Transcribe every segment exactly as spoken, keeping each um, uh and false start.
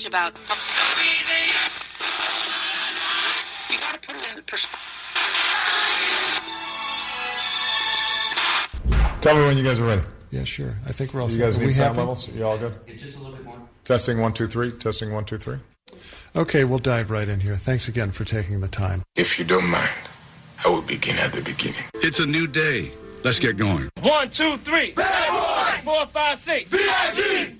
much about... You gotta put it in perspective. Tell me when you guys are ready. Yeah, sure. I think we're all set. You guys need sound levels? You all good? Yeah, just a little bit more. Testing one, two, three. Testing one, two, three. Okay, we'll dive right in here. Thanks again for taking the time. If you don't mind, I will begin at the beginning. It's a new day. Let's get going. One, two, three. Bad boy. Four, five, six. V I G.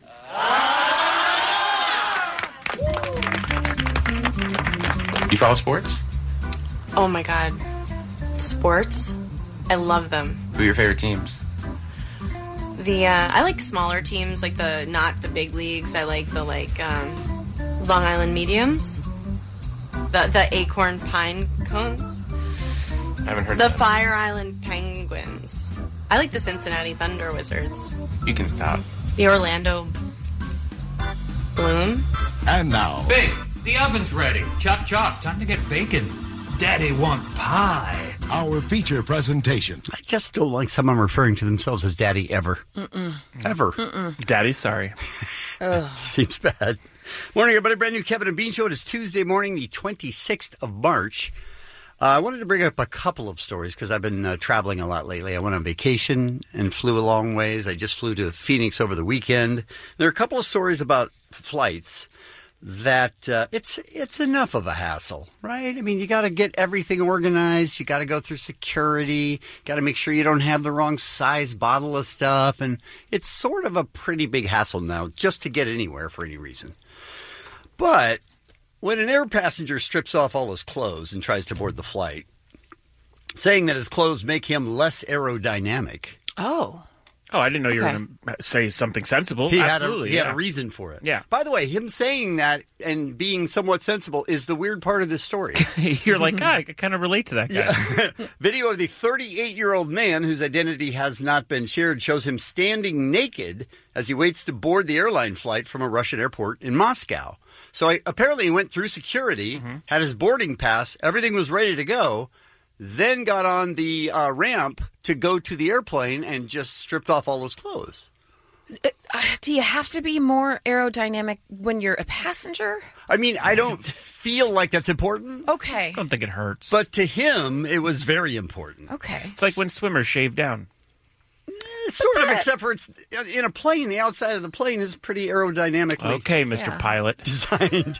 Ah! You follow sports? Oh my God. Sports? I love them. Who are your favorite teams? The, uh, I like smaller teams, like the, not the big leagues. I like the, like, um, Long Island Mediums. The, the Acorn Pine Cones. I haven't heard The of that. Fire Island Penguins. I like the Cincinnati Thunder Wizards. You can stop. The Orlando Blooms. And now. Babe, the oven's ready. Chop, chop. Time to get bacon. Daddy want pie. Our feature presentation. I just don't like someone referring to themselves as daddy ever. Mm-mm. Ever. Mm-mm. Daddy's sorry. Seems bad. Morning, everybody. Brand new Kevin and Bean Show. It is Tuesday morning, the twenty-sixth of March. Uh, I wanted to bring up a couple of stories because I've been uh, traveling a lot lately. I went on vacation and flew a long ways. I just flew to Phoenix over the weekend. There are a couple of stories about flights that uh, it's it's enough of a hassle, right? I mean, you got to get everything organized. You got to go through security. Got to make sure you don't have the wrong size bottle of stuff. And it's sort of a pretty big hassle now just to get anywhere for any reason. But when an air passenger strips off all his clothes and tries to board the flight, saying that his clothes make him less aerodynamic. Oh. Oh, I didn't know you Okay. were going to say something sensible. He, Absolutely, had, a, he yeah. had a reason for it. Yeah. By the way, him saying that and being somewhat sensible is the weird part of this story. You're like, ah, I can kind of relate to that guy. Yeah. Video of the thirty-eight-year-old man whose identity has not been shared shows him standing naked as he waits to board the airline flight from a Russian airport in Moscow. So I, apparently he went through security, mm-hmm. had his boarding pass, everything was ready to go, then got on the uh, ramp to go to the airplane and just stripped off all his clothes. Uh, do you have to be more aerodynamic when you're a passenger? I mean, I don't feel like that's important. Okay. I don't think it hurts. But to him, it was very important. Okay. It's like when swimmers shave down. Sort of, except for it's in a plane. The outside of the plane is pretty aerodynamically. Okay, Mister Yeah. Pilot. Designed.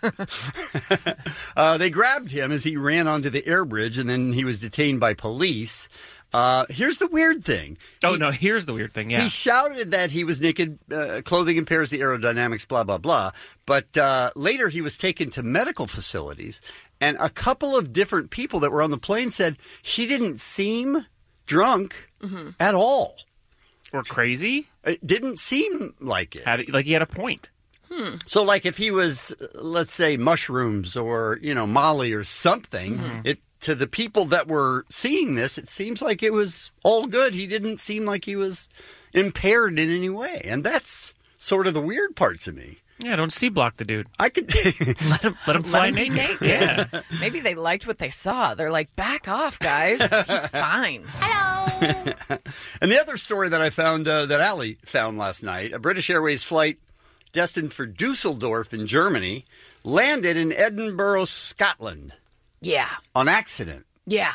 uh, they grabbed him as he ran onto the air bridge, and then he was detained by police. Uh, here's the weird thing. Oh, he, no, here's the weird thing, yeah. He shouted that he was naked, uh, clothing impairs the aerodynamics, blah, blah, blah. But uh, later he was taken to medical facilities, and a couple of different people that were on the plane said he didn't seem drunk mm-hmm. at all. Or crazy? It didn't seem like it. Had, like he had a point. Hmm. So, like, if he was, let's say, mushrooms or, you know, Molly or something, Mm-hmm. it to the people that were seeing this, it seems like it was all good. He didn't seem like he was impaired in any way. And that's sort of the weird part to me. Yeah, don't C-block the dude. I could let him let him fly Let him be naked. naked. Yeah. Maybe they liked what they saw. They're like, back off, guys. He's fine. Hello. And the other story that I found, uh, that Allie found last night, a British Airways flight destined for Dusseldorf in Germany landed in Edinburgh, Scotland. Yeah. On accident. Yeah.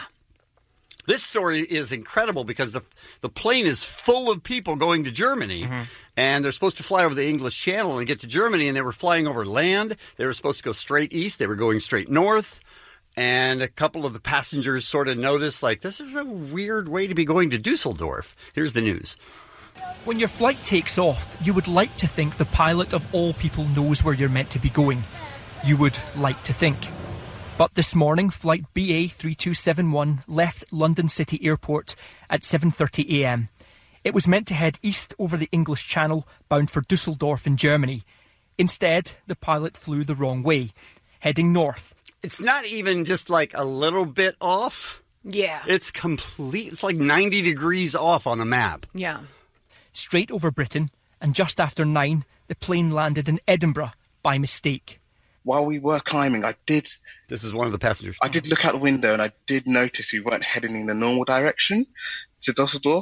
This story is incredible because the the plane is full of people going to Germany, mm-hmm. and they're supposed to fly over the English Channel and get to Germany, and they were flying over land. They were supposed to go straight east. They were going straight north, and a couple of the passengers sort of noticed, like, this is a weird way to be going to Dusseldorf. Here's the news. When your flight takes off, you would like to think the pilot of all people knows where you're meant to be going. You would like to think. But this morning, flight B A three two seven one left London City Airport at seven thirty a m. It was meant to head east over the English Channel, bound for Dusseldorf in Germany. Instead, the pilot flew the wrong way, heading north. It's not even just like a little bit off. Yeah. It's complete. It's like ninety degrees off on a map. Yeah. Straight over Britain, and just after nine, the plane landed in Edinburgh by mistake. While we were climbing, I did... This is one of the passengers. I did look out the window and I did notice we weren't heading in the normal direction to Dusseldorf.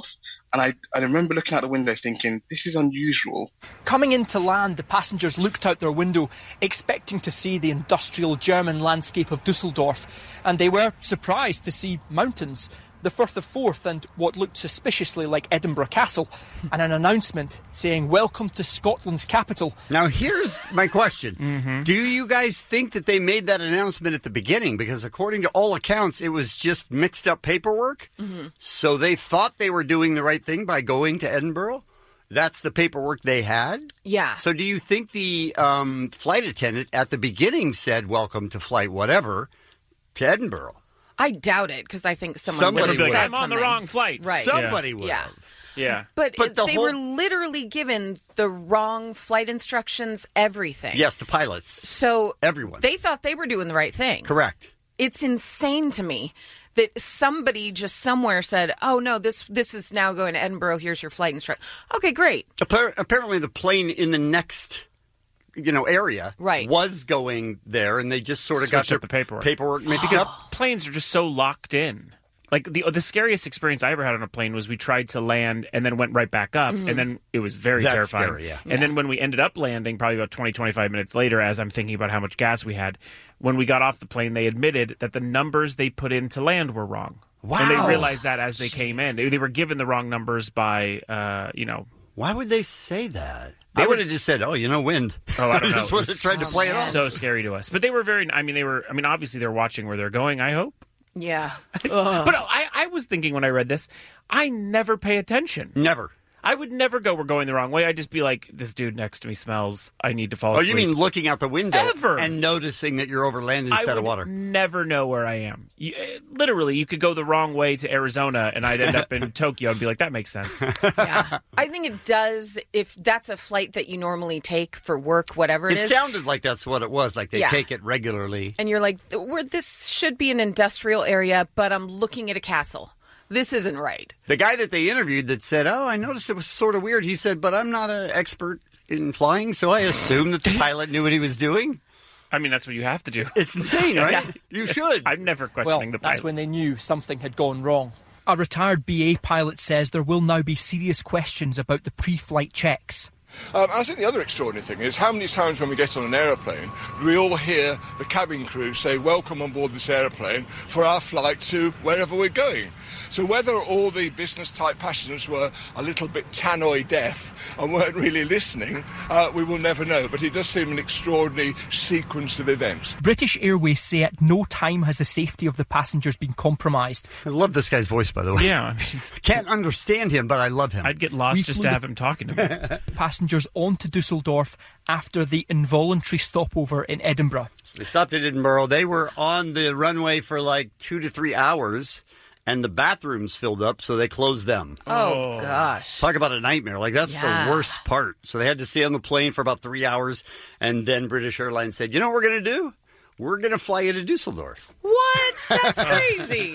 And I, I remember looking out the window thinking, this is unusual. Coming into land, the passengers looked out their window, expecting to see the industrial German landscape of Dusseldorf, and they were surprised to see mountains, the Firth of Forth, and what looked suspiciously like Edinburgh Castle, and an announcement saying, "Welcome to Scotland's capital." Now, here's my question. Mm-hmm. Do you guys think that they made that announcement at the beginning? Because according to all accounts, it was just mixed up paperwork. Mm-hmm. So they thought they were doing the right thing by going to Edinburgh? That's the paperwork they had? Yeah. So do you think the um, flight attendant at the beginning said, "Welcome to flight whatever," to Edinburgh? I doubt it, because I think someone Somebody would have would. said I'm on the something. wrong flight. Right. Somebody would Yeah. have. Yeah. But, But it- the they whole- were literally given the wrong flight instructions, everything. Yes, the pilots. So Everyone. they thought they were doing the right thing. Correct. It's insane to me that somebody just somewhere said, "Oh no, this this is now going to Edinburgh. Here's your flight instruction." Okay, great. Appar- Apparently, the plane in the next, you know, area Right. was going there, and they just sort of got Switched their up the paperwork. paperwork mixed Because up. planes are just so locked in. Like the the scariest experience I ever had on a plane was we tried to land and then went right back up, Mhm. and then it was very That's terrifying. scary, yeah. And then when we ended up landing, probably about twenty, twenty-five minutes later, as I'm thinking about how much gas we had, when we got off the plane, they admitted that the numbers they put in to land were wrong. Wow. And they realized that as they came in. They, they were given the wrong numbers by, uh, you know. Why would they say that? They I would- would have just said, "Oh, you know, wind." Oh, I don't know. just would have tried to play it off. So scary to us. But they were very, I mean, they were, I mean, obviously they're watching where they're going, I hope. Yeah. But I, I was thinking when I read this, I never pay attention. Never. I would never go, "We're going the wrong way." I'd just be like, "This dude next to me smells. I need to fall Oh, asleep." you mean looking out the window Ever. and noticing that you're over land instead I would of water? never know where I am. You, uh, literally, you could go the wrong way to Arizona, and I'd end up in Tokyo and be like, "That makes sense." Yeah. I think it does if that's a flight that you normally take for work, whatever it It is. sounded like that's what it was. Like they Yeah. take it regularly. And you're like, We're, this should be an industrial area, but I'm looking at a castle. This isn't right. The guy that they interviewed that said, "Oh, I noticed it was sort of weird," he said, "But I'm not an expert in flying, so I assume that the pilot knew what he was doing." I mean, that's what you have to do. It's insane, right? Yeah. You should. I'm never Well, questioning the pilot. that's when they knew something had gone wrong. A retired B A pilot says there will now be serious questions about the pre-flight checks. Um, I think the other extraordinary thing is how many times when we get on an aeroplane, we all hear the cabin crew say, "Welcome on board this aeroplane for our flight to wherever we're going." So whether all the business-type passengers were a little bit tannoy deaf and weren't really listening, uh, we will never know. But it does seem an extraordinary sequence of events. British Airways say at no time has the safety of the passengers been compromised. I love this guy's voice, by the way. Yeah. I mean, Can't understand him, but I love him. I'd get lost We just flew to the- have him talking to me. Passengers on to Dusseldorf after the involuntary stopover in Edinburgh. They stopped at Edinburgh. They were on the runway for like two to three hours, and the bathrooms filled up, so they closed them. Oh, gosh. Talk about a nightmare. Like, that's Yeah. the worst part. So they had to stay on the plane for about three hours, and then British Airlines said, "You know what we're going to do? We're going to fly you to Dusseldorf." What? That's crazy.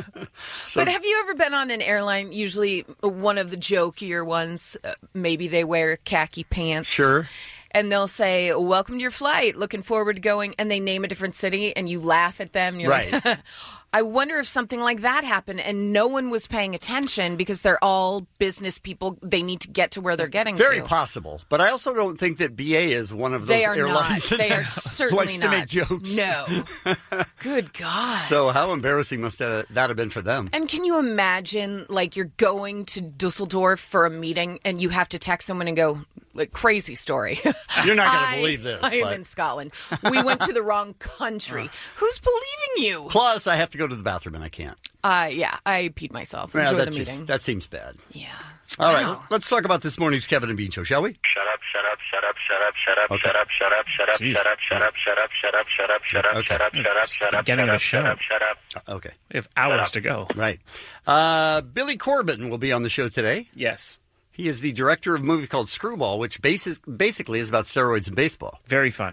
So- But have you ever been on an airline, usually one of the jokier ones, uh, maybe they wear khaki pants? Sure. And they'll say, "Welcome to your flight, looking forward to going," and they name a different city, and you laugh at them. And you're Right. like, I wonder if something like that happened and no one was paying attention because they're all business people. They need to get to where they're getting Very to. possible. But I also don't think that B A is one of those They are airlines not. that They are certainly likes not. to make jokes. No. Good God. So how embarrassing must that that have been for them? And can you imagine, like, you're going to Dusseldorf for a meeting and you have to text someone and go, like, crazy story. You're not going I- to believe this. I am but- in Scotland. We went to the wrong country. Who's believing you? Plus, I have to go to the bathroom and I can't. Uh, yeah, I peed myself. Well, Enjoy the that's meeting. just- that seems bad. Yeah. All right, let- let's talk about this morning's Kevin and Bean Show, shall we? Shut up, shut up, shut up, shut up, shut up, Okay. shut up, shut up, shut up, Jeez. shut up, shut up, shut up, shut up, shut up, shut up, Okay. shut up, shut up, shut up, Beginning shut of up, the shut show. up, shut up. Okay. We have hours to go. Right. Uh, Billy Corbin will be on the show today. Yes. He is the director of a movie called Screwball, which basis, basically is about steroids in baseball. Very fun.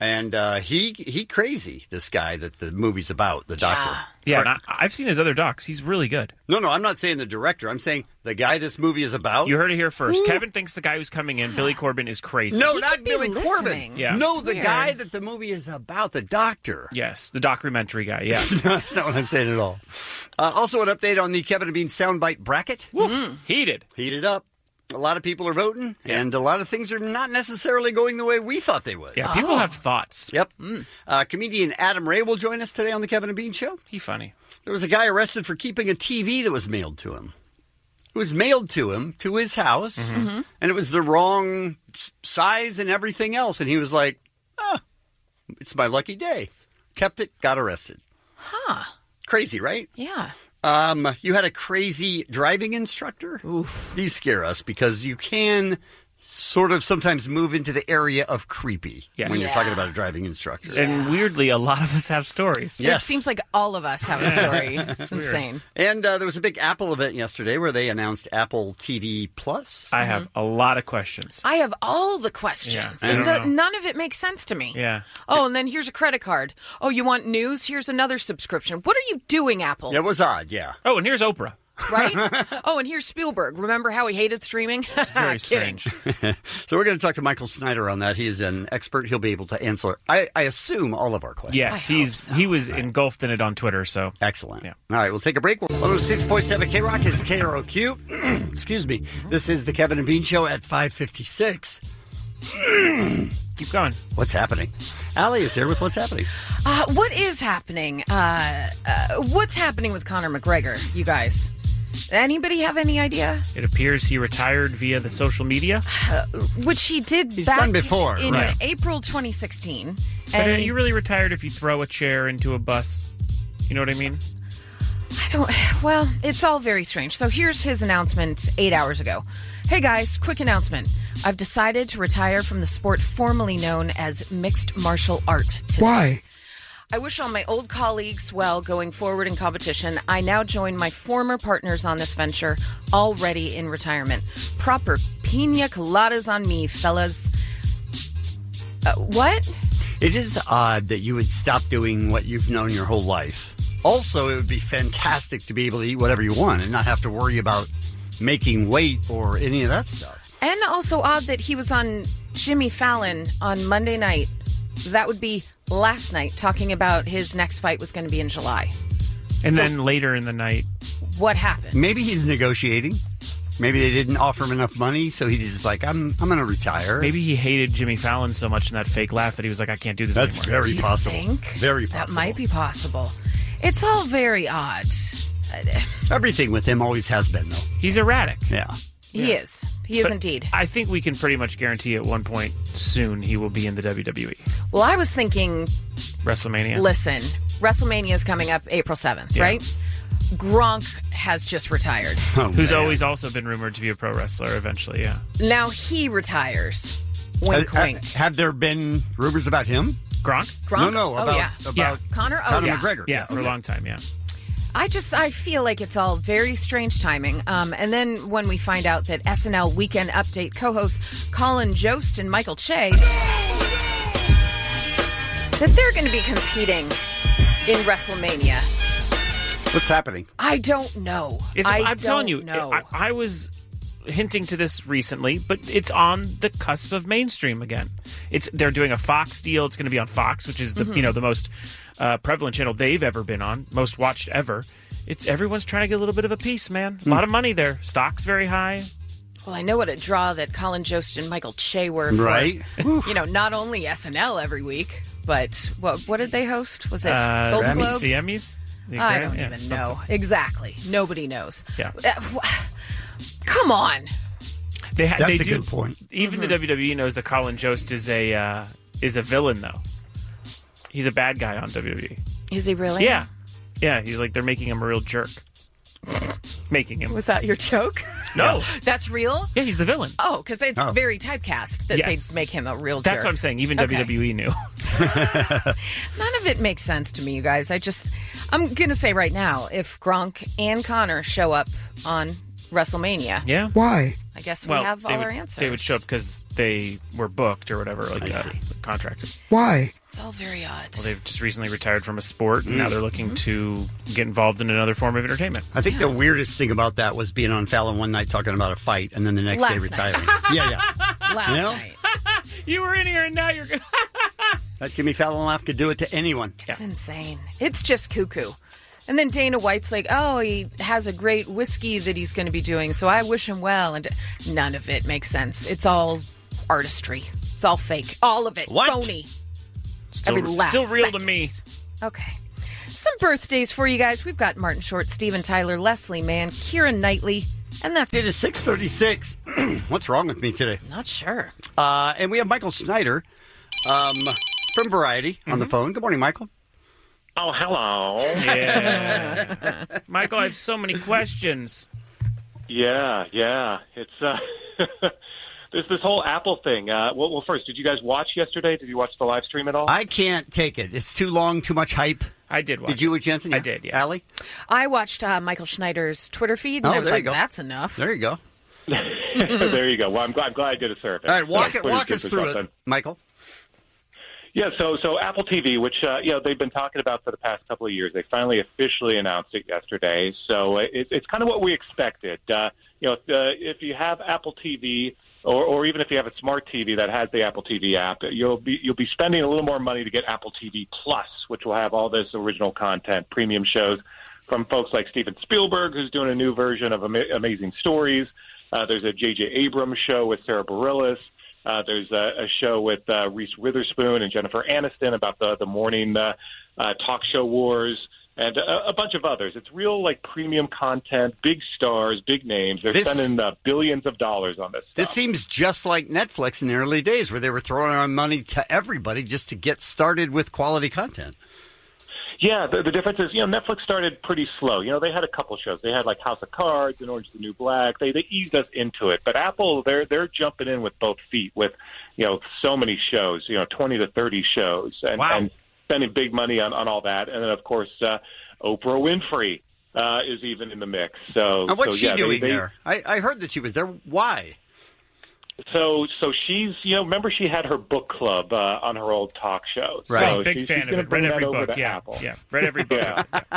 And uh, he he crazy, this guy that the movie's about, the doctor. Yeah, and I, I've seen his other docs. He's really good. No, no, I'm not saying the director. I'm saying the guy this movie is about. You heard it here first. Ooh. Kevin thinks the guy who's coming in, Billy Corbin, is crazy. No, He not could be Billy listening. Corbin. Yeah. No, It's the weird. guy that the movie is about, the doctor. Yes, the documentary guy, yeah. That's not what I'm saying at all. Uh, also, an update on the Kevin and Bean soundbite bracket. Mm. Heated. Heated up. A lot of people are voting, yeah. and a lot of things are not necessarily going the way we thought they would. Yeah, people Oh. have thoughts. Yep. Uh, comedian Adam Ray will join us today on the Kevin and Bean Show. He's funny. There was a guy arrested for keeping a T V that was mailed to him. It was mailed to him, to his house, Mm-hmm. and it was the wrong s- size and everything else. And he was like, ah, it's my lucky day. Kept it, got arrested. Huh. Crazy, right? Yeah. Um, you had a crazy driving instructor. Oof. These scare us because you can sort of sometimes move into the area of creepy Yes. when you're Yeah. talking about a driving instructor. And weirdly, a lot of us have stories. Yes. It seems like all of us have a story. It's insane. And uh, there was a big Apple event yesterday where they announced Apple T V Plus. I have a lot of questions. I have all the questions. Yeah, I It don't do- know. none of it makes sense to me. Yeah. Oh, and then here's a credit card. Oh, you want news? Here's another subscription. What are you doing, Apple? It was odd, yeah. Oh, and here's Oprah. Right? Oh, and here's Spielberg. Remember how he hated streaming? Very Kidding. strange. So we're going to talk to Michael Snyder on that. He is an expert. He'll be able to answer, I, I assume, all of our questions. Yes, he's he was engulfed in it on Twitter, so. Excellent. Yeah. All right, we'll take a break. one oh six point seven K Rock is K R O Q. Excuse me. This is the Kevin and Bean Show at five fifty-six. Keep going. What's happening? Allie is here with What's Happening. Uh, what is happening? Uh, uh, what's happening with Conor McGregor, you guys? Anybody have any idea? It appears he retired via the social media. Uh, which he did He's back done before, in right. April twenty sixteen. But are And you really retired if you throw a chair into a bus? You know what I mean? I don't. Well, it's all very strange. So here's his announcement eight hours ago. Hey guys, quick announcement. I've decided to retire from the sport formerly known as mixed martial art today. Why? I wish all my old colleagues well going forward in competition. I now join my former partners on this venture, already in retirement. Proper pina coladas on me, fellas. Uh, what? It is odd that you would stop doing what you've known your whole life. Also, it would be fantastic to be able to eat whatever you want and not have to worry about making weight or any of that stuff. And also odd that he was on Jimmy Fallon on Monday night. That would be last night, talking about his next fight was going to be in July. And So- then later in the night, What happened? Maybe he's negotiating. Maybe they didn't offer him enough money, so he's just like, I'm I'm going to retire. maybe he hated Jimmy Fallon so much in that fake laugh that he was like, I can't do this That's anymore. very You possible. think? Very That possible. might be possible. It's all very odd. Everything with him always has been, though. He's erratic. Yeah. He Yeah. is. He is But indeed. I think we can pretty much guarantee at one point soon he will be in the W W E. Well, I was thinking, WrestleMania. listen, WrestleMania is coming up April seventh, Yeah. right? Gronk has just retired. Oh, Who's man. always also been rumored to be a pro wrestler eventually, yeah. Now he retires. Wink, Ha- ha- wink. Have there been rumors about him? Gronk? Gronk? No, no, Oh, about, yeah. about Yeah. Connor? Oh, Conor yeah. McGregor. Yeah, for Okay. a long time, yeah. I just I feel like it's all very strange timing. Um, and then when we find out that S N L Weekend Update co-hosts Colin Jost and Michael Che that they're going to be competing in WrestleMania. What's happening? I don't know. It's, I I'm telling don't you, know. I, I was hinting to this recently, but it's on the cusp of mainstream again. It's they're doing a Fox deal. It's going to be on Fox, which is the Mm-hmm. you know the most uh, prevalent channel they've ever been on, most watched ever. It's everyone's trying to get a little bit of a piece, man. A lot of money there. Stock's very high. Well, I know what a draw that Colin Jost and Michael Che were for, Right? you know, not only S N L every week, but what what did they host? Was it Uh, Golden Grammys, Globes? the Emmys. The I Gram- don't yeah, even something. know. Exactly. Nobody knows. Yeah. Uh, wh- Come on. They ha- That's they a do, good point. Even the W W E knows that Colin Jost is a uh, is a villain, though. He's a bad guy on W W E. Is he really? Yeah, yeah. He's like they're making him a real jerk. Making him. Was that your joke? No. That's real? Yeah, he's the villain. Oh, because it's Oh. very typecast that Yes. they make him a real That's jerk. what I'm saying. Even Okay. W W E knew. None of it makes sense to me, you guys. I just, I'm going to say right now, if Gronk and Connor show up on WrestleMania. Yeah. Why? I guess we Well, have they all would, our answers. They would show up because they were booked or whatever, like uh, contracted. Why? It's all very odd. Well, they've just recently retired from a sport, and Mm. now they're looking to get involved in another form of entertainment. I think the weirdest thing about that was being on Fallon one night talking about a fight, and then the next day Last night. retiring. yeah, yeah. Last You know? night. You were in here, and now you're. That Jimmy Fallon laugh could do it to anyone. It's insane. It's just cuckoo. And then Dana White's like, oh, he has a great whiskey that he's going to be doing, so I wish him well. And none of it makes sense. It's all artistry. It's all fake. All of it. What? Phony. Still, Every last still real second. to me. Okay. Some birthdays for you guys. We've got Martin Short, Steven Tyler, Leslie Mann, Keira Knightley, and that's It is six thirty-six. What's wrong with me today? Not sure. Uh, and we have Michael Snyder um, from Variety on Mm-hmm. the phone. Good morning, Michael. Oh, hello. Yeah. Michael, I have so many questions. Yeah, yeah. It's uh, there's this whole Apple thing. Uh, well, well, first, did you guys watch yesterday? Did you watch the live stream at all? I can't take it. It's too long, too much hype. I did watch Did you with Jensen? I Yeah. did, yeah. Allie? I watched uh, Michael Schneider's Twitter feed, and Oh, I was there you like, go. that's enough. There you go. There you go. Well, I'm glad, I'm glad I did a service. All right, walk, So it, Twitter's walk good us for through something. it, Michael. Yeah, so so Apple T V, which uh, you know they've been talking about for the past couple of years, they finally officially announced it yesterday. So it, it's kind of what we expected. Uh, you know, if, uh, if you have Apple T V, or, or even if you have a smart T V that has the Apple T V app, you'll be you'll be spending a little more money to get Apple T V Plus, which will have all this original content, premium shows from folks like Steven Spielberg, who's doing a new version of Ama- Amazing Stories. Uh, there's a J J Abrams show with Sarah Bareilles. Uh, there's a, a show with uh, Reese Witherspoon and Jennifer Aniston about the the morning uh, uh, talk show wars, and a, a bunch of others. It's real like premium content, big stars, big names. They're This- spending uh, billions of dollars on this. This seems just like Netflix in the early days where they were throwing on money to everybody just to get started with quality content. Yeah, the, the difference is, you know, Netflix started pretty slow. You know, they had a couple shows. They had like House of Cards and Orange is the New Black. They they eased us into it. But Apple, they're they're jumping in with both feet with, you know, so many shows. You know, twenty to thirty shows, and, Wow. and spending big money on on all that. And then of course, uh, Oprah Winfrey uh, is even in the mix. So And what's so, she yeah, they- doing they- there? I, I heard that she was there. Why? So, so she's, you know, remember she had her book club uh, on her old talk show. Right. So Big she's, fan she's of gonna it. bring Read that every over book. to Yeah, Apple. yeah. Read every book.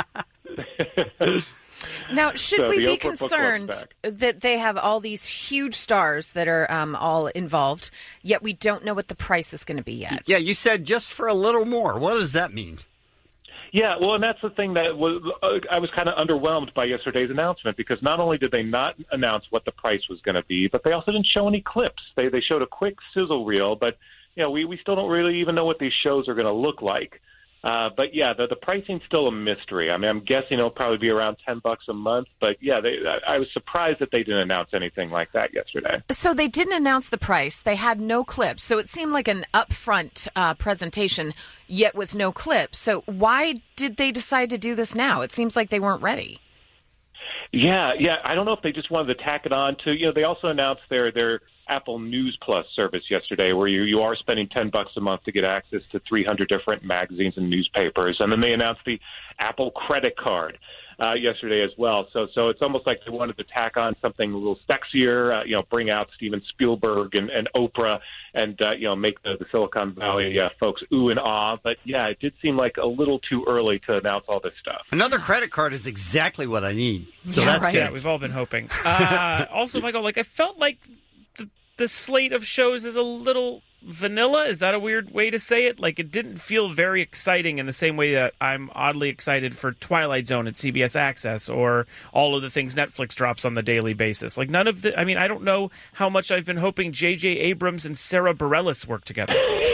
Yeah. Now, should So we the be Oprah book club's concerned back. that they have all these huge stars that are um, all involved, yet we don't know what the price is going to be yet? Yeah, you said just for a little more. What does that mean? Yeah, well, and that's the thing that was uh, I was kind of underwhelmed by yesterday's announcement because not only did they not announce what the price was going to be, but they also didn't show any clips. They they showed a quick sizzle reel, but you know we we still don't really even know what these shows are going to look like. Uh, but yeah, the the pricing's still a mystery. I mean, I'm guessing it'll probably be around ten bucks a month. But yeah, they, I, I was surprised that they didn't announce anything like that yesterday. So they didn't announce the price. They had no clips. So it seemed like an upfront uh, presentation, yet with no clips. So why did they decide to do this now? It seems like they weren't ready. Yeah, yeah. I don't know if they just wanted to tack it on to, you know, they also announced their their Apple News Plus service yesterday where you, you are spending ten bucks a month to get access to three hundred different magazines and newspapers. And then they announced the Apple credit card uh, yesterday as well. So so it's almost like they wanted to tack on something a little sexier, uh, you know, bring out Steven Spielberg and, and Oprah and, uh, you know, make the, the Silicon Valley uh, folks ooh and ah. But, yeah, it did seem like a little too early to announce all this stuff. Another credit card is exactly what I need. So Yeah, that's right. good. Yeah, we've all been hoping. Uh, also, Michael, like I felt like the, the slate of shows is a little vanilla. Is that a weird way to say it? Like it didn't feel very exciting in the same way that I'm oddly excited for Twilight Zone at C B S Access or all of the things Netflix drops on the daily basis. Like none of the. I mean, I don't know how much I've been hoping J J Abrams and Sarah Bareilles work together.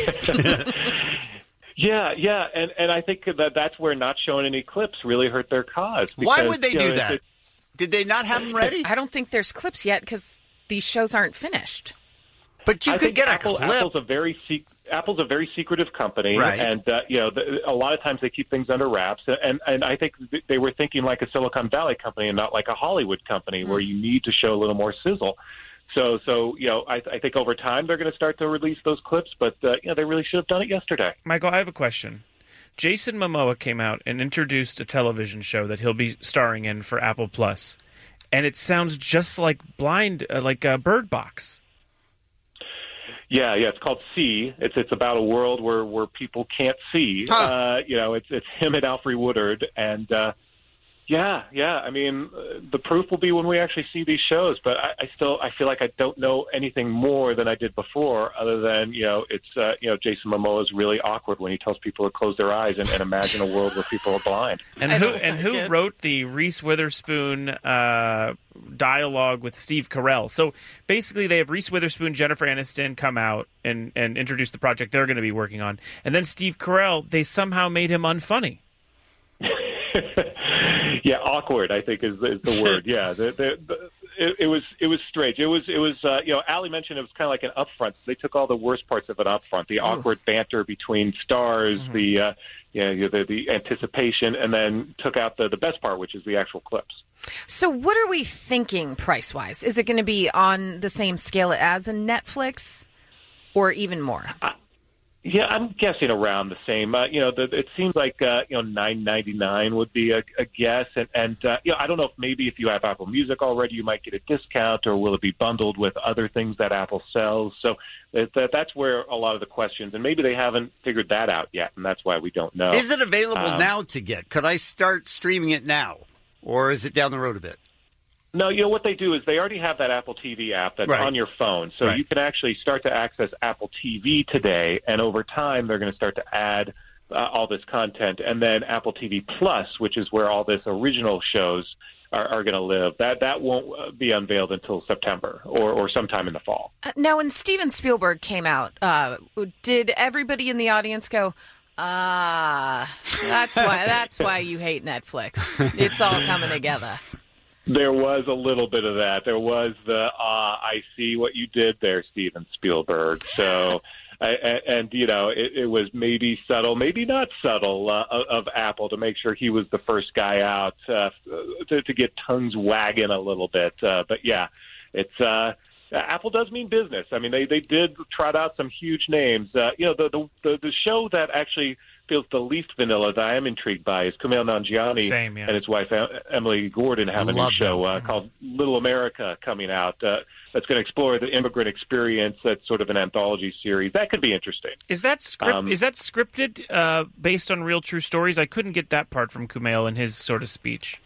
Yeah, yeah, and and I think that that's where not showing any clips really hurt their cause. Why because, would they you know, do that? it- Did they not have them ready? I don't think there's clips yet because these shows aren't finished. But you I could think get a Apple, clip. Apple's a very sec- Apple's a very secretive company, Right. and uh, you know the, a lot of times they keep things under wraps. And and I think th- they were thinking like a Silicon Valley company and not like a Hollywood company where you need to show a little more sizzle. So so you know I, I think over time they're going to start to release those clips, but uh, you know they really should have done it yesterday. Michael, I have a question. Jason Momoa came out and introduced a television show that he'll be starring in for Apple Plus. and it sounds just like Blind, uh, like uh, Bird Box. Yeah, yeah, it's called See. It's it's about a world where, where people can't see. Huh. Uh, you know, it's it's him and Alfre Woodard, and uh, yeah, yeah. I mean, uh, the proof will be when we actually see these shows. But I, I still I feel like I don't know anything more than I did before, other than you know, it's uh, you know, Jason Momoa is really awkward when he tells people to close their eyes and, and imagine a world where people are blind. And who and who wrote the Reese Witherspoon uh, dialogue with Steve Carell? So basically, they have Reese Witherspoon, Jennifer Aniston come out and, and introduce the project they're going to be working on, and then Steve Carell, they somehow made him unfunny. Yeah, awkward, I think is, is the word. Yeah, the, the, the, it, it was it was strange. It was it was uh, you know, Allie mentioned it was kind of like an upfront. They took all the worst parts of an upfront, the awkward banter between stars, mm-hmm. the uh, you know, the the anticipation, and then took out the the best part, which is the actual clips. So, what are we thinking price wise? Is it going to be on the same scale as a Netflix, or even more? Uh, Yeah, I'm guessing around the same. Uh, you know, the, it seems like uh, you know nine ninety-nine would be a, a guess, and and uh, you know, I don't know if maybe if you have Apple Music already, you might get a discount, or will it be bundled with other things that Apple sells? So it, that, that's where a lot of the questions, and maybe they haven't figured that out yet, and that's why we don't know. Is it available um, now to get? Could I start streaming it now, or is it down the road a bit? No, you know what they do is they already have that Apple T V app that's right. on your phone. So right. you can actually start to access Apple T V today, and over time they're going to start to add uh, all this content. And then Apple T V Plus, which is where all this original shows are, are going to live, that that won't be unveiled until September or, or sometime in the fall. Uh, now, when Steven Spielberg came out, uh, did everybody in the audience go, ah, that's why, that's why you hate Netflix. It's all coming together. There was a little bit of that. There was the, ah, I see what you did there, Steven Spielberg. So, I, and, and, you know, it, it was maybe subtle, maybe not subtle uh, of Apple to make sure he was the first guy out uh, to, to get tongues wagging a little bit. Uh, but, yeah, it's uh, Apple does mean business. I mean, they, they did trot out some huge names. Uh, you know, the, the, the, the show that actually feels the least vanilla that I am intrigued by is Kumail Nanjiani Same, yeah. and his wife Emily Gordon have a new show uh, called Little America coming out uh, that's going to explore the immigrant experience. That's sort of an anthology series. That could be interesting. Is that script, Um, is that scripted uh, based on real true stories? I couldn't get that part from Kumail in his sort of speech.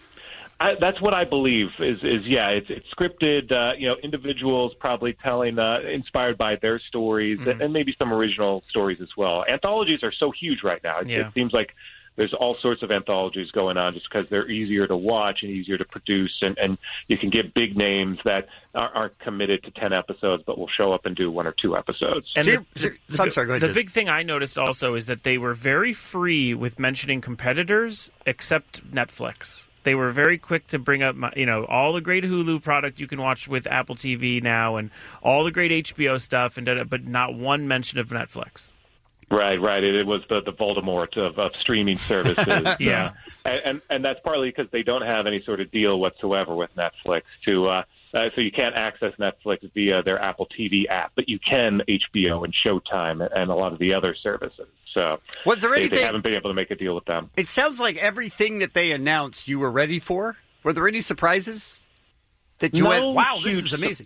I, that's what I believe is, is yeah, it's, it's scripted, uh, you know, individuals probably telling, uh, inspired by their stories mm-hmm. and maybe some original stories as well. Anthologies are so huge right now. It, yeah. it seems like there's all sorts of anthologies going on just because they're easier to watch and easier to produce. And, and you can get big names that are, aren't committed to ten episodes, but will show up and do one or two episodes. And so the, so, the, I'm sorry, go ahead, the Jason. big thing I noticed also is that they were very free with mentioning competitors except Netflix. They were very quick to bring up, you know, all the great Hulu product you can watch with Apple T V now, and all the great H B O stuff, and but not one mention of Netflix. Right, right. It, it was the, the Voldemort of, of streaming services. yeah, uh, and, and and that's partly because they don't have any sort of deal whatsoever with Netflix. To uh, uh, so you can't access Netflix via their Apple T V app, but you can H B O and Showtime and a lot of the other services. So was there anything, they, they haven't been able to make a deal with them. It sounds like everything that they announced you were ready for. Were there any surprises that you no went, wow, this huge, is amazing?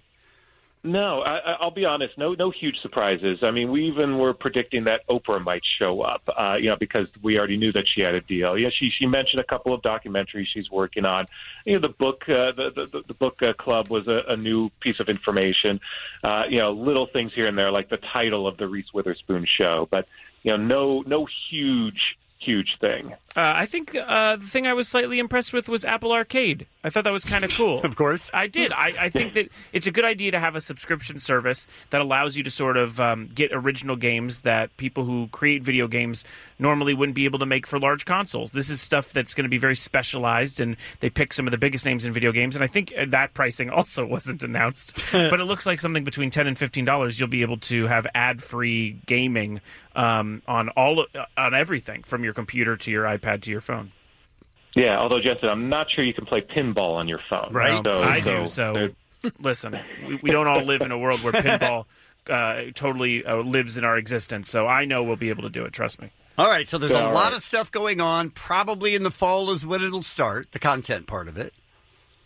No, I, I'll be honest. No, no huge surprises. I mean, we even were predicting that Oprah might show up, uh, you know, because we already knew that she had a deal. Yeah, she she mentioned a couple of documentaries she's working on. You know, the book, uh, the, the the book uh, club was a, a new piece of information. Uh, you know, little things here and there, like the title of the Reese Witherspoon show, but you know, no no huge huge thing. Uh, I think uh, the thing I was slightly impressed with was Apple Arcade. I thought that was kind of cool. Of course. I did. I, I think that it's a good idea to have a subscription service that allows you to sort of um, get original games that people who create video games normally wouldn't be able to make for large consoles. This is stuff that's going to be very specialized, and they pick some of the biggest names in video games, and I think that pricing also wasn't announced. But it looks like something between ten dollars and fifteen dollars you'll be able to have ad-free gaming um, on all on everything from your computer to your iPad to your phone. Yeah, although, Jensen, I'm not sure you can play pinball on your phone. Right. So, I so do, so listen, we, we don't all live in a world where pinball uh, totally uh, lives in our existence, so I know we'll be able to do it, trust me. All right, so there's All a lot right. of stuff going on. Probably in the fall is when it'll start, the content part of it.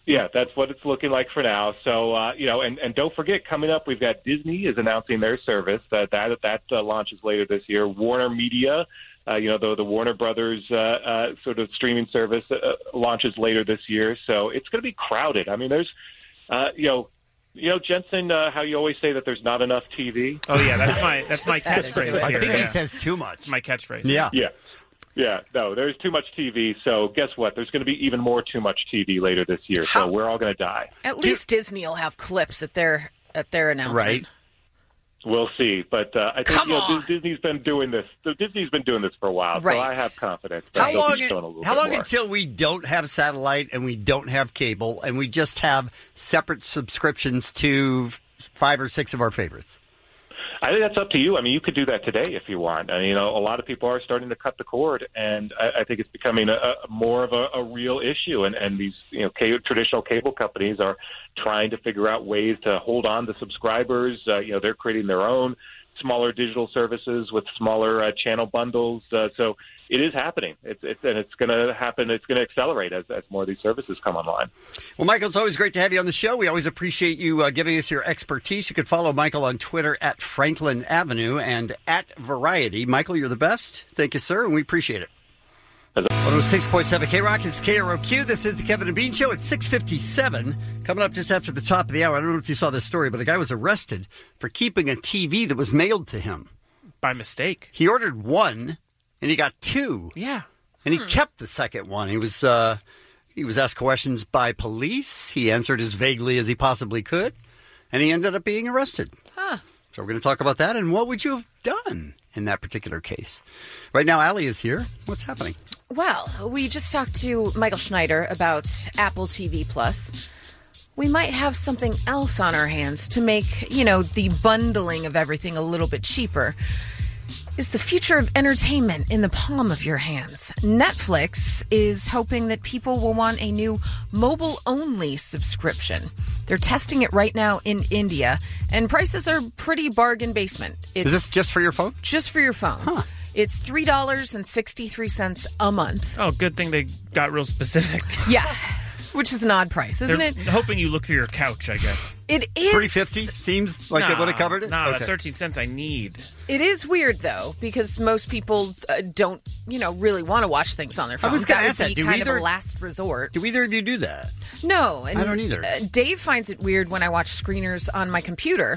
Yeah, that's what it's looking like for now. So, uh, you know, and, and don't forget, coming up, we've got Disney is announcing their service. Uh, that that uh, launches later this year. Warner Media, uh, you know, the, the Warner Brothers uh, uh, sort of streaming service uh, launches later this year. So it's going to be crowded. I mean, there's, uh, you know, you know, Jensen, uh, how you always say that there's not enough T V. Oh yeah, that's my that's my catchphrase. I here, think yeah. he says too much. It's my catchphrase. Yeah. Yeah. Yeah, no, there's too much T V. So guess what? There's going to be even more too much T V later this year. How- So we're all going to die. At least Disney will have clips at their at their announcement. Right. We'll see. But uh, I think Come you know, on. Dis- Disney's been doing this. Disney's been doing this for a while. Right. So I have confidence that How they'll long? be showing a little How bit long more. until we don't have satellite and we don't have cable and we just have separate subscriptions to f- five or six of our favorites? I think that's up to you. I mean, you could do that today if you want. And, you know, a lot of people are starting to cut the cord, and I, I think it's becoming a, a more of a, a real issue. And, and these, you know, ca- traditional cable companies are trying to figure out ways to hold on to subscribers. Uh, you know, they're creating their own smaller digital services with smaller uh, channel bundles. Uh, so it is happening. It's, it's and it's going to happen. It's going to accelerate as, as more of these services come online. Well, Michael, it's always great to have you on the show. We always appreciate you uh, giving us your expertise. You can follow Michael on Twitter at Franklin Avenue and at Variety. Michael, you're the best. Thank you, sir, and we appreciate it. one oh six point seven K-Rock is K R O Q. This is the Kevin and Bean Show at six fifty-seven. Coming up just after the top of the hour. I don't know if you saw this story, but a guy was arrested for keeping a T V that was mailed to him. By mistake. He ordered one, and he got two. Yeah. And he kept the second one. He was uh, he was asked questions by police. He answered as vaguely as he possibly could, and he ended up being arrested. Huh. So we're going to talk about that and what would you have done in that particular case. Right now, Allie is here. What's happening? Well, we just talked to Michael Schneider about Apple T V Plus. We might have something else on our hands to make, you know, the bundling of everything a little bit cheaper. Is the future of entertainment in the palm of your hands? Netflix is hoping that people will want a new mobile-only subscription. They're testing it right now in India, and prices are pretty bargain basement. It's is this just for your phone? just for your phone. Huh. It's three dollars and sixty-three cents a month. Oh, good thing they got real specific. Yeah, which is an odd price, isn't They're it? hoping you look through your couch, I guess. It is three fifty seems like it would have covered it. No, Okay. that thirteen cents I need. It is weird though, because most people uh, don't, you know, really want to watch things on their phone. I was gonna that ask would that. be Do kind either- of a last resort. Do either of you do that? No, and I don't either. Uh, Dave finds it weird when I watch screeners on my computer.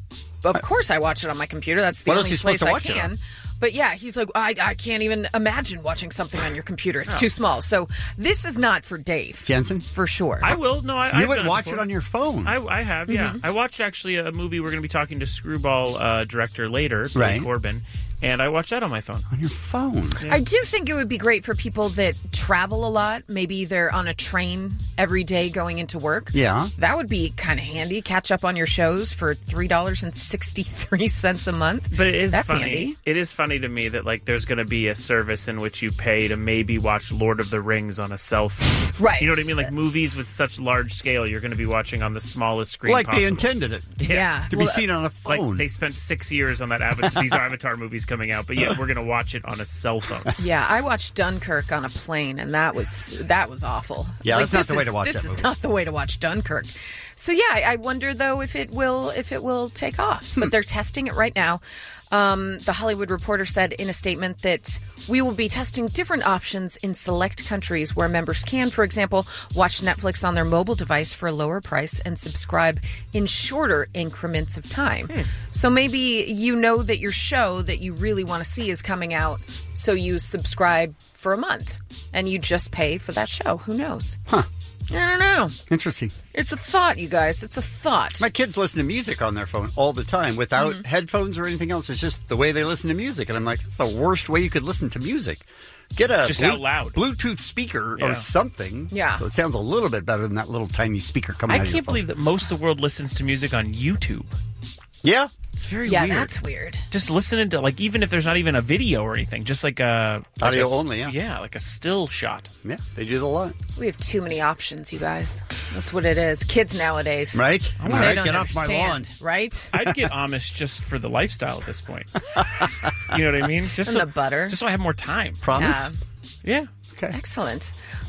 Of course, I watch it on my computer. That's the What else only are you supposed place to I watch it can. on? But yeah, he's like, I, I can't even imagine watching something on your computer. It's Oh. too small. So this is not for Dave. Jensen? For sure. I will. No, I You I've would done watch before. it on your phone. I, I have, yeah. Mm-hmm. I watched actually a movie we're going to be talking to Screwball uh, director later, Billy Right. Corbin, and I watched that on my phone. on your phone. I do think it would be great for people that travel a lot. Maybe they're on a train every day going into work. Yeah. That would be kind of handy. Catch up on your shows for three dollars and sixty-three cents a month. But it is That's funny. handy. It is funny to me that like there's going to be a service in which you pay to maybe watch Lord of the Rings on a cell phone. Right. You know what I mean? Like movies with such large scale, you're going to be watching on the smallest screen Like possible. they intended it Yeah. to Well, be seen on a Like phone. they spent six years on that Avatar, these Avatar movies coming out, but yeah, we're going to watch it on a cell phone. Yeah, I watched Dunkirk on a plane, and that was that was awful. Yeah, Like, that's not this the way is- to watch This that is movie. not the way to watch Dunkirk. So yeah, I, I wonder though if it will if it will take off. But they're testing it right now. Um, the Hollywood Reporter said in a statement that we will be testing different options in select countries where members can, for example, watch Netflix on their mobile device for a lower price and subscribe in shorter increments of time. So maybe you know that your show that you really want to see is coming out, so you subscribe for a month and you just pay for that show. Who knows? Huh. I don't know. Interesting. It's a thought, you guys. It's a thought. My kids listen to music on their phone all the time without Mm-hmm. headphones or anything else. It's just the way they listen to music. And I'm like, it's the worst way you could listen to music. Get a Just out loud. Bluetooth speaker Yeah. or something. Yeah. So it sounds a little bit better than that little tiny speaker coming I out of your can't phone. believe that most of the world listens to music on YouTube. Yeah. It's very yeah, weird. that's weird. Just listening to, like, even if there's not even a video or anything, just like a... like Audio a- only, yeah. Yeah, like a still shot. Yeah, they do a lot. We have too many options, you guys. That's what it is. Kids nowadays. Right? They All right, don't get off my lawn. understand, Right? I'd get Amish just for the lifestyle at this point. You know what I mean? Just And so, the butter. Just so I have more time. Promise? Yeah. Yeah. Okay. Excellent.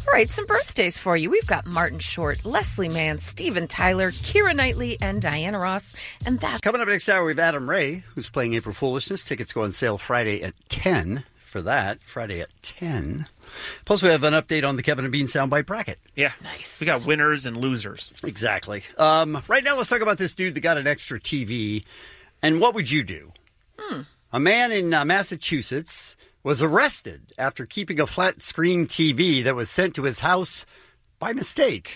All right, some birthdays for you. We've got Martin Short, Leslie Mann, Steven Tyler, Keira Knightley, and Diana Ross. And that's Coming up next hour, we have Adam Ray, who's playing April Foolishness. Tickets go on sale Friday at ten for that. Friday at ten. Plus, we have an update on the Kevin and Bean soundbite bracket. Yeah. Nice. We got winners and losers. Exactly. Um, right now, let's talk about this dude that got an extra T V. And what would you do? Hmm. A man in uh, Massachusetts was arrested after keeping a flat-screen T V that was sent to his house by mistake.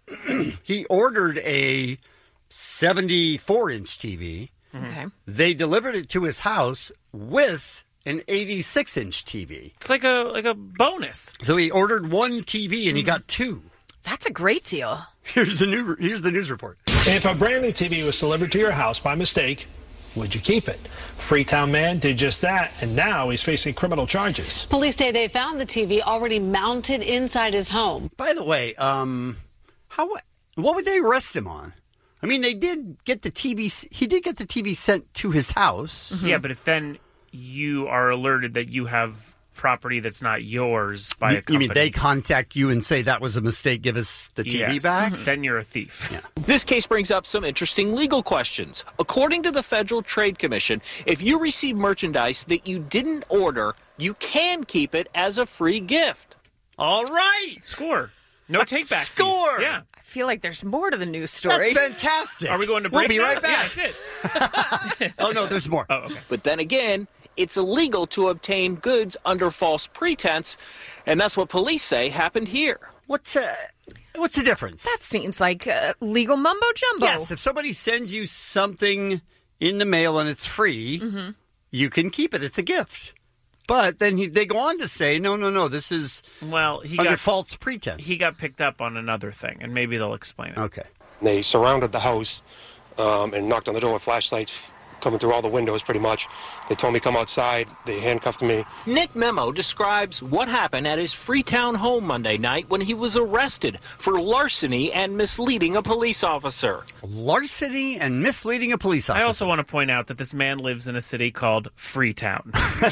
He ordered a seventy-four inch T V. Okay. They delivered it to his house with an eighty-six inch T V. It's like a like a bonus. So he ordered one T V and he got two. That's a great deal. Here's the new. Here's the news report. If a brand new T V was delivered to your house by mistake, would you keep it? Freetown man did just that, and now he's facing criminal charges. Police say they found the T V already mounted inside his home. By the way, um, how what would they arrest him on? I mean, they did get the T V. He did get the T V sent to his house. Mm-hmm. Yeah, but if then you are alerted that you have property that's not yours by you, a company. You mean they contact you and say that was a mistake, give us the T V yes. back? Mm-hmm. Then you're a thief. Yeah. This case brings up some interesting legal questions. According to the Federal Trade Commission, if you receive merchandise that you didn't order, you can keep it as a free gift. All right. Score. No take-backs. Score. Yeah. I feel like there's more to the news story. That's fantastic. Are we going to We'll break be now? right back. Yeah, that's it. Oh, no, there's more. Oh, okay. But then again, it's illegal to obtain goods under false pretense, and that's what police say happened here. What's uh, what's the difference? That seems like uh, legal mumbo jumbo. Yes, if somebody sends you something in the mail and it's free, mm-hmm. you can keep it. It's a gift. But then he, they go on to say, no, no, no, this is well, he under got, false pretense. He got picked up on another thing, and maybe they'll explain it. Okay. They surrounded the house um, and knocked on the door with flashlights coming through all the windows pretty much. They told me to come outside. They handcuffed me. Nick Memo describes what happened at his Freetown home Monday night when he was arrested for larceny and misleading a police officer. Larceny and misleading a police officer. I also want to point out that this man lives in a city called Freetown.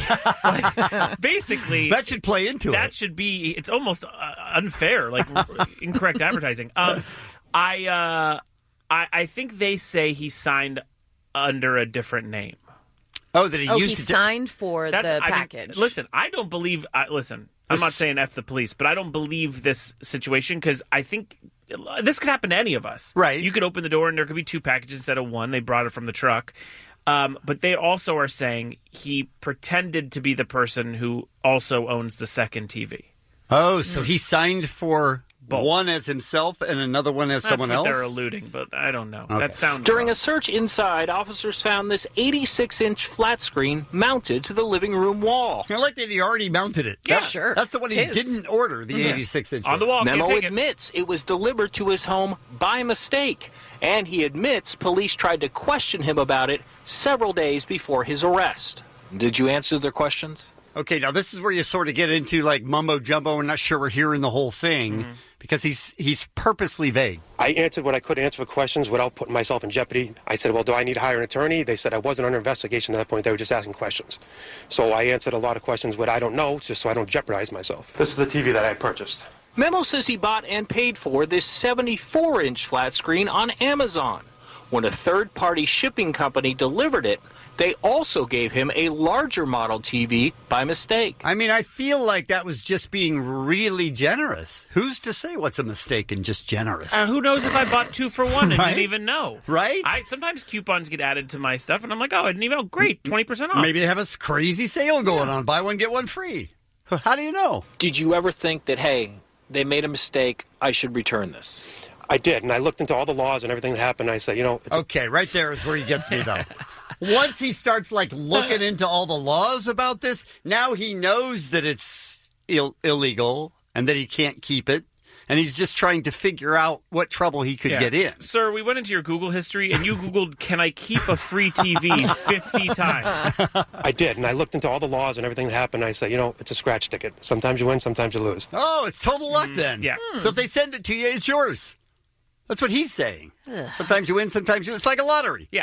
Like, basically, that should play into that it. That should be, it's almost uh, unfair, like incorrect advertising. Um, I, uh, I, I think they say he signed under a different name. Oh, that he oh, used he to signed for That's, the I mean, package. listen, I don't believe. I, listen, I'm not saying F the police, but I don't believe this situation because I think this could happen to any of us. Right? You could open the door and there could be two packages instead of one. They brought it from the truck. Um, but they also are saying he pretended to be the person who also owns the second T V. Oh, so he signed for Both. one as himself and another one as That's someone what else? they're alluding, but I don't know. Okay. That sounds During wrong. a search inside, officers found this eighty-six inch flat screen mounted to the living room wall. I like that he already mounted it. Yeah, That- sure. That's the one It's he his. didn't order, the Mhm. eighty-six inch. On the wall. Memo Can't take it. admits it was delivered to his home by mistake, and he admits police tried to question him about it several days before his arrest. Did you answer their questions? Okay, now this is where you sort of get into like mumbo jumbo. We're not sure we're hearing the whole thing Mm-hmm. because he's he's purposely vague. I answered what I could answer for questions without putting myself in jeopardy. I said, well, do I need to hire an attorney? They said I wasn't under investigation at that point. They were just asking questions. So I answered a lot of questions what I don't know, just so I don't jeopardize myself. This is the T V that I purchased. Memo says he bought and paid for this seventy-four inch flat screen on Amazon. When a third-party shipping company delivered it, they also gave him a larger model T V by mistake. I mean, I feel like that was just being really generous. Who's to say what's a mistake and just generous? Uh, who knows if I bought two for one and Right? didn't even know? Right? I sometimes coupons get added to my stuff, and I'm like, oh, I didn't even know. Great, twenty percent off. Maybe they have a crazy sale going on. Buy one, get one free. How do you know? Did you ever think that, hey, they made a mistake, I should return this? I did, and I looked into all the laws and everything that happened. I said, you know, it's Okay, right there is where he gets me, though. Once he starts, like, looking into all the laws about this, now he knows that it's Ill- illegal and that he can't keep it, and he's just trying to figure out what trouble he could Yeah. get in. S- Sir, we went into your Google history, and you Googled, can I keep a free T V fifty times? I did, and I looked into all the laws and everything that happened. I said, you know, it's a scratch ticket. Sometimes you win, sometimes you lose. Oh, it's total luck then. yeah. So if they send it to you, it's yours. That's what he's saying. Sometimes you win, sometimes you. It's like a lottery. Yeah.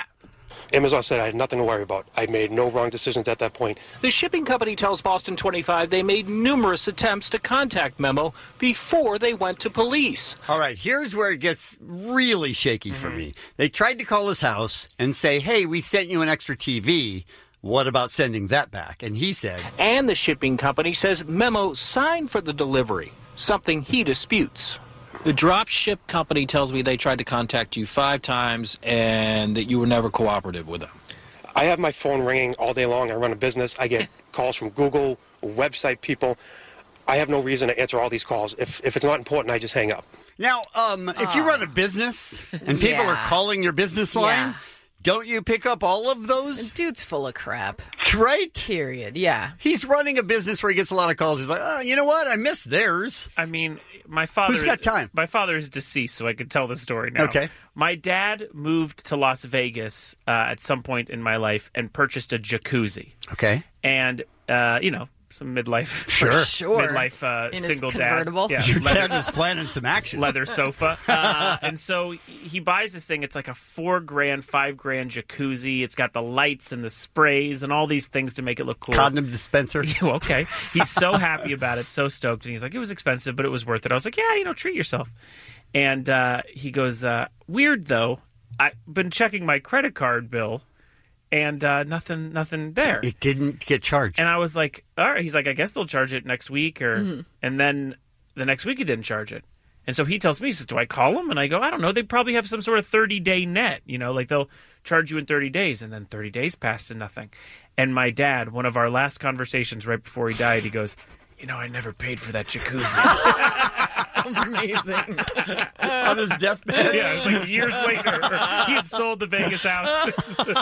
Amazon said I had nothing to worry about. I made no wrong decisions at that point. The shipping company tells Boston twenty-five they made numerous attempts to contact Memo before they went to police. All right, here's where it gets really shaky for me. They tried to call his house and say, hey, we sent you an extra T V. What about sending that back? And he said... And the shipping company says Memo signed for the delivery, something he disputes. The drop ship company tells me they tried to contact you five times and that you were never cooperative with them. I have my phone ringing all day long. I run a business. I get calls from Google, website people. I have no reason to answer all these calls. If if it's not important, I just hang up. Now, um, if you run a business and people Yeah. are calling your business line... Yeah. Don't you pick up all of those? Dude's full of crap. Right? Period. Yeah. He's running a business where he gets a lot of calls. He's like, oh, you know what? I missed theirs. I mean, my father... Who's got time? My father is deceased, so I could tell the story now. Okay. My dad moved to Las Vegas uh, at some point in my life and purchased a jacuzzi. Okay. And, uh, you know, some midlife... Sure. Sure. Midlife uh, In his single convertible. dad. Your leather- dad was planning some action. leather sofa. Uh, and so he buys this thing. It's like a four grand, five grand jacuzzi. It's got the lights and the sprays and all these things to make it look cool. Condom dispenser. Okay. He's so happy about it, so stoked. And he's like, it was expensive, but it was worth it. I was like, yeah, you know, treat yourself. And uh, he goes, uh, weird though. I've been checking my credit card bill. And uh, nothing, nothing there. It didn't get charged. And I was like, all right. He's like, I guess they'll charge it next week, or Mhm. and then the next week he didn't charge it. And so he tells me, he says, do I call them? And I go, I don't know. They probably have some sort of thirty day net, you know, like they'll charge you in thirty days. And then thirty days passed and nothing. And my dad, one of our last conversations right before he died, he goes, you know, I never paid for that jacuzzi. Amazing. On his deathbed? Yeah, it was like years later. He had sold the Vegas house.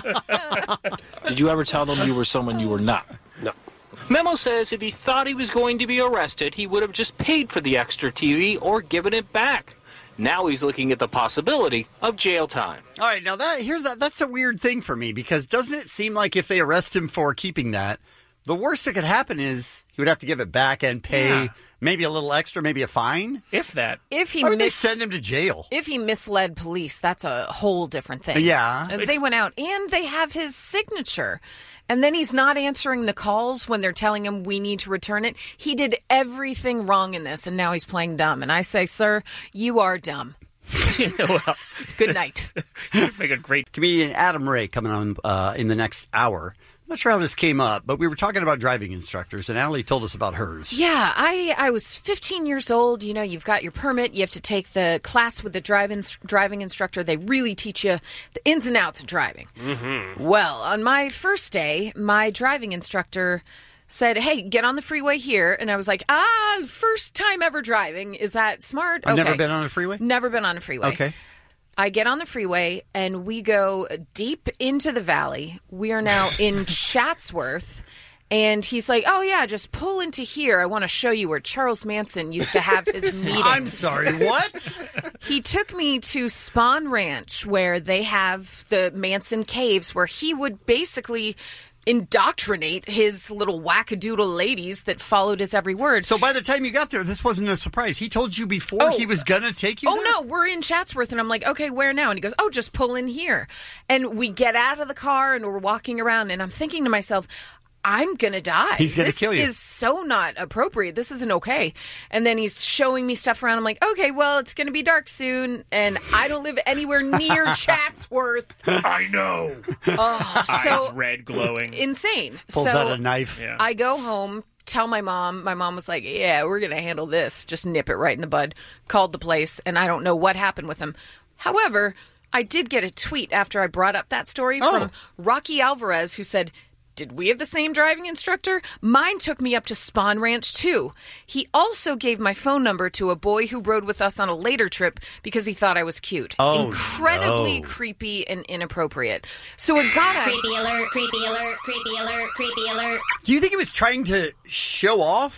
Did you ever tell them you were someone you were not? No. Memo says if he thought he was going to be arrested, he would have just paid for the extra T V or given it back. Now he's looking at the possibility of jail time. All right, now that here's that. That's a weird thing for me because doesn't it seem like if they arrest him for keeping that, the worst that could happen is he would have to give it back and pay Yeah. maybe a little extra, maybe a fine? If that. If he Why would they mis- send him to jail? If he misled police, that's a whole different thing. Yeah. Uh, They It's- went out and they have his signature. And then he's not answering the calls when they're telling him we need to return it. He did everything wrong in this, and now he's playing dumb. And I say, sir, you are dumb. Well, Good night. you'd make a great... Comedian Adam Ray coming on uh, in the next hour. I'm not sure how this came up, but we were talking about driving instructors, and Allie told us about hers. Yeah, I, I was fifteen years old. You know, you've got your permit. You have to take the class with the driving driving instructor. They really teach you the ins and outs of driving. Mm-hmm. Well, on my first day, my driving instructor said, hey, get on the freeway here. And I was like, ah, first time ever driving. Is that smart? I've never Okay. been on a freeway? Never been on a freeway. Okay. I get on the freeway and we go deep into the valley. We are now in Chatsworth. And he's like, oh, yeah, just pull into here. I want to show you where Charles Manson used to have his meetings. I'm sorry, what? He took me to Spawn Ranch where they have the Manson caves where he would basically indoctrinate his little wackadoodle ladies that followed his every word. So by the time you got there, this wasn't a surprise. He told you before Oh. he was going to take you Oh, there? no, we're in Chatsworth. And I'm like, okay, where now? And he goes, oh, just pull in here. And we get out of the car and we're walking around. And I'm thinking to myself, I'm going to die. He's gonna This kill you. is so not appropriate. This isn't okay. And then he's showing me stuff around. I'm like, okay, well, it's going to be dark soon. And I don't live anywhere near Chatsworth. I know. Oh, so Eyes red glowing. insane. Pulls so out a knife. Yeah. I go home, tell my mom. My mom was like, yeah, we're going to handle this. Just nip it right in the bud. Called the place, and I don't know what happened with him. However, I did get a tweet after I brought up that story Oh. from Rocky Alvarez, who said, did we have the same driving instructor? Mine took me up to Spawn Ranch, too. He also gave my phone number to a boy who rode with us on a later trip because he thought I was cute. Oh, Incredibly no. creepy and inappropriate. So it got us... Creepy alert, creepy alert, creepy alert, creepy alert. Do you think he was trying to show off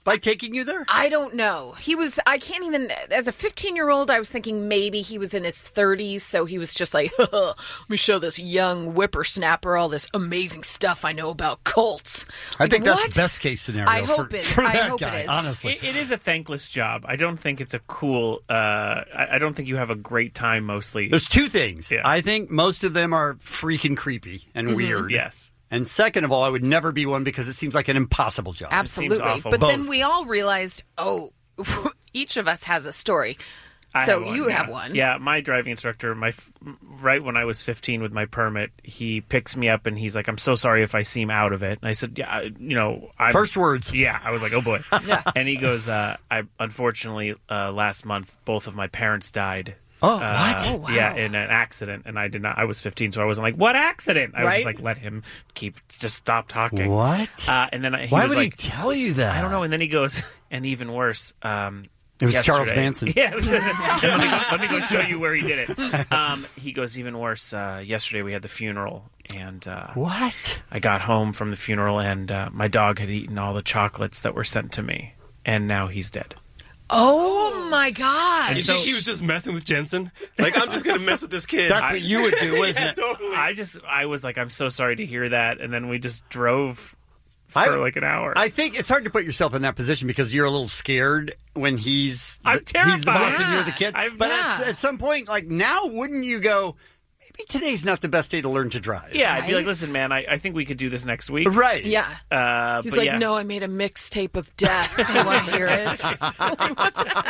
by taking you there? I don't know. He was, I can't even, as a fifteen-year-old, I was thinking maybe he was in his thirties, so he was just like, let me show this young whippersnapper all this amazing stuff I know about cults. I Like, think that's what? the best case scenario I hope for, it- for I that hope it guy, is. honestly. It, it is a thankless job. I don't think it's a cool. Uh, I, I don't think you have a great time mostly. There's two things. I think most of them are freaking creepy and Mhm. weird. Yes. And second of all, I would never be one because it seems like an impossible job. Absolutely. But then we all realized, oh, each of us has a story. I So have one, you yeah. have one. Yeah, my driving instructor, my f- right when I was fifteen with my permit, he picks me up and he's like, "I'm so sorry if I seem out of it." And I said, "Yeah, I- you know, I'm, First words. Yeah, I was like, "Oh boy." Yeah. And he goes, uh, "I unfortunately uh, last month both of my parents died." Oh, Uh, what? Oh, wow. Yeah, in an accident, and I did not. I was fifteen, so I wasn't like, "What accident?" I was just Right. like, "Let him keep, just stop talking." What? Uh, and then I, he Why was would like, he tell you that? I don't know. And then he goes, and even worse. Um, It was Charles yesterday- Manson. Yeah. let, me go, let me go show you where he did it. Um, he goes, even worse. Uh, yesterday we had the funeral, and uh, what? I got home from the funeral, and uh, my dog had eaten all the chocolates that were sent to me, and now he's dead. Oh, my God. You think he was just messing with Jensen? Like, I'm just going to mess with this kid. I- Yeah, it? totally. I just, I was like, I'm so sorry to hear that, and then we just drove for I- like an hour. I think it's hard to put yourself in that position because you're a little scared when he's the, I'm he's the boss terrified. and you're the kid. I've- but yeah. at, at some point, like now, wouldn't you go, maybe today's not the best day to learn to drive? yeah, I'd be like, Right? listen, man, I, I think we could do this next week. Right. Yeah. Uh, He's but like, yeah. no, I made a mixtape of death. Do you want to hear it? Like, what the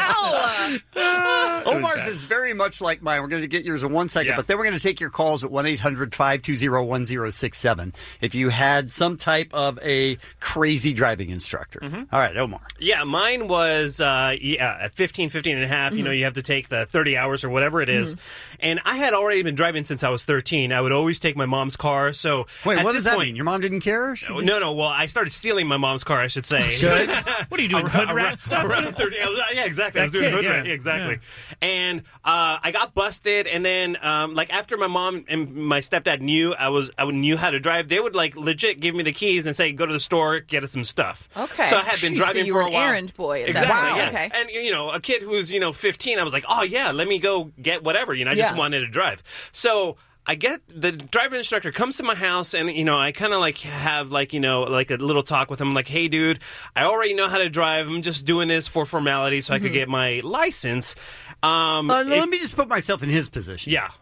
hell? Omar's is very much like mine. We're going to get yours in one second, Yeah. but then we're going to take your calls at one eight hundred five two zero one zero six seven if you had some type of a crazy driving instructor. Mm-hmm. All right, Omar. Yeah, mine was, uh, yeah, at fifteen, fifteen and a half, you know, you have to take the thirty hours or whatever it is. And I had already been driving since I was thirteen. I would always take my mom's car. So Wait, at what this does that point- mean? Your mom didn't care? She No, no. Well, I started stealing my mom's car, I should say. Good. What are you doing, hood rat stuff? Around thirty. I was, yeah, exactly. I was That doing kid, hood yeah. rat. Yeah, exactly. And uh, I got busted, and then um, like after my mom and my stepdad knew I was I knew how to drive, they would like legit give me the keys and say, "Go to the store, get us some stuff." Okay. So I had been Jeez, so driving you for were a an while. errand boy at that Exactly. point. Yeah. Okay. And you know, a kid who's you know fifteen, I was like, "Oh yeah, let me go get whatever." You know, I just Yeah. wanted to drive. So. I get the driver instructor comes to my house and you know I kind of like have like you know like a little talk with him like, hey dude, I already know how to drive. I'm just doing this for formality so I could get my license. Um, Uh, if- let me just put myself in his position. yeah.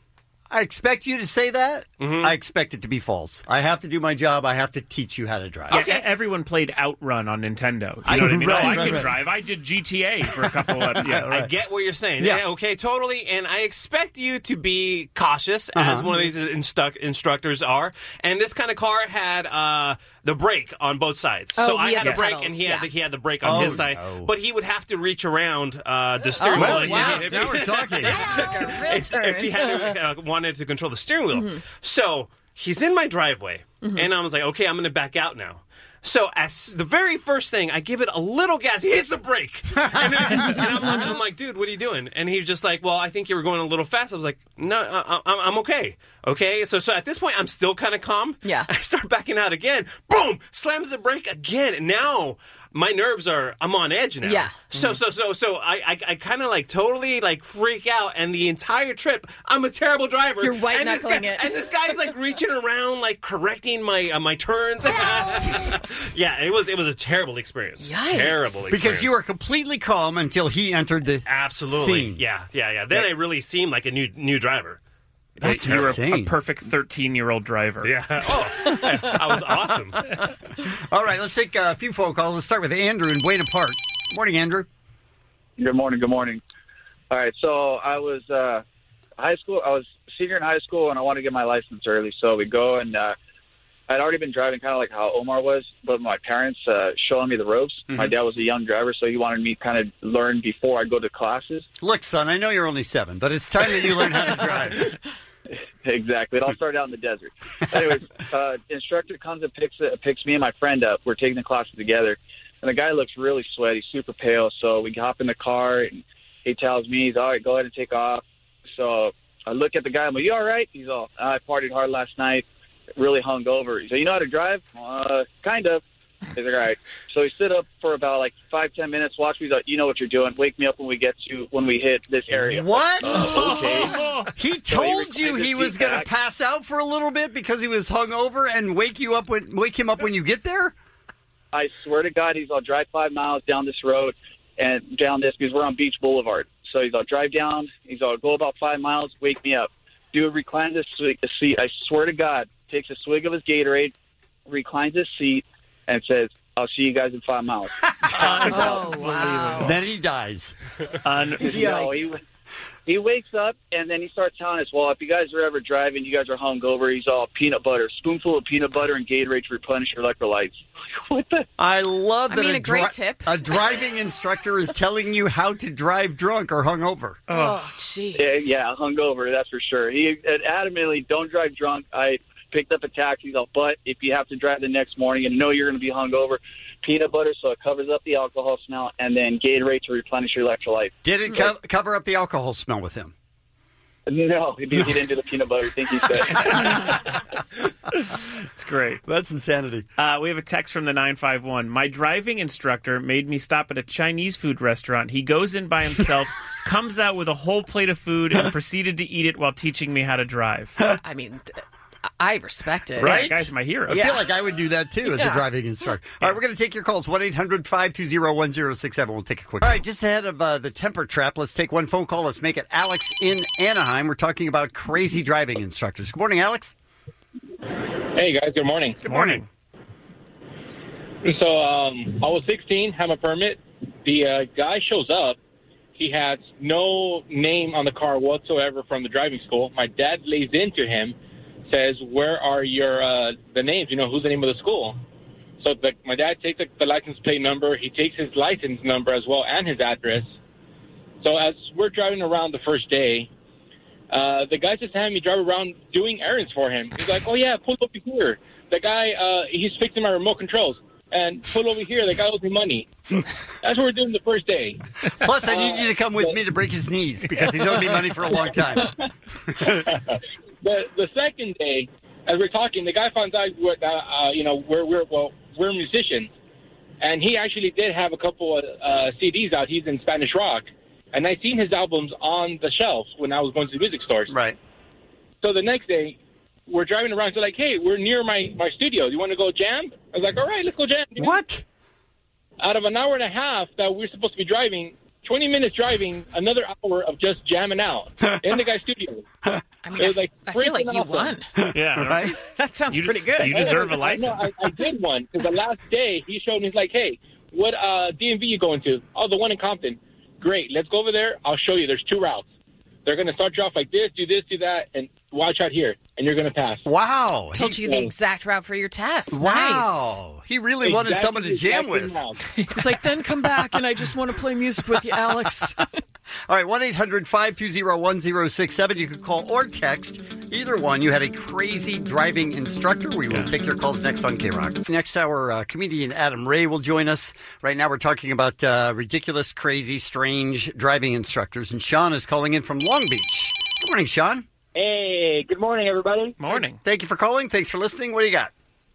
I expect you to say that. Mhm. I expect it to be false. I have to do my job. I have to teach you how to drive. Yeah, e- everyone played Outrun on Nintendo. You know I- what I mean? right, oh, I right, can right. drive. I did G T A for a couple of yeah. I get what you're saying. Yeah. Yeah. Okay, totally. And I expect you to be cautious, as Uh-huh. one of these instu- instructors are. And this kind of car had uh, the brake on both sides. Oh, so he I had had the the brake, pedals, and he yeah. had the, he had the brake on Oh, his side. no. But he would have to reach around uh, the steering Oh, wheel. wow. If- Now we're talking. if, if he had to, uh, wanted to control the steering wheel. Mm-hmm. So he's in my driveway, and I was like, okay, I'm going to back out now. So as the very first thing, I give it a little gas. He hits the brake, and, then, and I'm, like, I'm like, dude, what are you doing? And he's just like, well, I think you were going a little fast. I was like, no, I, I'm, I'm okay. Okay, so so at this point, I'm still kind of calm. Yeah. I start backing out again. Boom! Slams the brake again. And now my nerves are, I'm on edge now. Yeah. So so so so I I, I kind of like totally like freak out, and the entire trip, I'm a terrible driver. You're white and this knuckling guy, it. And this guy's like reaching around, like correcting my uh, my turns. Yeah, it was it was a terrible experience. Yikes. Terrible experience. Because you were completely calm until he entered the absolutely scene. yeah yeah yeah. Then I really seemed like a new new driver. That's you were a, a insane. perfect thirteen-year-old driver. Yeah. Oh, I was awesome. All right, let's take a few phone calls. Let's start with Andrew in Buena Park. Morning, Andrew. Good morning. Good morning. All right. So I was uh, high school. I was senior in high school, and I wanted to get my license early. So we go, and uh, I'd already been driving, kind of like how Omar was, but my parents uh, showing me the ropes. Mm-hmm. My dad was a young driver, so he wanted me kind of learn before I go to classes. Look, son, I know you're only seven, but it's time that you learn how to drive. Exactly. It all started out in the desert. Anyways, uh, instructor comes and picks uh, picks me and my friend up. We're taking the classes together, and the guy looks really sweaty, super pale. So we hop in the car, and he tells me, he's all right, go ahead and take off. So I look at the guy. I'm like, you all right? He's all, I partied hard last night, really hungover. He said, you know how to drive? Uh, kind of. He's like, all right. So he stood up for about like five, ten minutes, watched me. He's like, you know what you're doing. Wake me up when we get to when we hit this area. What? Uh, okay. He So he told you reclined he his was seat going to back. pass out for a little bit because he was hungover and wake you up when wake him up when you get there? I swear to God, he's all drive five miles down this road and down this because we're on Beach Boulevard. So he's all drive down. He's all go about five miles, wake me up. Dude reclines his swe- seat. I swear to God, takes a swig of his Gatorade, reclines his seat, and says, "I'll see you guys in five miles." Oh, wow. Then he dies. No, he, he wakes up, and then he starts telling us, well, if you guys are ever driving, you guys are hungover, he's all peanut butter, spoonful of peanut butter and Gatorade to replenish your electrolytes. What the? I love I that mean, a, a great dri- tip. a driving instructor is telling you how to drive drunk or hungover. Oh, jeez. Yeah, yeah, hungover, that's for sure. He adamantly, don't drive drunk. I picked up a taxi, he's all, but if you have to drive the next morning and know you're going to be hungover, peanut butter so it covers up the alcohol smell, and then Gatorade to replenish your electrolytes. Did it co- cover up the alcohol smell with him? No, he didn't he didn't do the peanut butter. I think he said. It's great. That's insanity. Uh, we have a text from the nine five one. My driving instructor made me stop at a Chinese food restaurant. He goes in by himself, comes out with a whole plate of food, and proceeded to eat it while teaching me how to drive. I mean, th- I respect it. Right? Yeah, guy's my hero. I feel like I would do that too as a Yeah. driving instructor. All right, we're going to take your calls. one eight hundred five two zero one zero six seven. We'll take a quick. All right, just ahead of uh, the temper trap, let's take one phone call. Let's make it Alex in Anaheim. We're talking about crazy driving instructors. Good morning, Alex. Hey, guys. Good morning. Good morning. So um, I was sixteen, have a permit. The uh, guy shows up. He has no name on the car whatsoever from the driving school. My dad lays into him, says, where are your uh, the names? You know, who's the name of the school? So the, my dad takes the, the license plate number. He takes his license number as well and his address. So as we're driving around the first day, uh, the guy just had me drive around doing errands for him. He's like, oh, yeah, pull over here. The guy, uh, he's fixing my remote controls. And pull over here. The guy owes me money. That's what we're doing the first day. Plus, I need you to come with me to break his knees because he's owed me money for a long time. the the second day, as we're talking, the guy finds out what uh, uh, you know we're we're well we're musicians, and he actually did have a couple of uh, C Ds out. He's in Spanish rock, and I seen his albums on the shelves when I was going to the music stores. Right. So the next day, we're driving around. So like, hey, we're near my my studio. You want to go jam? I was like, all right, let's go jam. What? Out of an hour and a half that we're supposed to be driving, twenty minutes driving, another hour of just jamming out in the guy's studio. I mean, It was like I feel like you freaking won. Yeah, right? That sounds You- pretty good. you deserve a I- license. No, I, I did one because the last day he showed me. He's like, "Hey, what uh, D M V you going to? Oh, the one in Compton. Great, let's go over there. I'll show you. There's two routes. They're going to start you off like this, do this, do that, and watch out here, and you're going to pass." Wow. Told you the exact route for your test. Wow. He really wanted Exactly someone to the jam exact with. route. Nice. It's like, then come back and I just want to play music with you, Alex. All right, one eight hundred five two zero one zero six seven. You can call or text. Either one. You had a crazy driving instructor. We will take your calls next on K-Rock. Next hour, uh, comedian Adam Ray will join us. Right now we're talking about uh, ridiculous, crazy, strange driving instructors. And Sean is calling in from Long Beach. Good morning, Sean. Hey, good morning, everybody. Morning. Thank you for calling. Thanks for listening. What do you got?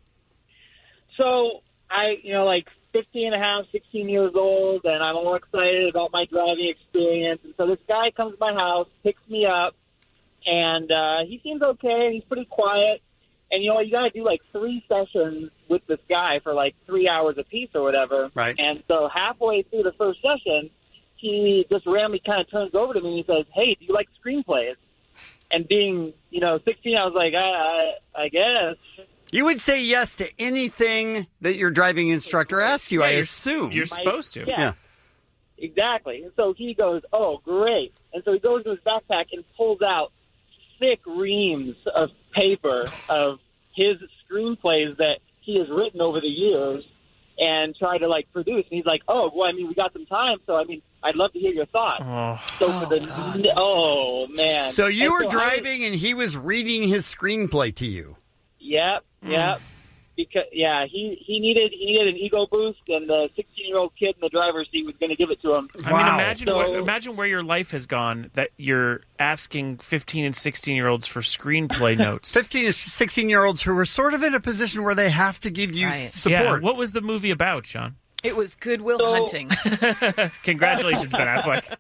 So, I, you know, like fifteen and a half, sixteen years old, and I'm all excited about my driving experience. And so this guy comes to my house, picks me up, and uh, he seems okay. He's pretty quiet. And, you know, you got to do like three sessions with this guy for like three hours apiece or whatever. Right. And so halfway through the first session, he just randomly kind of turns over to me and he says, "Hey, do you like screenplays?" And being, you know, sixteen, I was like, I, I, I guess. You would say yes to anything that your driving instructor asks you, Yeah, I you're- assume. You're supposed to. Yeah. Yeah. Exactly. And so he goes, "Oh, great." And so he goes to his backpack and pulls out thick reams of paper of his screenplays that he has written over the years and try to, like, produce. And he's like, "Oh, well, I mean, we got some time, so, I mean, I'd love to hear your thoughts." Oh. So for the, oh, man. So you And were so I- driving and he was reading his screenplay to you. Yep, yep. because yeah, he, he needed he needed an ego boost, and the sixteen-year-old kid in the driver's seat was going to give it to him. I mean, imagine So- what, imagine where your life has gone that you're asking fifteen and sixteen-year-olds for screenplay notes. fifteen and sixteen-year-olds who are sort of in a position where they have to give you s- support. Yeah, what was the movie about, Sean? It was Goodwill Hunting. Congratulations, Ben Affleck.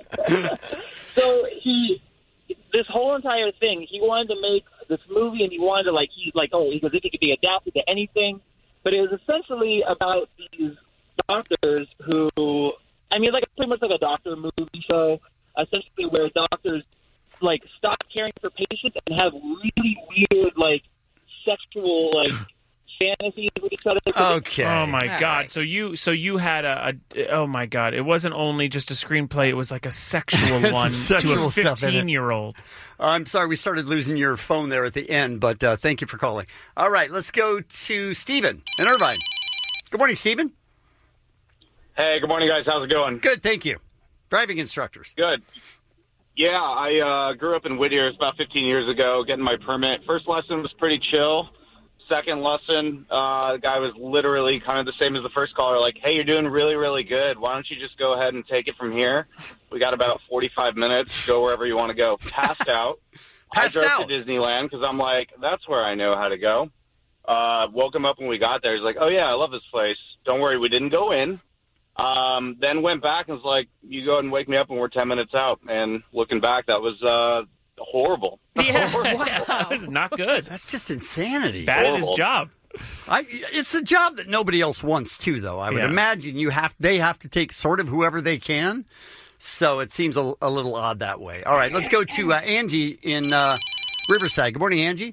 So he, this whole entire thing, he wanted to make this movie, and he wanted to like, he's like, oh, because it could be adapted to anything. But it was essentially about these doctors who, I mean, like pretty much like a doctor movie show, essentially where doctors like stop caring for patients and have really weird like sexual like fantasies with each other. Okay. Oh my All God! right. So you, so you had a, a, oh my God! It wasn't only just a screenplay; it was like a sexual Some one to sexual a stuff in it. fifteen-year-old. I'm sorry we started losing your phone there at the end, but uh, thank you for calling. All right, let's go to Stephen in Irvine. Good morning, Stephen. Hey, good morning, guys. How's it going? Good, thank you. Driving instructors. Good. Yeah, I uh, grew up in Whittier. It's about fifteen years ago, getting my permit. First lesson was pretty chill. Second lesson, uh, the guy was literally kind of the same as the first caller, like, hey, you're doing really, really good. Why don't you just go ahead and take it from here? We got about forty-five minutes. Go wherever you want to go. Passed out. Passed I drove out. to Disneyland because I'm like, that's where I know how to go. Uh, woke him up when we got there. He's like, oh, yeah, I love this place. Don't worry, we didn't go in. Um, then went back and was like, you go ahead and wake me up when we're ten minutes out. And looking back, that was uh, horrible. Yeah, wow. Not good. That's just insanity. Bad at his job. I, it's a job that nobody else wants too, though. I would Yeah. imagine you have they have to take sort of whoever they can. So it seems a, a little odd that way. All right, let's go to uh, Angie in uh, Riverside. Good morning, Angie.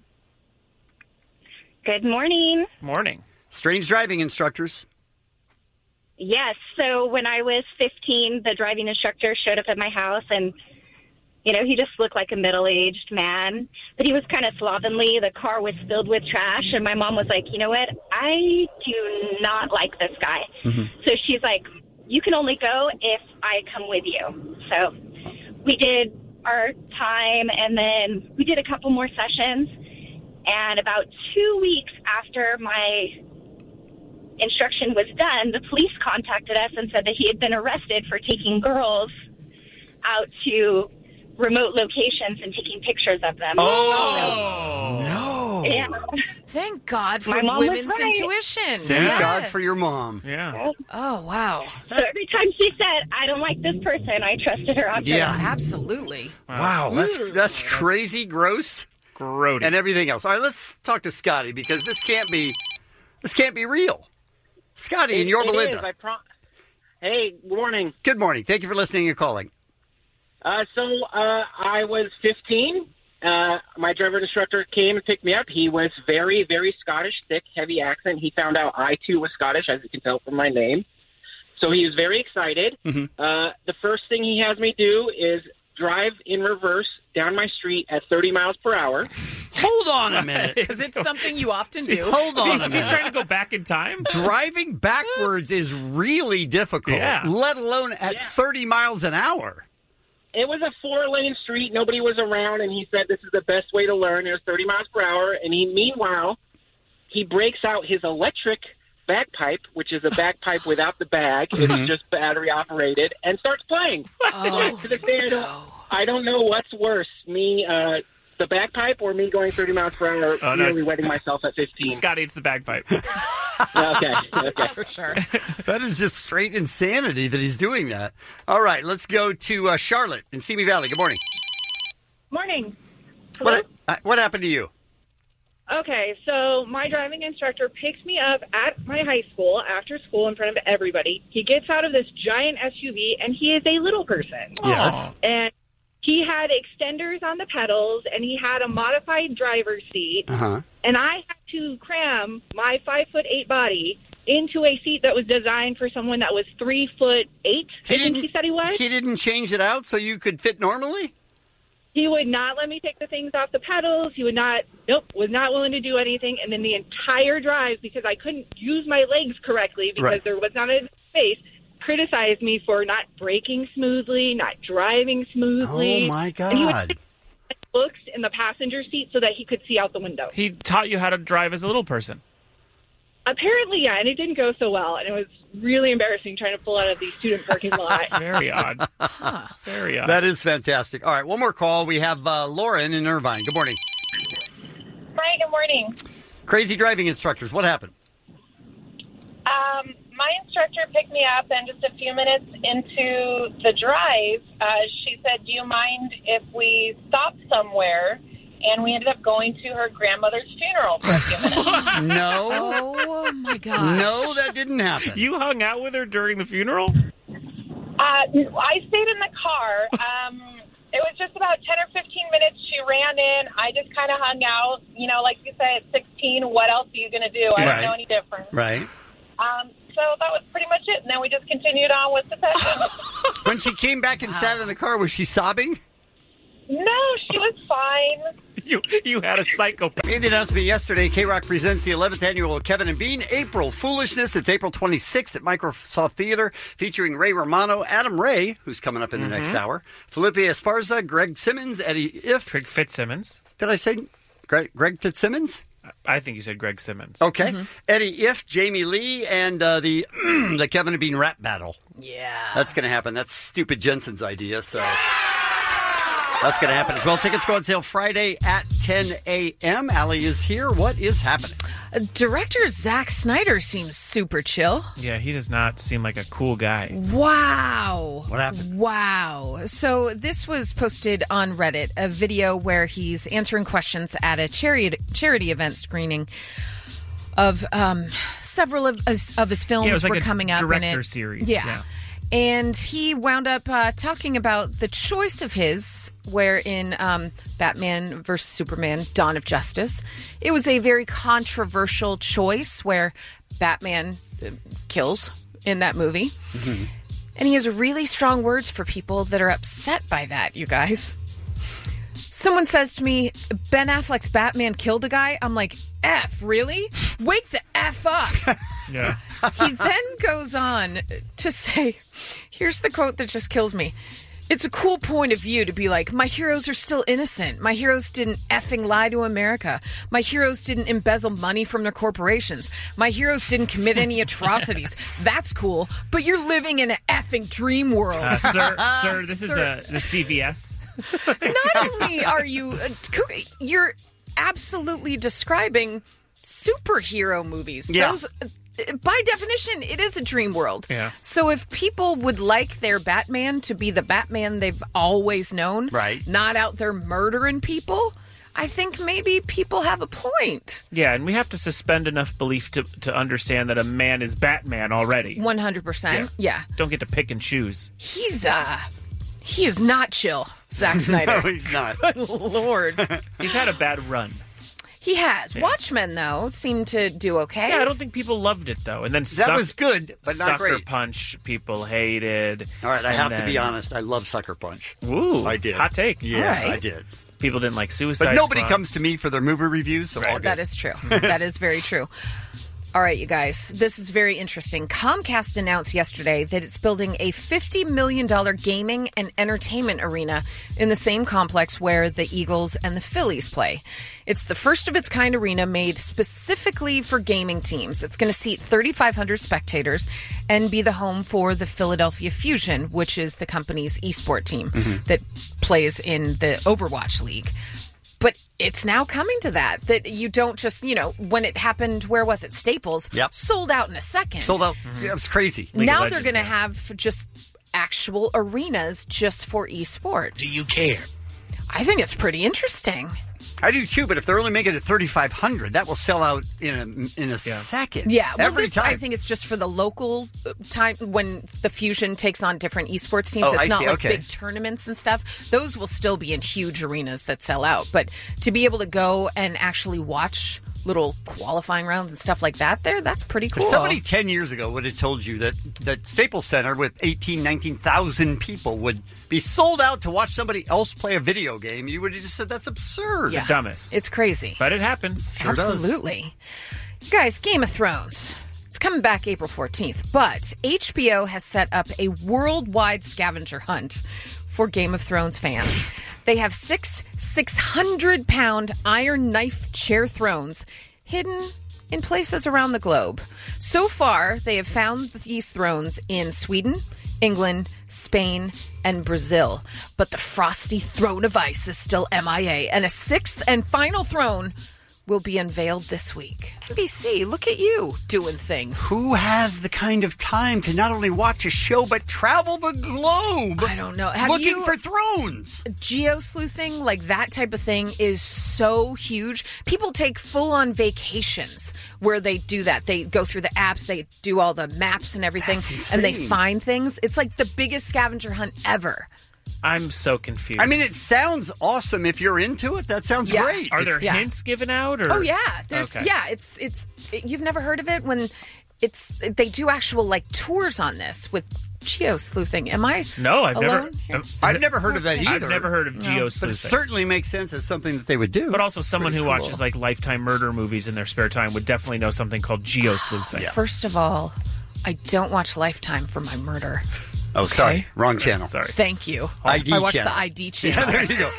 Good morning. Morning. Strange driving instructors. Yes. So when I was fifteen, the driving instructor showed up at my house, and, you know, he just looked like a middle-aged man, but he was kind of slovenly. The car was filled with trash, and my mom was like, you know what? I do not like this guy. So she's like, you can only go if I come with you. So we did our time, and then we did a couple more sessions. And about two weeks after my instruction was done, the police contacted us and said that he had been arrested for taking girls out to remote locations and taking pictures of them. Oh, no. Yeah. Thank God for My mom was women's right. intuition. Thank Yes. God for your mom. Yeah. Oh, wow. So every time she said, I don't like this person, I trusted her out to Yeah. Absolutely. Wow, that's that's crazy, gross, grody, and everything else. All right, let's talk to Scotty because this can't be this can't be real. Scotty in It- Yorba it Linda. is, I pro- hey, good morning. Good morning. Thank you for listening and calling. Uh, so uh, I was fifteen. Uh, my driver instructor came and picked me up. He was very, very Scottish, thick, heavy accent. He found out I, too, was Scottish, as you can tell from my name. So he was very excited. Mm-hmm. Uh, the first thing he has me do is drive in reverse down my street at thirty miles per hour. Hold on a minute. Is it something you often do? Hold on a Is he minute. trying to go back in time? Driving backwards is really difficult, Yeah. let alone at thirty miles an hour. It was a four-lane street. Nobody was around, and he said this is the best way to learn. It was thirty miles per hour, and he, meanwhile, he breaks out his electric bagpipe, which is a bagpipe without the bag. Mhm. It's just battery-operated, and starts playing. Oh, to this day, I don't, I don't know what's worse, me, uh, the bagpipe, or me going thirty miles per hour, Oh, no. nearly wetting myself at fifteen. Scotty, it's the bagpipe. Okay, okay. For sure. That is just straight insanity that he's doing that. All right, let's go to uh, Charlotte in Simi Valley. Good morning. Morning. What uh, what happened to you? Okay, so my driving instructor picks me up at my high school after school in front of everybody. He gets out of this giant S U V, and he is a little person. Yes. And he had extenders on the pedals, and he had a modified driver's seat. Uh-huh. And I had to cram my five foot eight body into a seat that was designed for someone that was three foot eight. I think he said he was. He didn't change it out so you could fit normally? He would not let me take the things off the pedals. He would not, nope, was not willing to do anything. And then the entire drive, because I couldn't use my legs correctly because Right. there was not enough space, criticized me for not braking smoothly, not driving smoothly. Oh, my And he would God. put books in the passenger seat so that he could see out the window. He taught you how to drive as a little person. apparently, yeah, and it didn't go so well, and it was really embarrassing trying to pull out of the student parking lot. Very odd. Huh. Very odd. That is fantastic. All right, one more call. We have uh, Lauren in Irvine. Good morning. Hi, good morning. Crazy driving instructors. What happened? Um, my instructor picked me up, and just a few minutes into the drive, uh, she said, do you mind if we stop somewhere? And we ended up going to her grandmother's funeral for a few minutes. No. Oh, my gosh. No, that didn't happen. You hung out with her during the funeral? Uh, I stayed in the car. Um, it was just about ten or fifteen minutes. She ran in. I just kind of hung out. You know, like you say, at sixteen, what else are you going to do? I Right. don't know any different. Right. Um, so that was pretty much it. And then we just continued on with the session. When she came back and sat in the car, was she sobbing? No, she was fine. You you had a psychopath. Made the announcement yesterday. K-Rock presents the eleventh annual Kevin and Bean April Foolishness. It's April twenty-sixth at Microsoft Theater, featuring Ray Romano, Adam Ray, who's coming up in the Mm-hmm. next hour, Felipe Esparza, Greg Simmons, Eddie If. Greg Fitzsimmons. Did I say Greg, Greg Fitzsimmons? I think you said Greg Simmons. Okay. Eddie If, Jamie Lee, and uh, the the Kevin and Bean rap battle. Yeah. That's going to happen. That's stupid Jensen's idea, so that's going to happen as well. Tickets go on sale Friday at ten a.m. Allie is here. What is happening? Uh, Director Zack Snyder seems super chill. Yeah, he does not seem like a cool guy. Wow. What happened? Wow. So this was posted on Reddit, a video where he's answering questions at a charity charity event screening of um, several of, of his films Yeah, it was like were a coming up in director it. series, Yeah. yeah. And he wound up uh, talking about the choice of his, where in um, Batman versus Superman, Dawn of Justice, it was a very controversial choice where Batman uh, kills in that movie. Mm-hmm. And he has really strong words for people that are upset by that, you guys. Someone says to me, Ben Affleck's Batman killed a guy. I'm like, F, really? Wake the F up. Yeah. He then goes on to say, here's the quote that just kills me. It's a cool point of view to be like, my heroes are still innocent. My heroes didn't effing lie to America. My heroes didn't embezzle money from their corporations. My heroes didn't commit any atrocities. That's cool, but you're living in an effing dream world. Uh, sir, sir, this is Sir. a the C V S. Not only are you, uh, you're absolutely describing superhero movies. Yeah. Those, by definition, it is a dream world. Yeah. So if people would like their Batman to be the Batman they've always known, Right. not out there murdering people, I think maybe people have a point. Yeah, and we have to suspend enough belief to to understand that a man is Batman already. one hundred percent. Yeah. Don't get to pick and choose. He's, uh, he is not chill, Zack Snyder. No, he's not. Good Lord. He's had a bad run. He has. Yeah. Watchmen, though, seemed to do okay. Yeah, I don't think people loved it, though. And then That Suck- was good, but not Sucker great. Punch, people hated. All right, I And have to be then- honest. I love Sucker Punch. Woo, I did. Hot take. Yeah, All right. I did. People didn't like Suicide But nobody Squad. comes to me for their movie reviews, so all good. That is true. That is very true. All right, you guys, this is very interesting. Comcast announced yesterday that it's building a fifty million dollars gaming and entertainment arena in the same complex where the Eagles and the Phillies play. It's the first of its kind arena made specifically for gaming teams. It's going to seat thirty-five hundred spectators and be the home for the Philadelphia Fusion, which is the company's esport team Mhm. that plays in the Overwatch League. But it's now coming to that, that you don't just, you know, when it happened, where was it? Staples. Yep. Sold out in a second. Sold out. Yeah, it was crazy. Now they're going to have just actual arenas just for esports. Do you care? I think it's pretty interesting. I do too, but if they're only making it thirty-five hundred, that will sell out in a in a second. Yeah, well, every this, time. I think it's just for the local uh, time when the Fusion takes on different esports teams. Oh, it's I not see, like okay. big tournaments and stuff. Those will still be in huge arenas that sell out. But to be able to go and actually watch little qualifying rounds and stuff like that there, that's pretty cool. If somebody ten years ago would have told you that, that Staples Center with eighteen, nineteen thousand people would be sold out to watch somebody else play a video game, you would have just said that's absurd. The dumbest. It's crazy. But it happens. Sure does. Absolutely. You guys, Game of Thrones. It's coming back April fourteenth, but H B O has set up a worldwide scavenger hunt for Game of Thrones fans. They have six six hundred pound iron knife chair thrones hidden in places around the globe. So far, they have found these thrones in Sweden, England, Spain, and Brazil. But the frosty throne of ice is still M I A, and a sixth and final throne will be unveiled this week. N B C, look at you doing things. Who has the kind of time to not only watch a show, but travel the globe? I don't know. Have looking you- for thrones. Geo-sleuthing, like that type of thing, is so huge. People take full-on vacations where they do that. They go through the apps, they do all the maps and everything, and they insane. find things. It's like the biggest scavenger hunt ever. I'm so confused. I mean, it sounds awesome if you're into it. That sounds Yeah. great. Are there Yeah. hints given out? Or? Oh yeah, there's Okay. yeah. It's it's you've never heard of it when it's they do actual like tours on this with geo sleuthing. Am I No, I've never. alone here? I've never heard of that Okay. either. I've never heard of No. geo But it sleuthing. certainly makes sense as something that they would do. But also, someone who pretty cool. watches like Lifetime murder movies in their spare time would definitely know something called geo sleuthing. First of all, I don't watch Lifetime for my murder. Oh, sorry. Wrong channel. Sorry. Thank you. I D I watch channel. the I D channel. Yeah, there you go.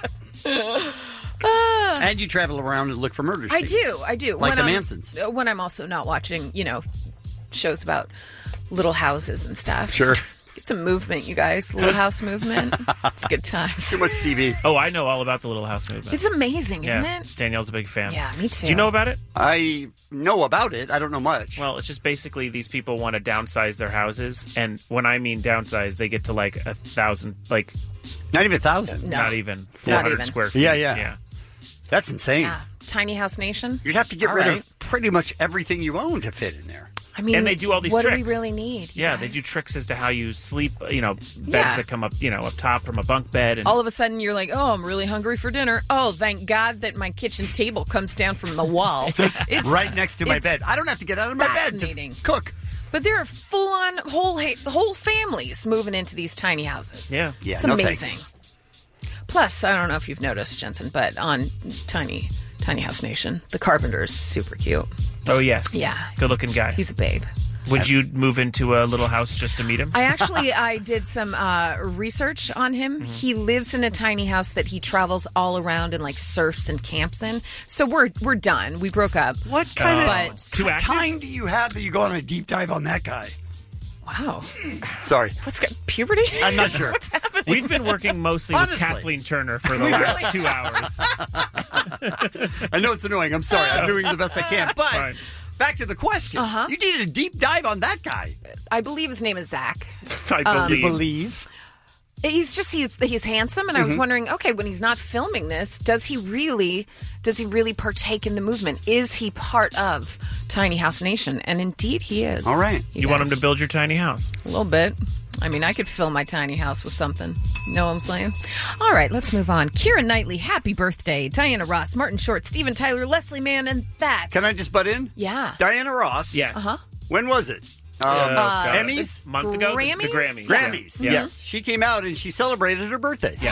Ah. And you travel around and look for murder I scenes. do, I do. Like when the I'm, Mansons. uh, When I'm also not watching, you know, shows about little houses and stuff. Sure. Get some movement, you guys. Little house movement. It's good times. Too much T V. Oh, I know all about the Little House movement. It's amazing, isn't yeah, it? Danielle's a big fan. Yeah, me too. Do you know about it? I know about it. I don't know much. Well, it's just basically these people want to downsize their houses, and when I mean downsize, they get to like a thousand, like Not even a thousand. No. not even four Not hundred even. square feet. Yeah, yeah. yeah. That's insane. Yeah. Tiny House Nation. You'd have to get All rid right. of pretty much everything you own to fit in there. I mean, And they do all these what tricks. do we really need? you Yeah, they guys? do tricks as to how you sleep. You know, beds Yeah. that come up, you know, up top from a bunk bed, and All of a sudden, you're like, "Oh, I'm really hungry for dinner." Oh, thank God that my kitchen table comes down from the wall. It's right next to my it's bed. I don't have to get out of my bed fascinating. to cook. But there are full-on whole ha- whole families moving into these tiny houses. yeah, Yeah, It's no amazing. thanks. Plus, I don't know if you've noticed, Jensen, but on Tiny Tiny House Nation, the carpenter is super cute. Oh yes, Yeah. good looking guy. He's a babe. Would you move into a little house just to meet him? I actually I did some uh, research on him. Mm-hmm. He lives in a tiny house that he travels all around and like surfs and camps in. So we're we're done. We broke up. What kind But- of Too active? time do you have that you go on a deep dive on that guy? Wow. Sorry. What's got puberty? I'm not sure. What's happening? We've been working mostly with Honestly. Kathleen Turner for the last two hours. I know it's annoying. I'm sorry. I'm doing the best I can. But Fine. back to the question. Uh-huh. You did a deep dive on that guy. I believe his name is Zach. I Um, believe. Believe. He's just he's he's handsome, and I was Mm-hmm. wondering, okay, when he's not filming this, does he really does he really partake in the movement? Is he part of Tiny House Nation? And indeed, he is. All right. He You want him is. to build your tiny house? A little bit. I mean, I could fill my tiny house with something. Know what I'm saying? All right, let's move on. Keira Knightley, happy birthday. Diana Ross, Martin Short, Steven Tyler, Leslie Mann, and that. Can I just butt in? Yeah. Diana Ross. Yes. Uh huh. When was it? Um, Uh, God. Emmys? A month ago? The- The, Grammys? Grammys. Grammys. Yeah. Yes. She came out and she celebrated her birthday. Yeah.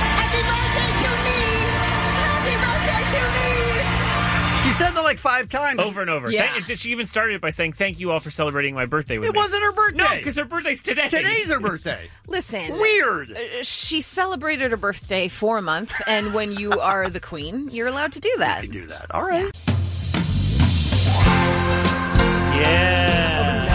She said that like five times. Over and over. Yeah. Thank- she even started it by saying, thank you all for celebrating my birthday with It me. wasn't her birthday. No, because her birthday's today. Today's her birthday. Listen. Weird. uh, She celebrated her birthday for a month, and when you are the queen, you're allowed to do that. You can do that. All right. Yeah.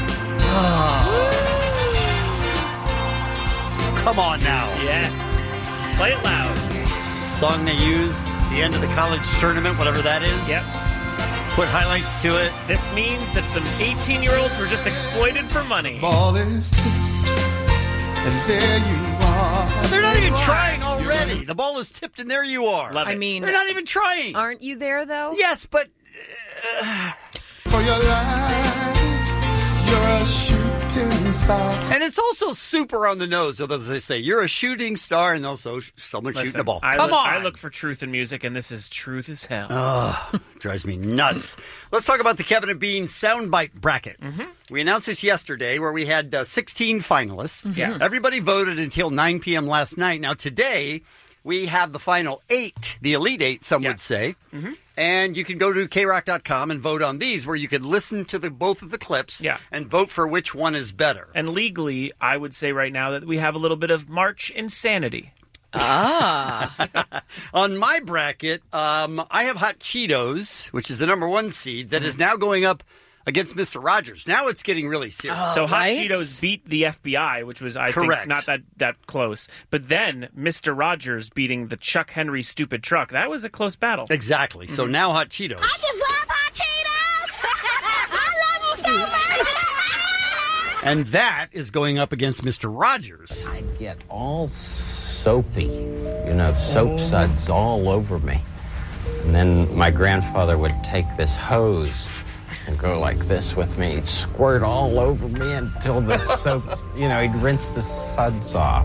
Come on now. Yes. Play it loud. Song they use, the end of the college tournament, whatever that is. Yep. Put highlights to it. This means that some eighteen-year-olds were just exploited for money. Ball is tipped, and there you are. They're not even trying already. The ball is tipped, and there you are. Love I it. mean, They're not even trying. aren't you there though? Yes, but For your life, you're a shooting star. and it's also super on the nose. Although they say you're a shooting star, and also sh- someone shooting Listen, the ball. I Come look, on. I look for truth in music, and this is truth as hell. Ugh, drives me nuts. Let's talk about the Kevin and Bean soundbite bracket. Mm-hmm. We announced this yesterday where we had uh, sixteen finalists. Yeah. Everybody voted until nine p.m. last night. Now, today, we have the final eight, the Elite Eight, some Yeah. would say. Mhm. And you can go to K rock dot com and vote on these, where you could listen to the both of the clips Yeah. and vote for which one is better. And legally, I would say right now that we have a little bit of March insanity. Ah. On my bracket, um, I have Hot Cheetos, which is the number one seed, that is now going up against Mister Rogers. Now it's getting really serious. So Hot Cheetos beat the F B I, which was, I Correct. think, not that, that close. But then Mister Rogers beating the Chuck Henry stupid truck. That was a close battle. Exactly. So Mhm. now Hot Cheetos. I just love hot Cheetos. I love you so much. And that is going up against Mister Rogers. I'd get all soapy, you know, soap suds all over me. And then my grandfather would take this hose and go like this with me. He'd squirt all over me until the soap, you know, he'd rinse the suds off.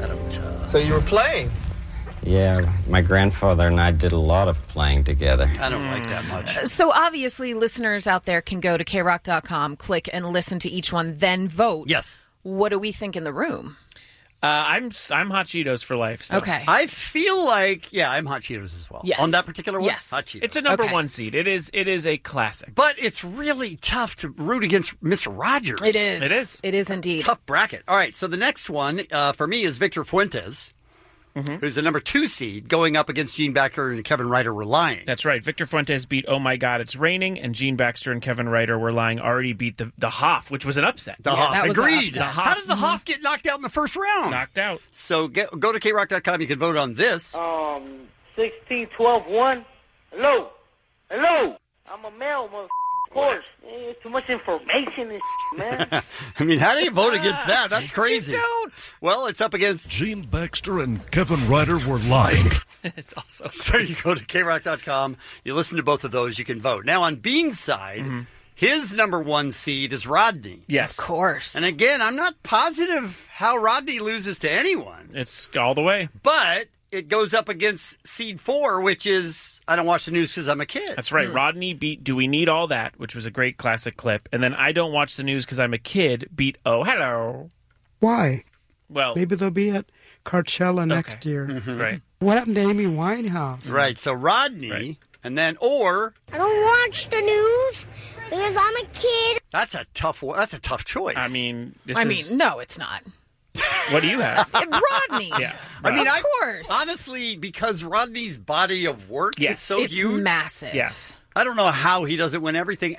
So you were playing? Yeah, my grandfather and I did a lot of playing together. I don't like that much. So obviously, listeners out there can go to K rock dot com, click and listen to each one, then vote. Yes. What do we think in the room? Uh, I'm I'm Hot Cheetos for life. So. Okay. I feel like, yeah, I'm Hot Cheetos as well. Yes. On that particular one? Yes. Hot Cheetos. It's a number Okay. one seed. It is it is a classic. But it's really tough to root against Mister Rogers. It is. It is. It is indeed. Tough bracket. All right, so the next one uh, for me is Victor Fuentes, who's the number two seed, going up against Gene Baxter and Kevin Ryder were lying. That's right. Victor Fuentes beat Oh My God, It's Raining, and Gene Baxter and Kevin Ryder were lying already beat the, the Hoff, which was an upset. The Hoff. Agreed. The Hoff. How does the Hoff get knocked out in the first round? Knocked out. So get, go to K rock dot com. You can vote on this. Um, sixteen, twelve, one. Hello. Hello. I'm a male, mother. Of course. Eh, too much information and man. I mean, how do you vote against that? That's crazy. You don't. Well, it's up against Gene Baxter and Kevin Ryder were lying. It's also so you go to K rock dot com. You listen to both of those. You can vote. Now on Bean's side, his number one seed is Rodney. Yes. Of course. And again, I'm not positive how Rodney loses to anyone, It's all the way. but it goes up against seed four, which is I don't watch the news because I'm a kid. That's right. Rodney beat Do We Need All That, which was a great classic clip. And then I Don't Watch the News Because I'm a Kid beat Oh Hello. Why? Well, Maybe they'll be at Coachella next year. Right. What happened to Amy Winehouse? Right. So Rodney, and then or I don't watch the news because I'm a kid. that's a tough. one- That's a tough choice. I mean, this I is, mean, no, it's not. what do you have? Rodney. Yeah. I mean, Of I course. honestly, because Rodney's body of work Yes. is so It's huge. massive. Yeah. I don't know how he doesn't win everything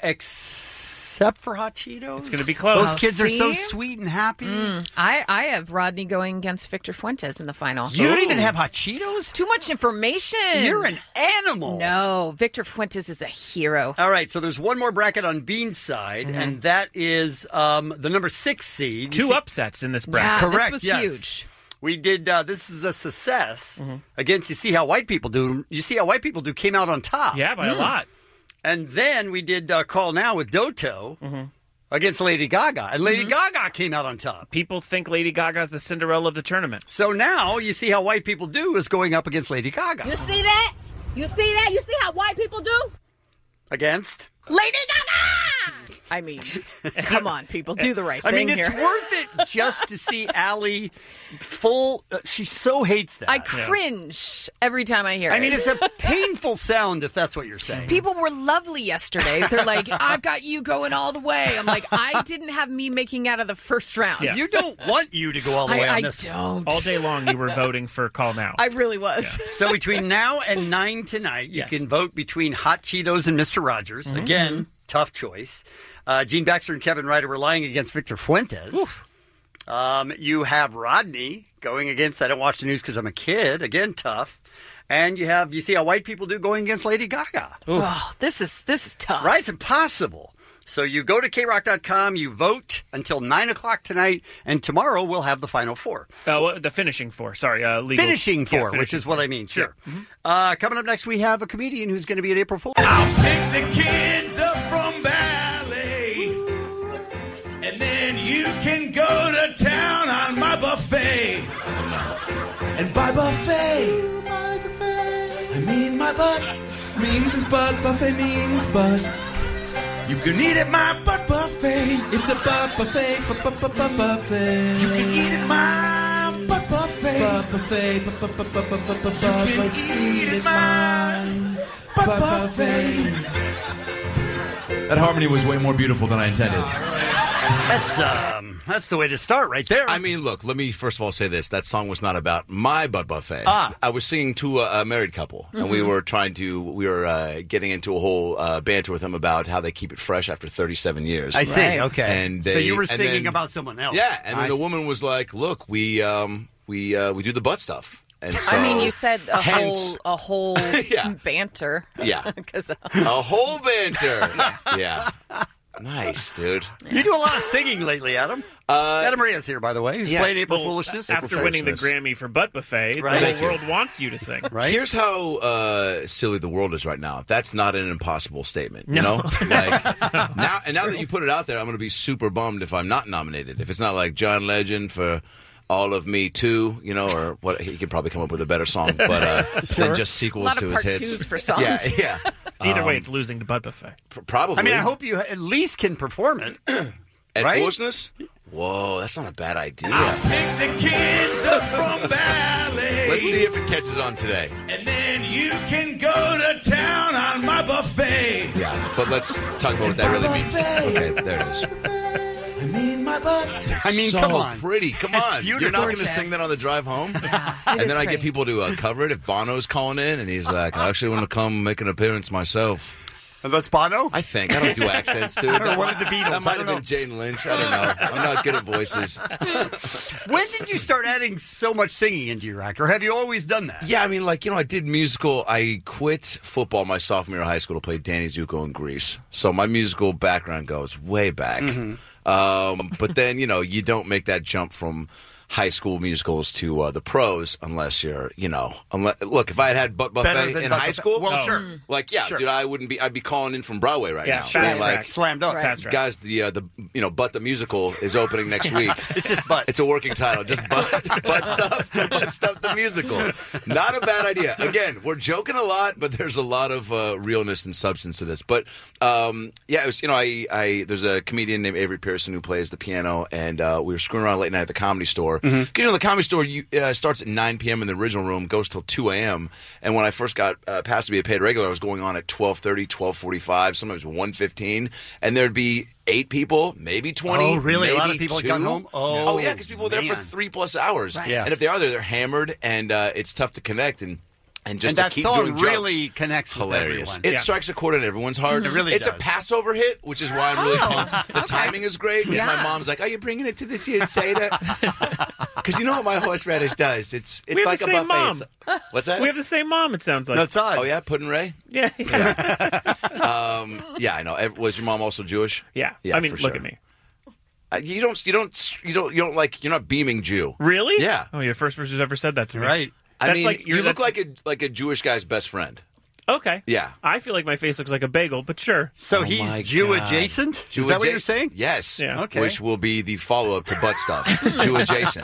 except for Hot Cheetos. It's going to be close. Those kids are so See? sweet and happy. Mm, I, I have Rodney going against Victor Fuentes in the final. You don't even Ooh. have Hot Cheetos? Too much information. You're an animal. No, Victor Fuentes is a hero. All right, so there's one more bracket on Bean's side, Mm-hmm. and that is um, the number six seed. You Two see- upsets in this bracket. Yeah, Correct. this was yes. huge. We did. Uh, this is a success Mm-hmm. against. You see how white people do. You see how white people do came out on top. Yeah, by a lot. And then we did uh, Call Now with Doto Mm-hmm. against Lady Gaga, and Lady Gaga came out on top. People think Lady Gaga's the Cinderella of the tournament. So now you see how white people do is going up against Lady Gaga. You see that? You see that? You see how white people do? Against? Lady Gaga! I mean, come on, people, do the right I thing mean, it's here. worth it just to see Allie full. Uh, she so hates that. I cringe every time I hear it. I mean, it's a painful sound if that's what you're saying. People were lovely yesterday. They're like, I've got you going all the way. I'm like, I didn't have me making out of the first round. Yeah. You don't want you to go all the way I, on I this. don't. All day long, you were voting for Call Now. I really was. So between now and nine tonight, you Yes. can vote between Hot Cheetos and Mister Rogers. Mm-hmm. Again, tough choice. Uh, Gene Baxter and Kevin Ryder were lying against Victor Fuentes. Um, you have Rodney going against I Don't Watch the News Because I'm a Kid. Again, tough. And you have, you see how white people do going against Lady Gaga. Oh, this is this is tough. Right? It's impossible. So you go to K rock dot com, you vote until nine o'clock tonight, and tomorrow we'll have the final four. Uh, well, the finishing four. Sorry, uh, legal. Finishing Yeah, four, finishing which is four. what I mean. Sure. Mhm. Uh, coming up next, we have a comedian who's going to be at April Fool's. Pick the kids up from ballet, and then you can go to town on my buffet. And by buffet, I mean my butt means his butt. Buffet means butt. You can eat at my butt buffet. It's a butt buffet, butt butt butt butt buffet. You can eat at my butt buffet. Butt buffet, butt butt butt butt butt butt butt. You can eat at my butt buffet. That harmony was way more beautiful than I intended. That's um, that's the way to start right there. I mean, look, let me first of all say this. That song was not about my butt buffet. Ah. I was singing to a, a married couple, mm-hmm. and we were trying to, we were uh, getting into a whole uh, banter with them about how they keep it fresh after thirty-seven years. I see, right. Okay. And they, so you were and singing then, about someone else. Yeah, and then I the see. woman was like, look, we, um, we, uh, we do the butt stuff. And so, I mean, you said a hence, whole a whole yeah. banter. Yeah. 'Cause, uh, a whole banter. Yeah. Nice, dude. You do a lot of singing lately, Adam. Uh, Adam Maria's here, by the way. He's yeah. playing April Well, Foolishness. After April winning the Foolishness. Grammy for Butt Buffet, Right. the Thank whole you. world wants you to sing. Right? Here's how uh, silly the world is right now. That's not an impossible statement. You No. know, like now and now that you put it out there, I'm going to be super bummed if I'm not nominated. If it's not like John Legend for All of Me Too, you know, or what he could probably come up with a better song, but uh, Sure. than just sequels A lot to of his part hits. twos for songs. Yeah, yeah. Either way, Um, it's losing to Butt Buffet. pr- probably. I mean, I hope you at least can perform it. At right? Foolishness? Whoa, that's not a bad idea. Pick the kids up from ballet. Let's see if it catches on today. And then you can go to town on my buffet. Yeah, but let's talk about what that really means. Okay, there it is. I mean my butt. I mean, so come on. pretty. Come It's on. beautiful. You're not going to Gorgeous. sing that on the drive home? it And is then I get pretty. people to uh, cover it if Bono's calling in, and he's like, I actually want to come make an appearance myself. And that's Bono? I think. I don't do accents, dude. Or one of the Beatles. That I might don't have been Jane Lynch. I don't know. I'm not good at voices. When did you start adding so much singing into your act, or have you always done that? Yeah, I mean, like, you know, I did musical. I quit football my sophomore year of high school to play Danny Zuko in Grease. So my musical background goes way back. Mm-hmm. Um, but then, you know, you don't make that jump from high school musicals to uh, the pros unless you're, you know, unless, look, if I had had Butt Better Buffet than in Butt high Buffet. schoal, Well, oh, sure. like, yeah, Sure. dude, I wouldn't be, I'd be calling in from Broadway right Yeah, now. fast Being track. like, Slam dunk. Right. Fast track. guys, the, uh, the, you know, Butt the Musical is opening next week. It's just butt. It's a working title. Just butt, butt stuff, butt stuff. The musical. Not a bad idea. Again, we're joking a lot, but there's a lot of uh, realness and substance to this. But um, yeah, it was. You know, I, I there's a comedian named Avery Pearson who plays the piano, and uh, we were screwing around late night at the Comedy Store. Because Mm-hmm. you know, the Comedy Store you, uh, starts at nine p.m. in the original room, goes till two a.m. And when I first got uh, passed to be a paid regular, I was going on at twelve thirty, twelve forty-five, sometimes one fifteen, and there'd be eight people, maybe twenty. Oh, really? A Maybe lot of people had two. gone home? Oh, Oh, yeah, because people are there for man. three plus hours. Right. Yeah. And if they are there, they're hammered, and uh, it's tough to connect. And and just and to that keep song doing jokes. really connects with Hilarious. everyone. It Yeah. strikes a chord in everyone's heart. It really It's does. a Passover hit, which is why I'm really Oh, pumped. The timing is great. 'Cause Yeah. my mom's like, "Are you bringing it to this here Seder?" Because you know what my horseradish does? It's it's We have like the a same buffet. mom. It's- What's that? We have the same mom, it sounds like. That's odd. Oh yeah, Puddin' Ray. Yeah. Yeah. Um, yeah, I know. Ev- Was your mom also Jewish? yeah. Yeah, I mean, for look sure. at me. Uh, you don't. You don't. You don't. You don't like. You're not beaming Jew. Really? Yeah. Oh, you're the first person who's ever said that to me. Right. I That's mean, like- you're- you look that's- like a like a Jewish guy's best friend. Okay. Yeah. I feel like my face looks like a bagel, but sure. So Oh he's my Jew God. adjacent? Jew Is that what adja- you're saying? Yes. Yeah. Okay. Which will be the follow up to butt stuff. Jew adjacent.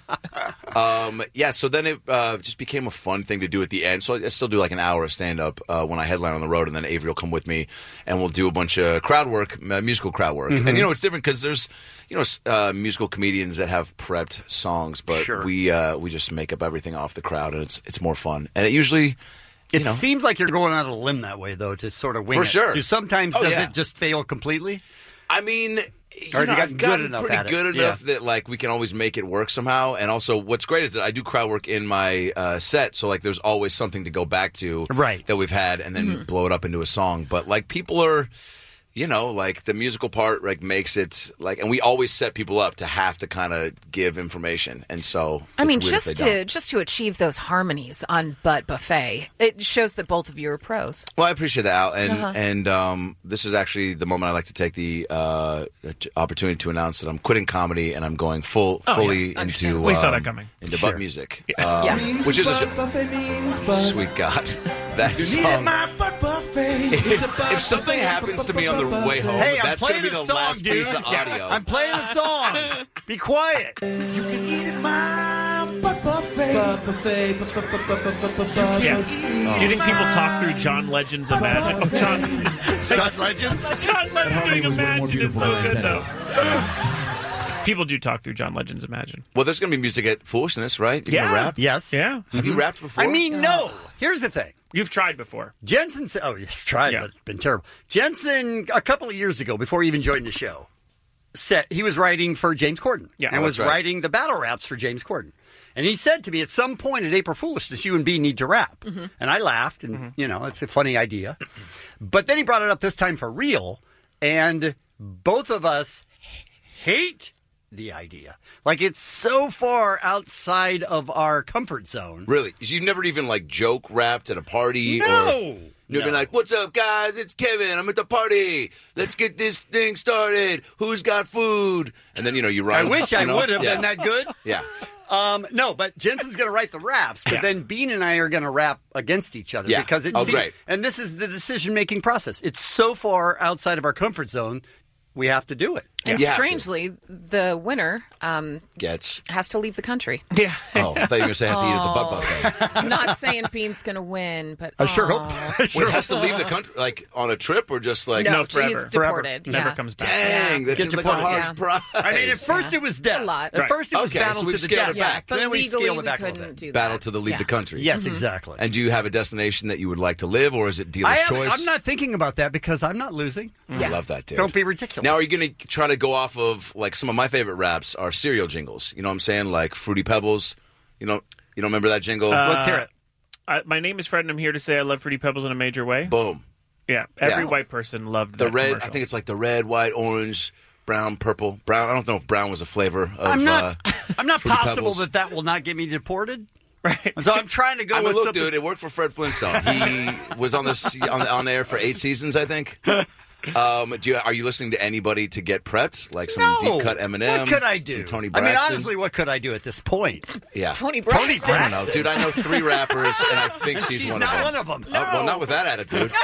Um, yeah. So then it uh, just became a fun thing to do at the end. So I still do like an hour of stand up uh, when I headline on the road, and then Avery will come with me, and we'll do a bunch of crowd work, uh, musical crowd work. Mm-hmm. And you know, it's different because there's you know s- uh, musical comedians that have prepped songs, but Sure. we uh, we just make up everything off the crowd, and it's it's more fun. And it usually. It You know. seems like you're going out on a limb that way, though, to sort of wing For it. sure. Do sometimes Oh, does yeah. it just fail completely? I mean, you Or know, you got I've good gotten enough pretty at it. good enough that like we can always make it work somehow. And also, what's great is that I do crowd work in my uh, set, so like there's always something to go back to, Right. that we've had, and then blow it up into a song. But like people are. You know, like the musical part, like makes it like, and we always set people up to have to kind of give information, and so I it's mean, weird if just they to don't. just to achieve those harmonies on Butt Buffet, it shows that both of you are pros. Well, I appreciate that, Al, and Uh-huh. and um, this is actually the moment I like to take the uh, t- opportunity to announce that I'm quitting comedy and I'm going full Oh, fully yeah. into We saw um, that coming. into Sure. butt music, Yeah. um, Yeah. which is a Butt buffet means butt. sweet God. That You song. needed my butt buffet. It's a If, butt if something buffet. happens to me on the way home, Hey, I'm that's going to playing be a the song, last dude. piece of audio. I'm playing a song. Be quiet. You can eat at my butt buffet. Butt buffet. Butt, butt, butt, butt, butt, butt, butt, butt. Yeah. Do you think people talk through John Legend's Imagine? Oh, John, John Legends? John Legend harmony doing was way more Imagine is beautiful so than good, intended. though. People do talk through John Legend's Imagine. Well, there's going to be music at Foolishness, right? You're Yeah. gonna rap? Yes. Yeah. Have you rapped before? I mean, no. Here's the thing. You've tried before. Jensen said, oh, yes, tried, Yeah. but it's been terrible. Jensen, a couple of years ago, before he even joined the show, said he was writing for James Corden Yeah. and Oh, was that's right. writing the battle raps for James Corden. And he said to me, at some point at April Foolishness, you and B need to rap. Mhm. And I laughed, and, you know, it's a funny idea. But then he brought it up this time for real, and both of us hate the idea. Like, it's so far outside of our comfort zone. Really? You never even, like, joke rapped at a party? No! Or you'd be like, what's up, guys? It's Kevin. I'm at the party. Let's get this thing started. Who's got food? And then, you know, you I rhyme. wish you I know? would have Yeah. been that good. Yeah. Um, no, but Jensen's going to write the raps, but Yeah. then Bean and I are going to rap against each other Yeah. because it's Oh, great. and this is the decision-making process. It's so far outside of our comfort zone, we have to do it. And strangely, the winner um, Gets. has to leave the country. Yeah. Oh, I thought you were going to say has to eat at the butt buffet. I'm not saying Bean's going to win, but I sure aw. hope. Wait, has to leave the country, like, on a trip or just, like... No, No, so he's forever. deported, Never yeah. comes back. Dang, that Get seems like a deported. harsh prize. I mean, at first it was death. A lot. At Right. first it was Okay, battle so to we've the scaled death. it back. But then we legally, scaled it we back a couldn't little bit. do that. Battle to the leave Yeah. the country. Yes, Mhm. exactly. And do you have a destination that you would like to live, or is it dealer's I have, choice? I'm not thinking about that because I'm not losing. I love that, dude. Don't be ridiculous. Now, are you going to try to go off of, like, some of my favorite raps are cereal jingles? You know what I'm saying? Like Fruity Pebbles. You know, you don't remember that jingle? Uh, I, my name is Fred, and I'm here to say I love Fruity Pebbles in a major way. Boom. Yeah, every Yeah. white person loved The that red, commercial. I think it's like the red, white, orange, brown, purple. Brown, I don't know if brown was a flavor of I'm not. uh, I'm not Fruity possible Pebbles. that that will not get me deported. Right. So I'm trying to go I mean, with look, something. dude, it worked for Fred Flintstone. He was on this on, on air for eight seasons, I think. Um, do you, are you listening to anybody to get prepped? Like some No. deep cut Eminem? What could I do? Some Tony I Braxton? mean, honestly, what could I do at this point? Yeah. Tony Tony Braxton. I don't know, dude. I know three rappers, and I think And she's, she's one, not of them. one of them. Oh, well, not with that attitude.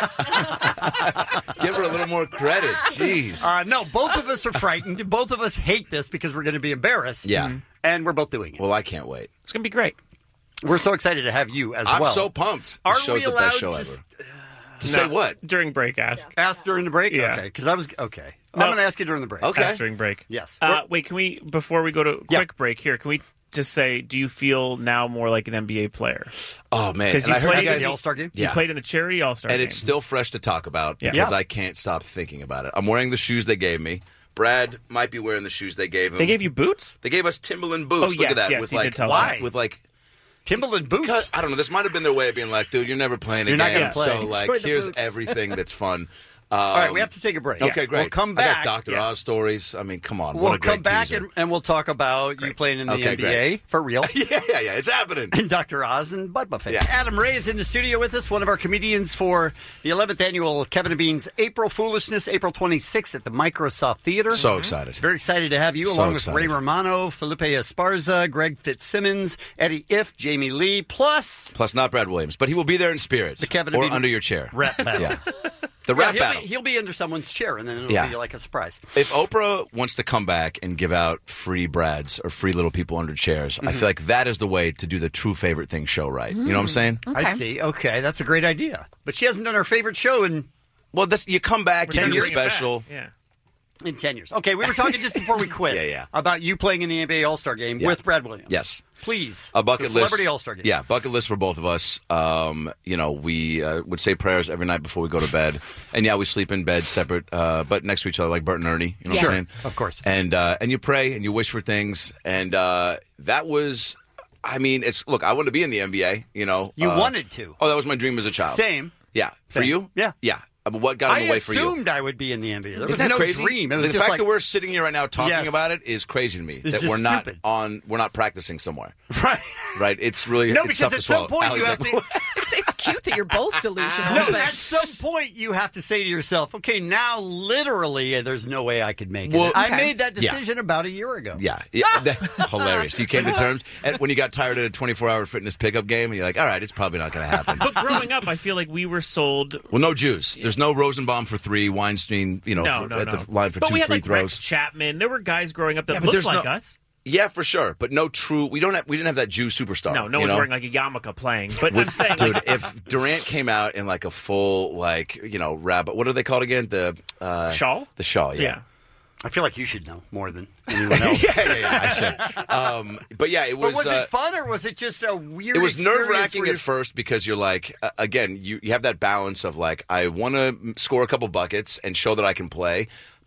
Give her a little more credit. Jeez. Uh, no, both of us are frightened. Both of us hate this because we're going to be embarrassed. Yeah. And we're both doing it. Well, I can't wait. It's going to be great. We're so excited to have you as I'm well. so pumped. Are This show's we the allowed best show to ever. s- To say what? During break, ask. Ask during the break? Yeah. Okay, because I was... Okay. No. I'm going to ask you during the break. Ask during break. Yes. Uh, wait, can we, before we go to quick break here, can we just say, do you feel now more like an N B A player? Oh, man. Because And you I heard played you guys- in The All-Star game? You Yeah. played in the charity All-Star And game. it's still fresh to talk about Yeah. because Yeah. I can't stop thinking about it. I'm wearing the shoes they gave me. Brad might be wearing the shoes they gave him. They gave you boots? They gave us Timberland boots. Oh, Look yes, at that. yes, with you like did tell us why? that. With like Timberland boots? Because, I don't know. This might have been their way of being like, dude, you're never playing You're not again. gonna play. So like, Enjoy the here's boots. everything that's fun. Um, All right, we have to take a break. Okay, Yeah. great. We'll come I back. got Doctor Yes. Oz stories. I mean, come on. We'll what a great come back teaser. and, and we'll talk about you playing in the Okay, N B A great. for real. yeah, yeah, yeah. It's happening. And Doctor Oz and Bud Buffet. Yeah. Adam Ray is in the studio with us, one of our comedians for the eleventh annual Kevin and Bean's April Foolishness, April twenty-sixth at the Microsoft Theater. So excited. Very excited to have you, So along excited. with Ray Romano, Felipe Esparza, Greg Fitzsimmons, Eddie If, Jamie Lee, plus Plus, not Brad Williams, but he will be there in spirit. the Kevin and or Bean under your chair. rap battle. Yeah. The Yeah, rap he'll battle. Be, he'll be under someone's chair, and then it'll Yeah. be like a surprise. If Oprah wants to come back and give out free Brads or free little people under chairs, I Mhm. feel like that is the way to do the true favorite thing show right. You know what I'm saying? I see. Okay, that's a great idea. But she hasn't done her favorite show in Well, that's, you come back, We're you do the bringing it back. special. Yeah. in ten years. Okay, we were talking just before we quit Yeah, yeah. about you playing in the N B A All-Star Game Yeah. with Brad Williams. Yes. Please. A bucket the list. Celebrity All-Star Game. Yeah, bucket list for both of us. Um, you know, we uh, would say prayers every night before we go to bed. And yeah, we sleep in bed separate, uh, but next to each other like Bert and Ernie. You know what Sure, I'm saying? of course. And, uh, and you pray and you wish for things. And uh, that was, I mean, it's, look, I wanted to be in the N B A, you know. You uh, wanted to. Oh, that was my dream as a child. Same. Yeah. For Same. you? Yeah. Yeah. Uh, But what got in I the way for you? assumed I would be in the N B A. There was Isn't that no crazy? dream. It was the just fact like, that we're sitting here right now talking Yes. about it is crazy to me. It's that just we're not stupid. on, we're not practicing somewhere. Right. Right. It's really no, it's because tough at to some swallow. point you Allie's have like, to. It's, it's cute that you're both delusional. No, but at some point you have to say to yourself, okay, now literally uh, there's no way I could make Well, it. I okay. made that Yeah. decision about a year ago. Yeah, yeah that- hilarious. You came to terms and when you got tired at a twenty-four hour fitness pickup game, and you're like, all right, it's probably not going to happen. But growing up, I feel like we were sold. Well, no Jews. There's no Rosenbaum for three, Weinstein, you know, No, for, no, at no. the line for but two we had free like throws. Rex Chapman. There were guys growing up that Yeah, but looked there's like no- us. Yeah, for sure, but no true. We don't have. We didn't have that Jew superstar. No, no you one's know? wearing like a yarmulke playing. But I'm With- saying, dude, like, if Durant came out in like a full, like you know, rabbit. What are they called again? The uh, shawl. The shawl. Yeah. Yeah. I feel like you should know more than anyone else. yeah, yeah, yeah. I should. Um, but yeah, it was. But was uh, it fun or was it just a weird It was experience nerve wracking where at first because you're like, uh, again, you, you have that balance of like, I want to score a couple buckets and show that I can play,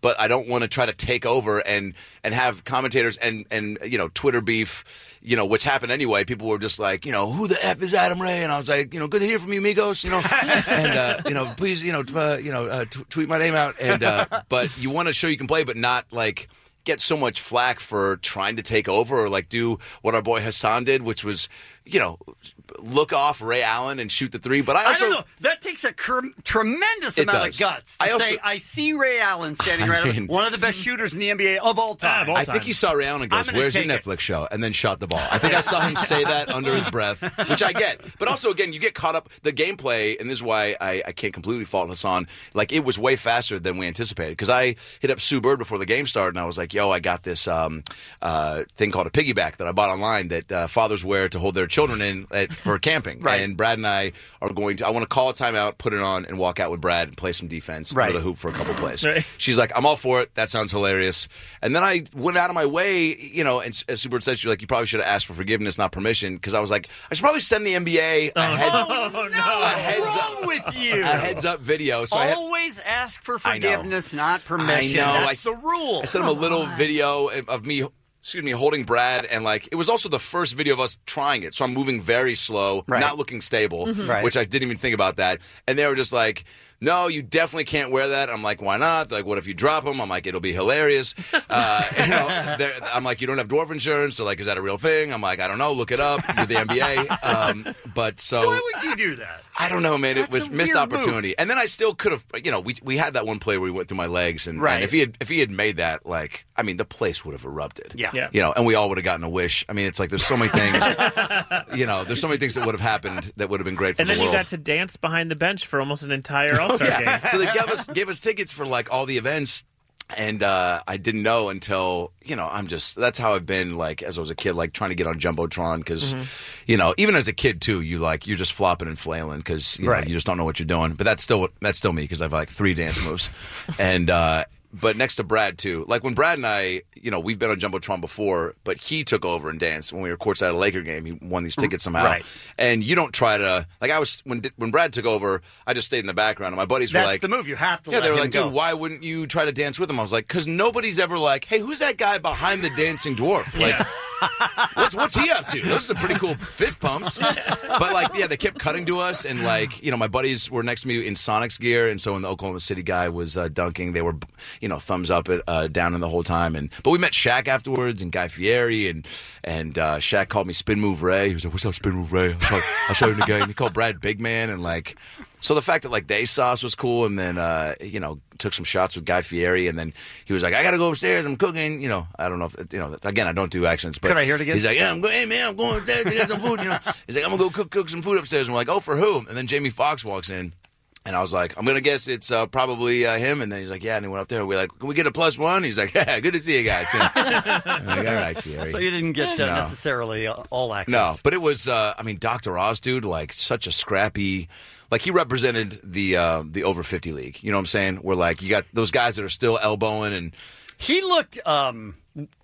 but I don't want to try to take over and and have commentators and and you know Twitter beef. You know, which happened anyway. People were just like, you know, who the F is Adam Ray? And I was like, you know, good to hear from you, amigos. You know, and uh, you know, please, you know, t- uh, you know, uh, t- tweet my name out. And uh, but you want to show you can play, but not like get so much flack for trying to take over or like do what our boy Hassan did, which was, you know, look off Ray Allen and shoot the three. But I also I don't know. That takes a cr- tremendous It amount does. of guts to I also- say, I see Ray Allen standing I right over mean- one of the best shooters in the N B A of all time. I think he saw Ray Allen and I'm goes, gonna where's your take it." Netflix show? And then shot the ball. I think I saw him say that under his breath, which I get. But also, again, you get caught up. The gameplay, and this is why I, I can't completely fault Hassan, like it was way faster than we anticipated. Because I hit up Sue Bird before the game started, and I was like, yo, I got this um, uh, thing called a piggyback that I bought online that uh, fathers wear to hold their children in at, for camping. Right. And Brad and I are going to, I want to call a timeout, put it on, and walk out with Brad and play some defense Right. under the hoop for a couple plays. Right. She's like, I'm all for it. That sounds hilarious. And then I went out of my way, you know, and as Sue Bird said, she's like, you probably should have asked for forgiveness, not permission, because I was like, I should probably send the N B A a, heads, Oh, no, a, what's heads wrong up, with you? a heads up video. So I had, Always ask for I know. forgiveness, not permission. I know. That's I, the rule. I sent him a little video of, of me, excuse me, holding Brad, and like it was also the first video of us trying it. So I'm moving very slow, Right. not looking stable, Mhm. Right. which I didn't even think about that. And they were just like, no, you definitely can't wear that. I'm like, why not? They're like, what if you drop them? I'm like, it'll be hilarious. Uh, you know, they're- I'm like, you don't have dwarf insurance, so like, is that a real thing? I'm like, I don't know. Look it up. You're the N B A. Um, but so Why would you do that? I don't know, man. It That's was a missed weird opportunity. And then I still could have, you know, we we had that one play where he went through my legs, and, Right. and if he had if he had made that, like, I mean, the place would have erupted. Yeah. Yeah. You know, and we all would have gotten a wish. I mean, it's like there's so many things. you know, there's so many things that would have happened that would have been great for And the then you world. got to dance behind the bench for almost an entire All Star game. So they gave us gave us tickets for like all the events. And uh, I didn't know until, you know, I'm just, that's how I've been, like, as I was a kid, like, trying to get on Jumbotron, because, Mhm. you know, even as a kid, too, you, like, you're just flopping and flailing, because, you, Right. know, you just don't know what you're doing. But that's still, what- that's still me, because I have, like, three dance moves. and, uh, but next to Brad, too, like, when Brad and I, you know, we've been on Jumbotron before, but he took over and danced when we were courtside at a Laker game. He won these tickets somehow. Right. And you don't try to, like, I was, when when Brad took over, I just stayed in the background, and my buddies That's were like, the move. You have to yeah, let they were him like, go. dude, why wouldn't you try to dance with him? I was like, because nobody's ever like, hey, who's that guy behind the dancing dwarf? Like, what's what's he up to? Those are pretty cool fist pumps. But like, yeah, they kept cutting to us, and like, you know, my buddies were next to me in Sonics gear, and so when the Oklahoma City guy was uh, dunking, they were, you know, thumbs up it uh, down in the whole time. And but we met Shaq afterwards, and Guy Fieri, and and uh, Shaq called me Spin Move Ray. He was like, "What's up, Spin Move Ray? I'll show, I'll show you in the game." He called Brad Big Man, and like. So the fact that like the sauce was cool, and then uh, you know took some shots with Guy Fieri, and then he was like, "I gotta go upstairs. I'm cooking." You know, I don't know if you know. Again, I don't do accents, but Could I hear it again? He's like, "Yeah, I'm going. Hey man, I'm going upstairs to get some food." You know, he's like, "I'm gonna go cook cook some food upstairs." And we're like, "Oh, for who?" And then Jamie Foxx walks in. And I was like, I'm going to guess it's uh, probably uh, him. And then he's like, yeah. And he went up there. And we're like, can we get a plus one? He's like, yeah, good to see you guys. I'm like, all right, Fieri. So you didn't get uh, No. necessarily uh, all access. No, but it was, uh, I mean, Doctor Oz, dude, like such a scrappy, like he represented the uh, the over fifty league. You know what I'm saying? Where like you got those guys that are still elbowing and. He looked um,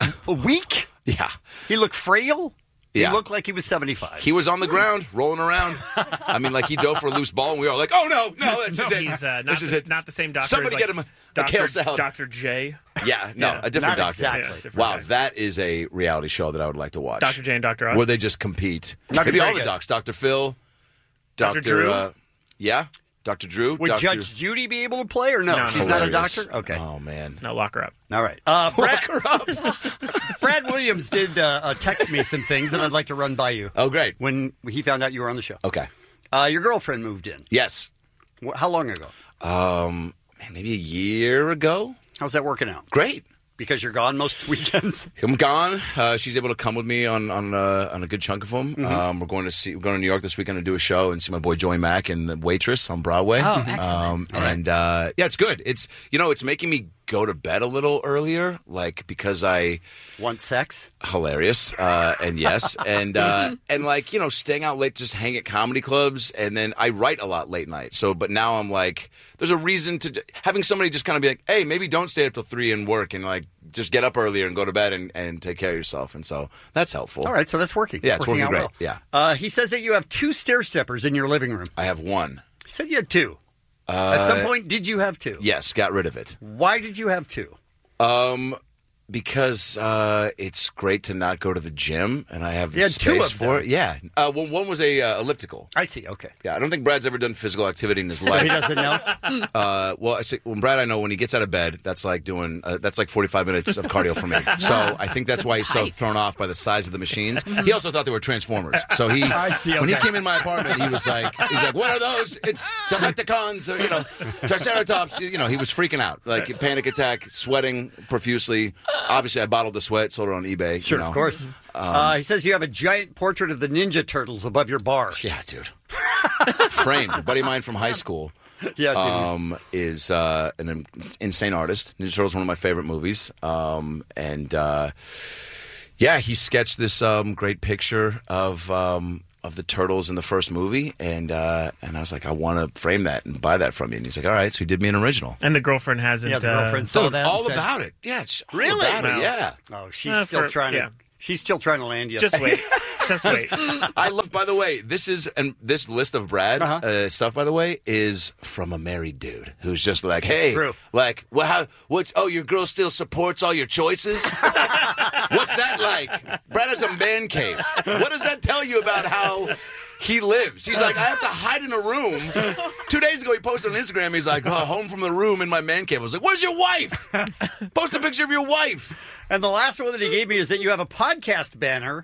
weak. Yeah. He looked frail. He Yeah. looked like he was seventy-five. He was on the ground, rolling around. I mean, like he dove for a loose ball, and we were all like, "Oh no, no, this is it. He's uh, not, this is the, it." not the same doctor. Somebody as, get like, him a, a kale Doctor salad. Doctor J. Yeah, no, Yeah. a different Not doctor. exactly. Yeah, different Wow, guy. that is a reality show that I would like to watch. Doctor J and Doctor Oz. Where they just compete. That'd be Maybe all very the good. docs. Doctor Phil, Doctor Doctor Drew? Uh, yeah, Doctor Drew. Would Doctor Judge Judy be able to play or no? No, no, She's not a Hilarious. doctor? Okay. Oh man. No, lock her up. All right. Uh, Brad, Brad Williams did uh, uh, text me some things that I'd like to run by you Oh great. when he found out you were on the show. Okay. Uh, your girlfriend moved in. Yes. Wh- How long ago? Um, man, maybe a year ago. How's that working out? Great. Because you're gone most weekends. I'm gone. Uh, she's able to come with me on on uh, on a good chunk of them. Mm-hmm. Um, we're going to see. We're going to New York this weekend to do a show and see my boy Joey Mack and the Waitress on Broadway. Oh, excellent. Um, and uh, yeah, it's good. It's you know, it's making me go to bed a little earlier, like because I want sex. Hilarious, uh, and yes, and uh, and like you know, staying out late, just hang at comedy clubs, and then I write a lot late night. So, but now I'm like, there's a reason to having somebody just kind of be like, hey, maybe don't stay up till three and work, and like just get up earlier and go to bed and, and take care of yourself. And so that's helpful. All right, so that's working. Yeah, it's working, out great. well. Yeah, Uh, he says that you have two stair steppers in your living room. I have one. He said you had two. Uh, At some point, did you have two? Yes, got rid of it. Why did you have two? Um, because uh, it's great to not go to the gym, and I have You had space two of for them. it. Yeah. Uh, well, one was a uh, elliptical. I see. Okay. Yeah, I don't think Brad's ever done physical activity in his life. He doesn't know. Uh, well, I say, when Brad, I know when he gets out of bed, that's like doing uh, that's like forty-five minutes of cardio for me. So I think that's why he's so thrown off by the size of the machines. He also thought they were Transformers. So he, I see, when he okay. came in my apartment, he was like, he's like, what are those? It's Decepticons, or you know, Triceratops. You know, he was freaking out, like panic attack, sweating profusely. Obviously, I bottled the sweat, sold it on eBay. Sure, you know. of course. Um, uh, he says you have a giant portrait of the Ninja Turtles above your bar. Yeah, dude. Framed. A buddy of mine from high school. Yeah, dude. Um, is uh, an in- insane artist. Ninja Turtles is one of my favorite movies. Um, and uh, yeah, he sketched this um, great picture of um, of the turtles in the first movie, and uh, and I was like, I want to frame that and buy that from you. And he's like, all right. So he did me an original. And the girlfriend hasn't. Yeah, the uh, girlfriend saw Dude, that. all and said, about it. Yeah, it's all Really? about it, No. yeah. Oh, she's Uh, still for- trying to. yeah. She's still trying to land you. Just wait. Just wait. I love. By the way, this is and this list of Brad Uh-huh. uh, stuff. By the way, is from a married dude who's just like, hey, true. like, well, how? What? Oh, your girl still supports all your choices. What's that like? Brad has a man cave. What does that tell you about how he lives? He's like, I have to hide in a room. Two days ago, he posted on Instagram. He's like, oh, home from the room in my man cave. I was like, where's your wife? Post a picture of your wife. And the last one that he gave me is that you have a podcast banner,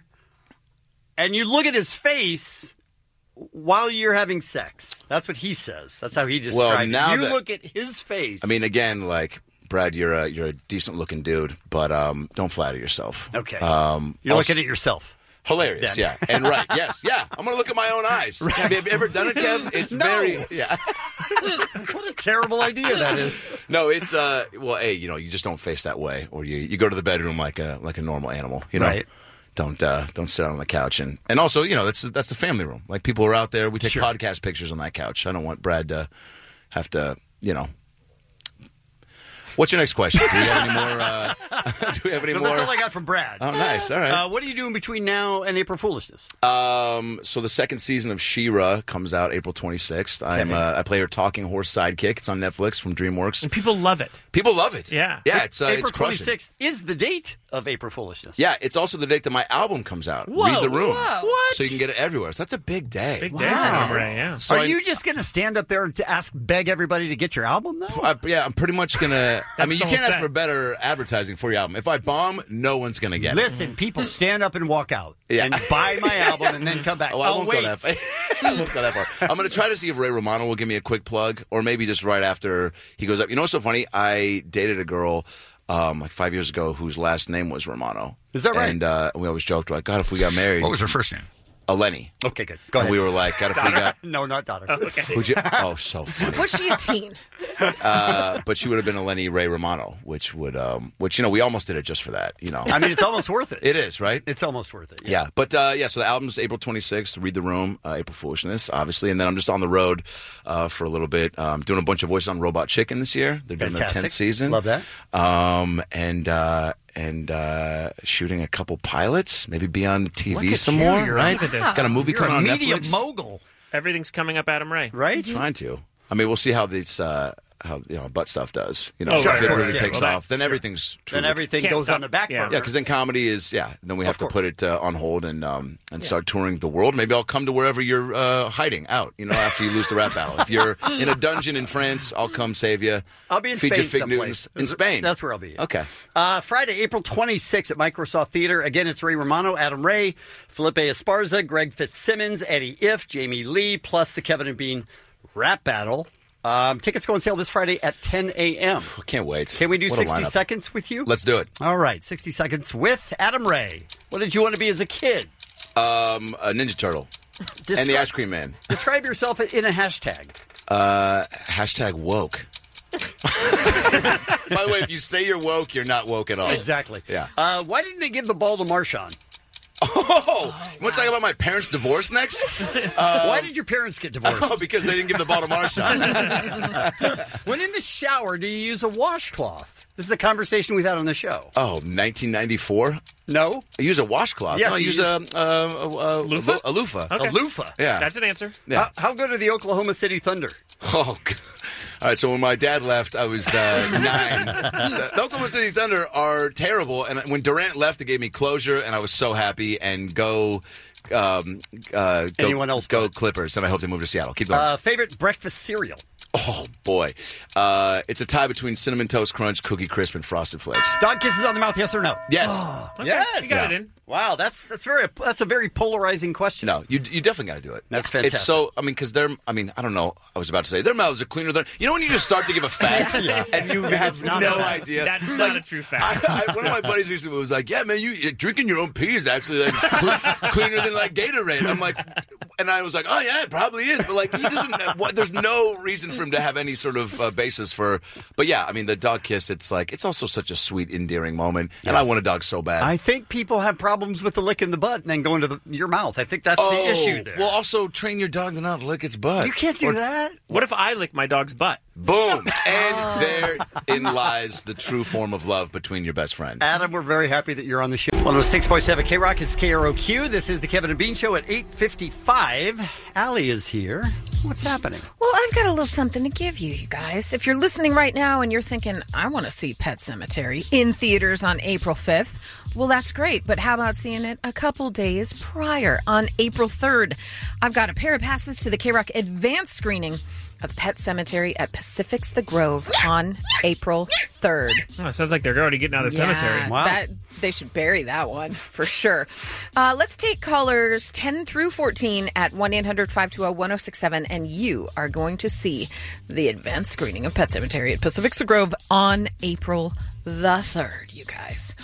and you look at his face while you're having sex. That's what he says. That's how he describes it. now You that- look at his face. I mean, again, like Brad, you're a you're a decent looking dude, but um, don't flatter yourself. Okay. Um, you're also- looking at yourself. Hilarious, Then. yeah, and right, yes, yeah. I'm gonna look at my own eyes. Have you ever done it, Kev? It's No. very, yeah. What a terrible idea that is. No, it's uh, well, hey, you know, you just don't face that way, or you you go to the bedroom like a like a normal animal, you know. Right. Don't uh, don't sit on the couch, and and also, you know, that's that's the family room. Like people are out there. We take Sure. podcast pictures on that couch. I don't want Brad to have to, you know. What's your next question? Do we have any more? Uh, do we have any So more? that's all I got from Brad. Oh, nice. All right. Uh, what are you doing between now and April Foolishness? Um, so the second season of She-Ra comes out April twenty-sixth. I'm Okay. uh, I play her talking horse sidekick. It's on Netflix from DreamWorks. And people love it. People love it. Yeah. yeah. It's uh, April it's crushing. twenty-sixth is the date of April Foolishness. Yeah, it's also the date that my album comes out. Whoa. Read the Room. Whoa. What? So you can get it everywhere. So that's a big day. Big day Wow. for Ray, yeah. So Are I- you just going to stand up there to ask, beg everybody to get your album, though? I, yeah, I'm pretty much gonna. I mean, the you whole can't ask thing. for better advertising for your album. If I bomb, no one's gonna get it. Listen, people, stand up and walk out Yeah. and buy my album and then come back. Oh, I won't wait. go that far. I won't go that far. I'm going to try to see if Ray Romano will give me a quick plug, or maybe just right after he goes up. You know what's so funny? I dated a girl um, like five years ago whose last name was Romano. Is that right? And uh, we always joked, like, God, if we got married. What was her first name? Eleni. Okay, good. Go And ahead. we were like, God, if we got. No, not daughter. Okay. Would you? Oh, so funny. Was she a teen? Uh, but she would have been Eleni Ray Romano, which would, um, which you know, we almost did it just for that. You know, I mean, it's almost worth it. it is right. It's almost worth it. Yeah, but uh, yeah, so the album's April twenty-sixth, Read the Room, uh, April Foolishness, obviously. And then I'm just on the road uh, for a little bit, um, doing a bunch of voices on Robot Chicken this year. They're doing their Fantastic. tenth season. Love that. Um, and uh, and uh, shooting a couple pilots, maybe be on T V Look at some you, more, you're right? a- Got a movie You're coming a on media Netflix. mogul, Everything's coming up Adam Ray. right? Trying to. I mean, we'll see how this, uh, how you know, butt stuff does. You know, Oh, if sure, it of course, really yeah. takes Well, off, then that's- everything's true. Then everything Can't goes stop. on the back Yeah. burner. Yeah, because then comedy is yeah. Then we have Of to course. put it uh, on hold and um, and start touring the world. Maybe I'll come to wherever you're uh, hiding out. You know, after you lose the rap battle. If you're in a dungeon in France, I'll come save you. I'll be in Feed you Spain Fig someplace. Newtons. In Spain. That's where I'll be. Okay. Uh, Friday, April twenty-sixth at Microsoft Theater. Again, it's Ray Romano, Adam Ray, Felipe Esparza, Greg Fitzsimmons, Eddie If, Jamie Lee, plus the Kevin and Bean rap battle. Um, tickets go on sale this Friday at ten a.m. I can't wait. Can we do What a sixty lineup. seconds with you? Let's do it. All right, sixty seconds with Adam Ray. What did you want to be as a kid? Um, a Ninja Turtle and the Describe- Ice Cream Man. Describe yourself in a hashtag. Uh, hashtag woke. By the way, if you say you're woke, you're not woke at all. Exactly. Yeah. Uh, why didn't they give the ball to Marshawn? Oh, you want to talk about my parents' divorce next? Uh, Why did your parents get divorced? Oh, because they didn't give the ball to Marshawn. When in the shower, do you use a washcloth? This is a conversation we've had on the show. Oh, nineteen ninety-four? No. I use a washcloth. Yes, no, I you use use- a, a, a, a, Loofah? a loofah. Okay. A loofah. Yeah. That's an answer. Yeah. How, how good are the Oklahoma City Thunder? Oh, God. All right. So when my dad left, I was uh, nine. The the Oklahoma City Thunder are terrible, and when Durant left, it gave me closure, and I was so happy. And go, um, uh, go Anyone else go Clippers, and I hope they move to Seattle. Keep going. Uh, favorite breakfast cereal? Oh boy, uh, it's a tie between Cinnamon Toast Crunch, Cookie Crisp, and Frosted Flakes. Dog kisses on the mouth, yes or no? Yes. Okay, Yes. you got it in. Wow, that's that's very that's a very polarizing question. No, you you definitely got to do it. That's fantastic. It's so I mean because they're I mean I don't know I was about to say their mouths are cleaner than you know when you just start to give a fact Yeah. and you That's have not no a fact. idea. That's Like, not a true fact. I, I, one of my buddies recently was like, "Yeah, man, you drinking your own pee is actually like cle- cleaner than like Gatorade." I'm like, and I was like, "Oh yeah, it probably is," but like he doesn't. What, there's no reason for him to have any sort of uh, basis for. But yeah, I mean the dog kiss. It's like it's also such a sweet, endearing moment, and I Yes. want a dog so bad. I think people have problems with the lick in the butt and then going to the, your mouth. I think that's oh, the issue there. Well, also train your dog to not lick its butt. You can't do Or- that. What if I lick my dog's butt? Boom. And therein lies the true form of love between your best friend. Adam, we're very happy that you're on the show. one oh six point seven K-Rock is K R O Q. This is the Kevin and Bean Show at eight fifty-five. Allie is here. What's happening? Well, I've got a little something to give you, you guys. If you're listening right now and you're thinking, I want to see Pet Sematary in theaters on April fifth, well, that's great. But how about seeing it a couple days prior on April third? I've got a pair of passes to the K-Rock advanced screening of Pet Sematary at Pacific's The Grove on April third. Oh, it sounds like they're already getting out of the Yeah, cemetery. That, they should bury that one for sure. Uh, let's take callers ten through fourteen at one eight hundred five two zero one zero six seven, and you are going to see the advanced screening of Pet Sematary at Pacific's The Grove on April the third, you guys.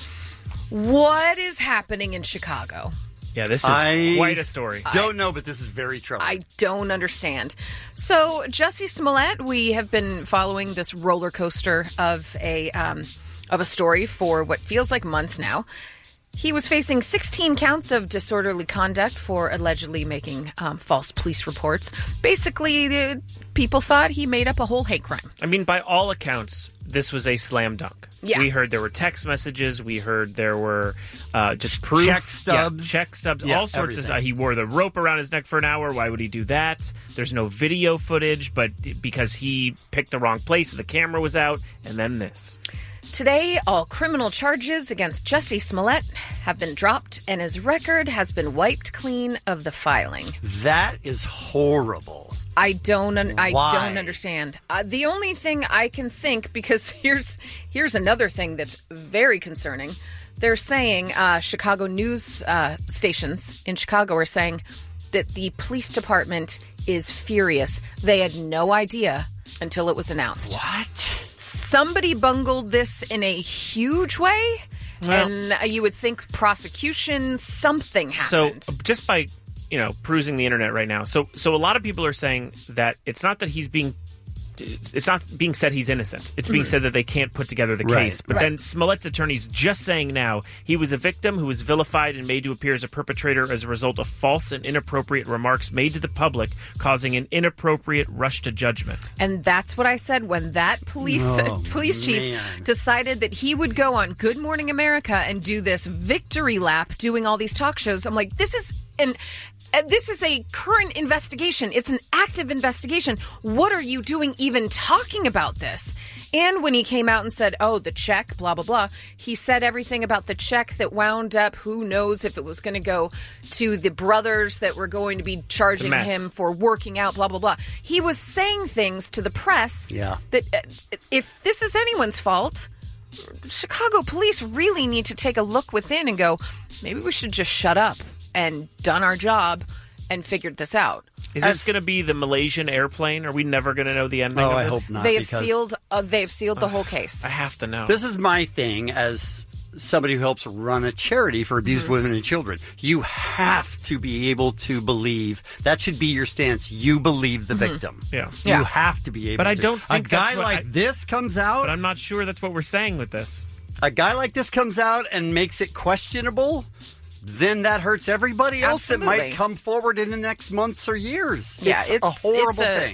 What is happening in Chicago? Yeah, this is I quite a story. Don't know, but this is very troubling. I don't understand. So, Jussie Smollett, we have been following this roller coaster of a um, of a story for what feels like months now. He was facing sixteen counts of disorderly conduct for allegedly making um, false police reports. Basically, the people thought he made up a whole hate crime. I mean, by all accounts, this was a slam dunk. Yeah. We heard there were text messages. We heard there were uh, just proof. Check stubs. Yeah, check stubs. Yeah, all sorts everything. of stuff. He wore the rope around his neck for an hour. Why would he do that? There's no video footage, but because he picked the wrong place, the camera was out, and then this. Today, all criminal charges against Jussie Smollett have been dropped, and his record has been wiped clean of the filing. That is horrible. I don't. Un- I Why? don't understand. Uh, the only thing I can think, because here's here's another thing that's very concerning. They're saying uh, Chicago news uh, stations in Chicago are saying that the police department is furious. They had no idea until it was announced. What? Somebody bungled this in a huge way, Well- and uh, you would think prosecution, something happened. So just by you know perusing the internet right now, so so a lot of people are saying that it's not that he's being. It's not being said he's innocent. It's being Mhm. said that they can't put together the Right. case. But Right. then Smollett's attorney's just saying now he was a victim who was vilified and made to appear as a perpetrator as a result of false and inappropriate remarks made to the public, causing an inappropriate rush to judgment. And that's what I said when that police Oh, police chief man. decided that he would go on Good Morning America and do this victory lap doing all these talk shows. I'm like, this is an uh, this is a current investigation. It's an active investigation. What are you doing even talking about this? And when he came out and said, oh, the check, blah, blah, blah, he said everything about the check that wound up, who knows if it was going to go to the brothers that were going to be charging mess. him for working out, blah, blah, blah. He was saying things to the press Yeah. that uh, if this is anyone's fault, Chicago police really need to take a look within and go, maybe we should just shut up and done our job and figured this out. Is this going to be the Malaysian airplane? Are we never going to know the ending? Oh, of I this? hope not. They have because- sealed. Uh, they have sealed the whole case. I have to know. This is my thing as somebody who helps run a charity for abused Mm-hmm. women and children. You have to be able to believe. That should be your stance. You believe the Mhm. victim. Yeah. You Yeah. have to be able But I to. don't think a guy that's what like I- this comes out. But I'm not sure that's what we're saying with this. A guy like this comes out and makes it questionable. Then that hurts everybody else that Absolutely. might come forward in the next months or years. Yeah, it's, it's a horrible it's a- thing.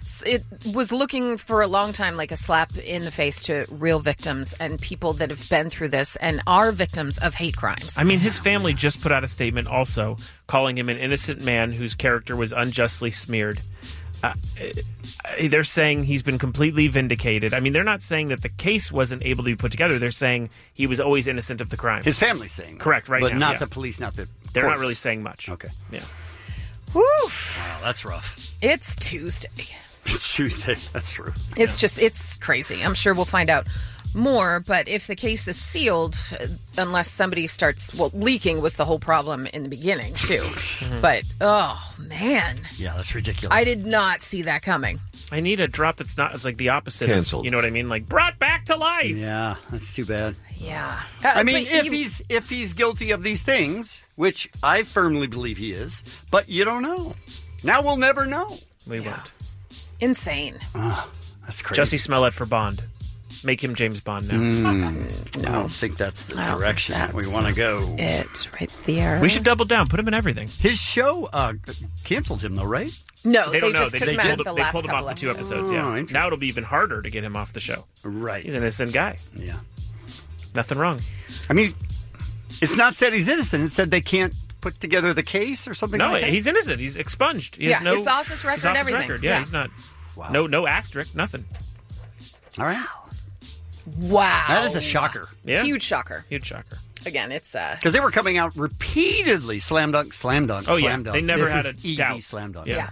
it was looking for a long time like a slap in the face to real victims and people that have been through this and are victims of hate crimes. I mean, his family just put out a statement also calling him an innocent man whose character was unjustly smeared. Uh, they're saying he's been completely vindicated. I mean, they're not saying that the case wasn't able to be put together. They're saying he was always innocent of the crime. His family's saying that. Correct, right but now. not yeah. the police, not the They're not courts. really saying much. Okay. Yeah. Whew. Wow, that's rough. It's Tuesday. It's Tuesday. That's true. It's just, it's crazy. I'm sure we'll find out more, but if the case is sealed, uh, unless somebody starts, well, leaking was the whole problem in the beginning, too. Mm-hmm. But, oh, man. Yeah, that's ridiculous. I did not see that coming. I need a drop that's not, it's like the opposite. Canceled. Of, you know what I mean? Like, brought back to life. Yeah, that's too bad. Yeah. I mean, but if you- he's if he's guilty of these things, which I firmly believe he is, but you don't know. Now we'll never know. We won't. Insane. Oh, that's crazy. Jussie Smollett for Bond. Make him James Bond now. Mm, I don't think that's the I don't direction think that we want to go. It's right there. We should double down. Put him in everything. His show uh, canceled him, though, right? No, they don't know. just They, took they him out pulled, of the they last pulled him off couple the two episodes. episodes. Oh, Yeah. interesting. Now it'll be even harder to get him off the show. Right. He's an innocent guy. Yeah. Nothing wrong. I mean, it's not said he's innocent. It said they can't put together the case or something No, like that. he's innocent. He's expunged. He Yeah, has no, it's off his record, he's off his everything. record. Yeah, Yeah. he's not. No, no asterisk. Nothing. All right. Wow. That is a shocker. Yeah. Huge shocker. Huge shocker. Again, it's uh Because they were coming out repeatedly, slam dunk, slam dunk, Oh, slam yeah. dunk. They never This had is a easy doubt. slam dunk. Yeah.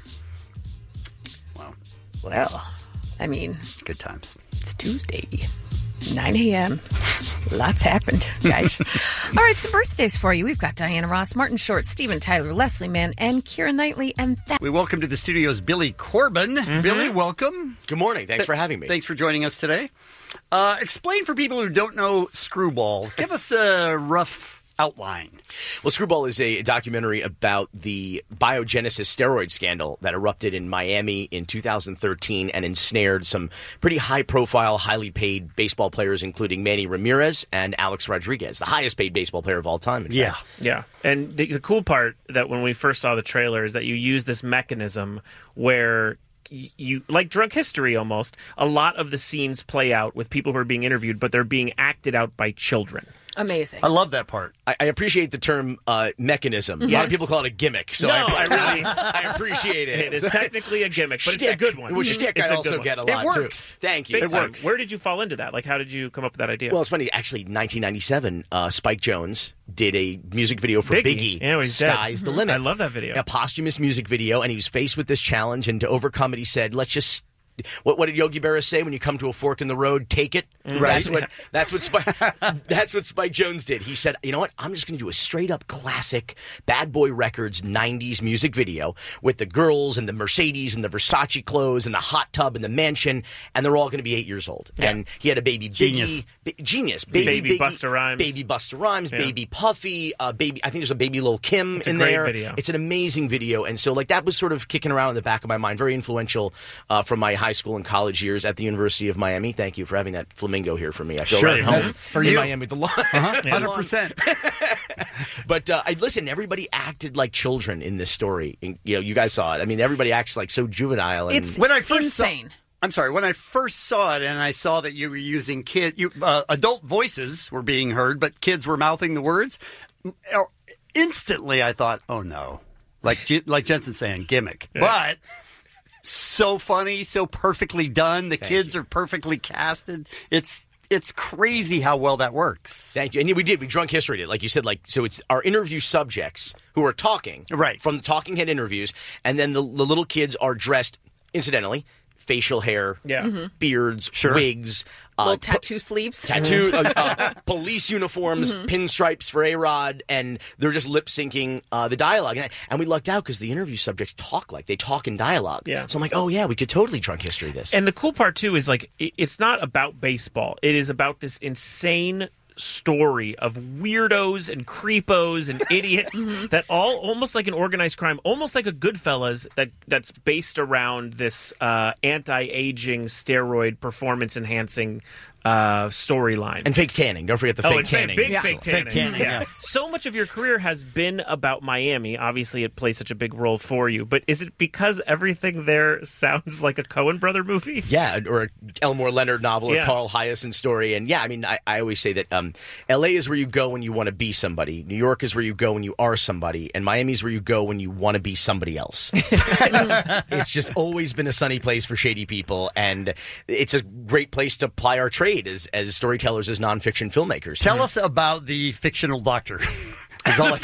Wow. Well, I mean, good times. It's Tuesday, nine a.m. Lots happened, guys. All right, some birthdays for you. We've got Diana Ross, Martin Short, Steven Tyler, Leslie Mann, and Keira Knightley. And that. We welcome to the studios Billy Corbin. Billy, welcome. Good morning. Thanks for having me. Thanks for joining us today. Uh, explain for people who don't know Screwball. Give us a rough outline. Well, Screwball is a documentary about the biogenesis steroid scandal that erupted in Miami in two thousand thirteen and ensnared some pretty high-profile, highly paid baseball players, including Manny Ramirez and Alex Rodriguez, the highest-paid baseball player of all time. In Yeah. fact. Yeah. And the, the cool part that when we first saw the trailer is that you use this mechanism where y- you, like Drunk History almost, a lot of the scenes play out with people who are being interviewed, but they're being acted out by children. Amazing. I love that part. I, I appreciate the term uh, mechanism. A lot Yes. of people call it a gimmick, so No, I, I I- really I appreciate it. It is technically a gimmick, but it's a Shtick. good one. Well, shtick It's I a also good one. get a It lot, too. works. Thank you. Big It time. works. Where did you fall into that? Like, how did you come up with that idea? Well, it's funny. Actually, nineteen ninety-seven, uh, Spike Jonze did a music video for Biggie. Biggie. Yeah, he's dead. Sky's the Mhm. limit. I love that video. A posthumous music video, and he was faced with this challenge, and to overcome it, he said, "Let's just." What, what did Yogi Berra say when you come to a fork in the road? Take it. Right. That's what. That's what. Spike, that's what Spike Jonze did. He said, "You know what? I'm just going to do a straight up classic Bad Boy Records nineties music video with the girls and the Mercedes and the Versace clothes and the hot tub and the mansion, and they're all going to be eight years old." Yeah. And he had a baby Biggie, Genius. Ba- genius, baby, Baby Biggie, Busta Rhymes. baby Busta Rhymes, Yeah. baby Puffy, uh, baby. I think there's a baby Lil Kim It's a in great there. video. It's an amazing video, and so like that was sort of kicking around in the back of my mind. Very influential uh, from my high school and college years at the University of Miami. Thank you for having that flamingo here for me. I feel Sure, right at home that's for in you. Miami. The lawn, Uh-huh, one hundred percent. But uh, I listen. Everybody acted like children in this story. And, you know, you guys saw it. I mean, everybody acts like so juvenile. And It's When I first insane. Saw, I'm sorry. When I first saw it, and I saw that you were using kid, you, uh, adult voices were being heard, but kids were mouthing the words. m- uh, Instantly, I thought, "Oh no!" Like J- like Jensen saying, "Gimmick," but so funny, so perfectly done. The kids are perfectly casted. It's it's crazy how well that works. Thank you. And we did. We drunk history did, like you said. Like so, it's our interview subjects who are talking right from the talking head interviews, and then the, the little kids are dressed. Incidentally, facial hair, Yeah. Mm-hmm. beards, Sure. wigs, uh, Little tattoo sleeves. tattoo, uh, uh, police uniforms, pinstripes for A-Rod, and they're just lip syncing uh, the dialogue. And, and we lucked out because the interview subjects talk like they talk in dialogue. Yeah. So I'm like, oh yeah, we could totally drunk history this. And the cool part too is like it- it's not about baseball. It is about this insane story of weirdos and creepos and idiots that all almost like an organized crime, almost like a Goodfellas that that's based around this uh, anti-aging steroid performance enhancing uh, storyline. And fake tanning. Don't forget the oh, fake and tanning. Big Yeah. fake tanning. Fake tanning, yeah. So much of your career has been about Miami. Obviously, it plays such a big role for you. But is it because everything there sounds like a Coen brother movie? Yeah, or a Elmore Leonard novel or Yeah. Carl Hiaasen story. And yeah, I mean, I, I always say that um, L A is where you go when you want to be somebody. New York is where you go when you are somebody. And Miami is where you go when you want to be somebody else. It's just always been a sunny place for shady people. And it's a great place to ply our trade as, as storytellers, as nonfiction filmmakers. Tell us about the fictional doctor. Is all I,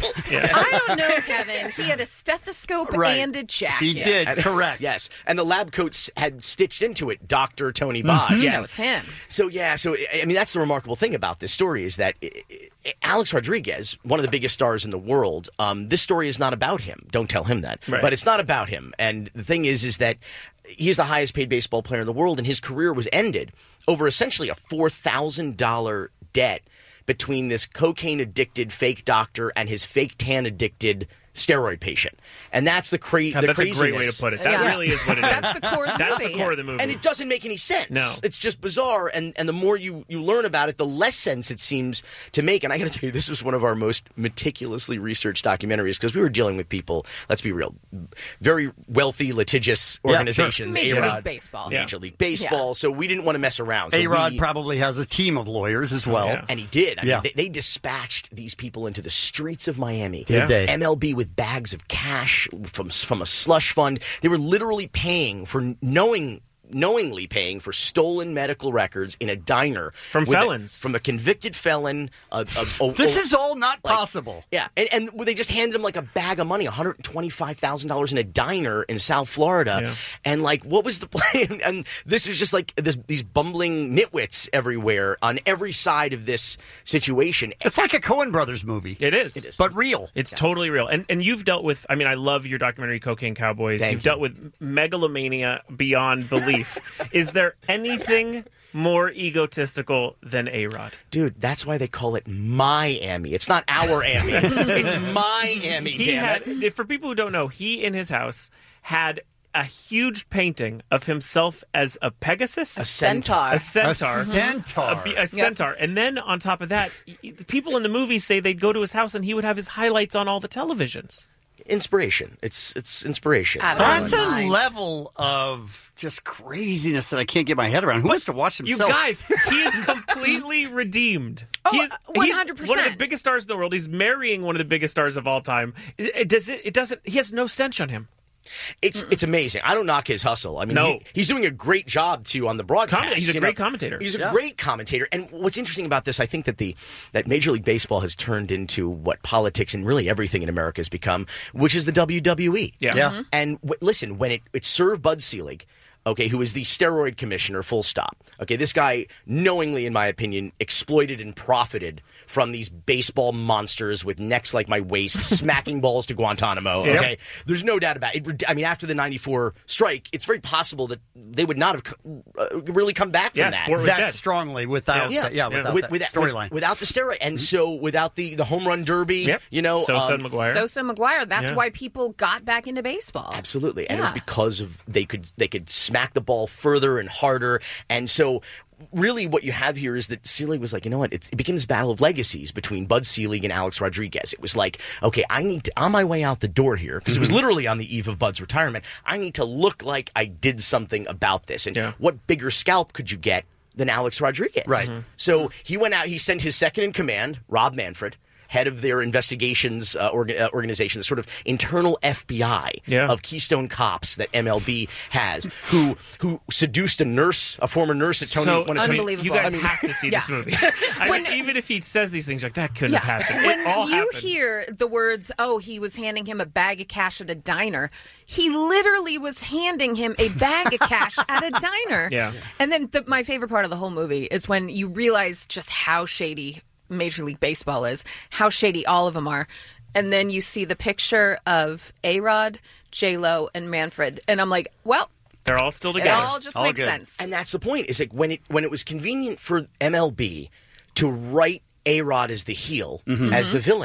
I don't know, Kevin. He had a stethoscope Right. and a jacket. And- correct. Yes, and the lab coats had stitched into it Doctor Tony Bosch. Mhm. So it's him. So yeah, so I I mean that's the remarkable thing about this story is that i- i- Alex Rodriguez, one of the biggest stars in the world, um, this story is not about him. Don't tell him that. Right. But it's not about him. And the thing is, is that he's the highest paid baseball player in the world, and his career was ended over essentially a four thousand dollars debt between this cocaine-addicted fake doctor and his fake tan-addicted steroid patient. And that's the, cra- God, the that's a craziness. great way to put it. That really is what it is. That's the core of the That's movie. the core of the movie. And it doesn't make any sense. No. It's just bizarre, and, and the more you, you learn about it, the less sense it seems to make. And I got to tell you, this is one of our most meticulously researched documentaries, because we were dealing with people, let's be real, very wealthy, litigious Yeah, organizations. sure. Major A-Rod, League Baseball. Major League Baseball. So we didn't want to mess around. So A-Rod we- probably has a team of lawyers as well. And he did. I Yeah. mean, they, they dispatched these people into the streets of Miami. Did they? M L B with bags of cash from from a slush fund. They were literally paying for knowing. knowingly paying for stolen medical records in a diner From with a- felons. from a convicted felon. A, a, a- This a- is all not like- possible. Yeah, and, and they just handed him like a bag of money, one hundred twenty-five thousand dollars in a diner in South Florida. Yeah. And like, what was the plan? And this is just like this, these bumbling nitwits everywhere on every side of this situation. It's like a Coen Brothers movie. It is. It is. But real. It's totally real. And and you've dealt with, I mean, I love your documentary Cocaine Cowboys. Thank you've you. dealt with megalomania beyond belief. Is there anything more egotistical than A-Rod? Dude, that's why they call it Miami. It's not our Amy. It's Miami, He damn had, it. if- for people who don't know, he in his house had a huge painting of himself as a Pegasus, A centaur. a centaur, A centaur. a, be- a centaur, and then on top of that, y- the people in the movie say they'd go to his house and he would have his highlights on all the televisions. Inspiration. It's it's inspiration. Out of That's my a mind. level of just craziness that I can't get my head around. Who wants to watch You himself? guys, he is completely redeemed. Oh, he is one he's hundred percent. one of the biggest stars in the world. He's marrying one of the biggest stars of all time. It, it does it, it doesn't. He has no stench on him. It's it's amazing. I don't knock his hustle. I mean, No. he, he's doing a great job too on the broadcast. Com- he's a you great know. commentator. He's a Yeah. great commentator. And what's interesting about this, I think that the that Major League Baseball has turned into what politics and really everything in America has become, which is the W W E. Yeah. Yeah. And w- listen, when it it served Bud Selig, okay, who is the steroid commissioner, full stop. Okay, this guy knowingly, in my opinion, exploited and profited from these baseball monsters with necks like my waist, smacking balls to Guantanamo. Yep. Okay, there's no doubt about it. I mean, after the ninety-four strike, it's very possible that they would not have co- uh, really come back from Yeah, that. sport was that dead. strongly without Yeah. that, yeah, Yeah. without With- that with- storyline. with- without the steroid, and so without the, the home run derby, Yep. you know, Sosa um, and McGuire. Sosa McGuire. That's Yeah. why people got back into baseball. Absolutely, and it was Yeah. because of they could they could smack the ball further and harder, and so really what you have here is that Selig was like, you know what, it, it became this battle of legacies between Bud Selig and Alex Rodriguez. It was like, okay, I need to, on my way out the door here, because it was literally on the eve of Bud's retirement, I need to look like I did something about this, and Yeah. what bigger scalp could you get than Alex Rodriguez? Right. Mhm. So he went out, he sent his second in command, Rob Manfred, head of their investigations uh, orga- uh, organization, the sort of internal F B I Yeah. of Keystone Cops that M L B has, who who seduced a nurse, a former nurse at Tony. So one of Tony- Unbelievable. You guys I mean- have to see Yeah. this movie. I When- mean, even if he says these things, like that couldn't Yeah. have happened. When it all you happened. hear the words, oh, he was handing him a bag of cash at a diner, he literally was handing him a bag of cash at a diner. Yeah. And then the, my favorite part of the whole movie is when you realize just how shady Major League Baseball is, how shady all of them are. And then you see the picture of A-Rod, J-Lo, and Manfred. And I'm like, well, They're all still it together. all just makes sense. And that's the point. Is like when it when it was convenient for M L B to write A-Rod as the heel, Mm-hmm. as the villain,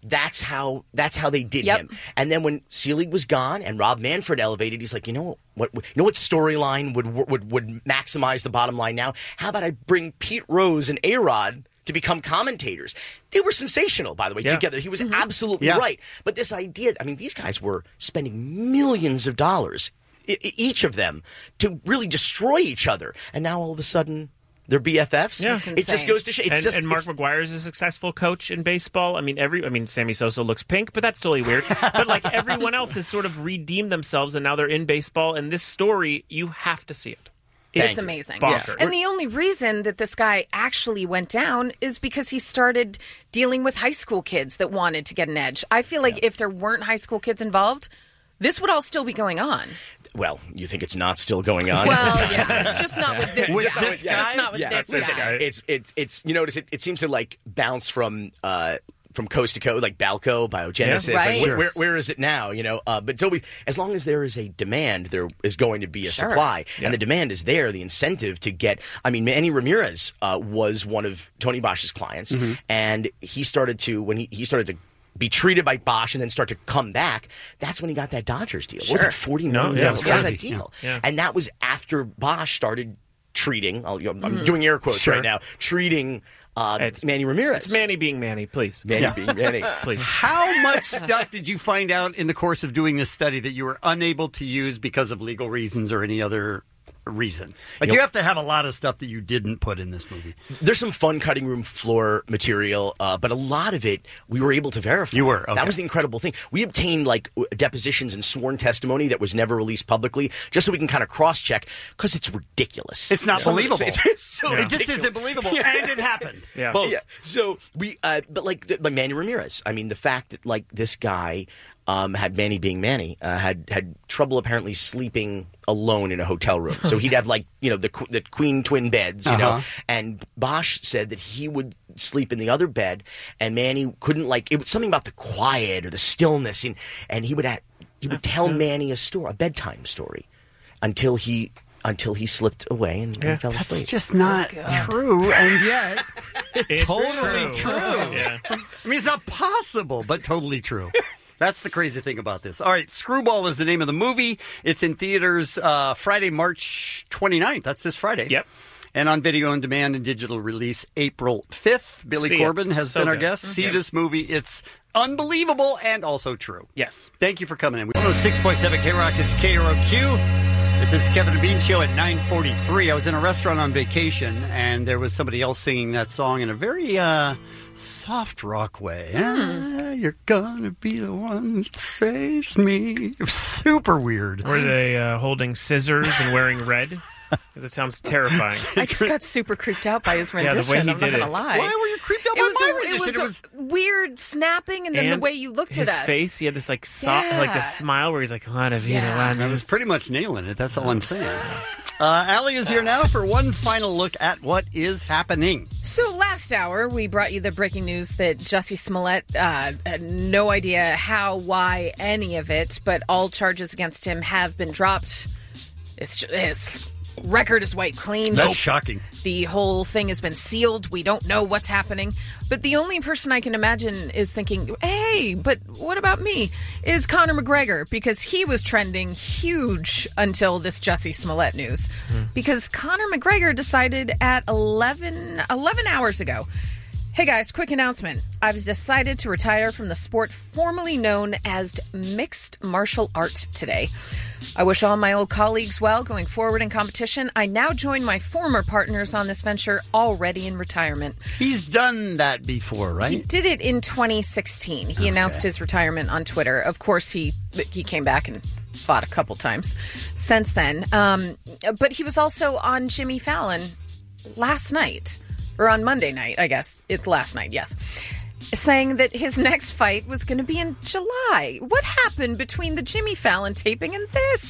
That's how that's how they did Yep. him. And then when Selig was gone and Rob Manfred elevated, he's like, you know what? You know what storyline would would would maximize the bottom line now? How about I bring Pete Rose and A-Rod to become commentators? They were sensational, by the way, Yeah. together. He was absolutely Yeah. right. But this idea, I mean, these guys were spending millions of dollars, I- I- each of them, to really destroy each other. And now all of a sudden, they're B F Fs. Yeah. It's It just insane. goes to show. It's and, just, and Mark it's- McGuire is a successful coach in baseball. I mean, every I mean, Sammy Sosa looks pink, but that's totally weird. But like everyone else has sort of redeemed themselves, and now they're in baseball. And this story, you have to see it. It's amazing. Bonkers. And the only reason that this guy actually went down is because he started dealing with high school kids that wanted to get an edge. I feel like if there weren't high school kids involved, this would all still be going on. Well, you think it's not still going on? Well, yeah, just not with this With guy. this guy? Just not with Yeah. this Listen, guy. It's it's it's you notice it, it seems to like bounce from uh from coast to coast, like Balco, Biogenesis. Yeah. Like, Right. where, where, where is it now? You know, uh, but it's always, as long as there is a demand, there is going to be a Sure. supply, Yeah. and the demand is there. The incentive to get, I mean, Manny Ramirez uh, was one of Tony Bosch's clients, Mm-hmm. and he started to when he he started to be treated by Bosch and then start to come back. That's when he got that Dodgers deal. What was Sure. that, forty No, million yeah, dollars? it was What was that crazy. deal? Yeah. And that was after Bosch started treating. I'll, you know, Mm-hmm. I'm doing air quotes Sure. right now. Treating uh, It's- Manny Ramirez. It's Manny being Manny, please. Manny Yeah. being Manny. Please. How much stuff did you find out in the course of doing this study that you were unable to use because of legal reasons or any other reason? Like, You you know- have to have a lot of stuff that you didn't put in this movie. There's some fun cutting room floor material, uh, but a lot of it we were able to verify. You were, okay. That was the incredible thing. We obtained like w- depositions and sworn testimony that was never released publicly, just so we can kind of cross check because it's ridiculous. It's not Some of believable. It's, it's so Yeah. It just ridiculous. isn't believable, Yeah. and it happened. Yeah. Both. Yeah. So we, uh, but like, the, like Manny Ramirez. I mean, the fact that like this guy um, had Manny being Manny uh, had had trouble apparently sleeping alone in a hotel room. So he'd have like you know the qu- the queen twin beds, you know. Uh-huh. And Bosch said that he would sleep in the other bed, and Manny couldn't like it was something about the quiet or the stillness, and and he would at, he would tell Manny a story, a bedtime story, until he. Until he slipped away and, and fell That's asleep. just not true, and yet It's totally true. Yeah. I mean, it's not possible, but totally true. That's the crazy thing about this. All right, Screwball is the name of the movie. It's in theaters uh, Friday, March twenty-ninth. That's this Friday. Yep. And on video on demand and digital release April fifth. Billy See it. Corbin has So been our good. guest. See this movie. It's unbelievable and also true. Yes. Thank you for coming in. one oh six point seven K Rock is K R O Q. This is the Kevin and Bean Show at nine forty-three. I was in a restaurant on vacation, and there was somebody else singing that song in a very uh, soft rock way. Ah, you're gonna be the one that saves me. It was super weird. Were they uh, holding scissors and wearing red? That sounds terrifying. I just got super creeped out by his Yeah, rendition. the way he I'm not did going to it. lie. Why were you creeped out It by was, my a, it rendition? was, It was a weird snapping, and then And the way you looked his at us. face, he had this like soft, Yeah. like a smile where he's like, "Wanna be the Yeah. one." I was pretty much nailing it. That's all I'm saying. Uh, Allie is here now for one final look at what is happening. So last hour, we brought you the breaking news that Jussie Smollett uh, had no idea how, why, any of it, but all charges against him have been dropped. It's just, his record is wiped clean. That's shocking. The whole thing has been sealed. We don't know what's happening. But the only person I can imagine is thinking, hey, but what about me? Is Conor McGregor, because he was trending huge until this Jussie Smollett news. Because Conor McGregor decided at eleven, eleven hours ago, hey guys, quick announcement. I've decided to retire from the sport formerly known as mixed martial art today. I wish all my old colleagues well going forward in competition. I now join my former partners on this venture already in retirement. He's done that before, right? He did it in twenty sixteen. He announced his retirement on Twitter. Of course, he he came back and fought a couple times since then. Um, but he was also on Jimmy Fallon last night. Or on Monday night, I guess. It's last night, yes. Saying that his next fight was going to be in July. What happened between the Jimmy Fallon taping and this?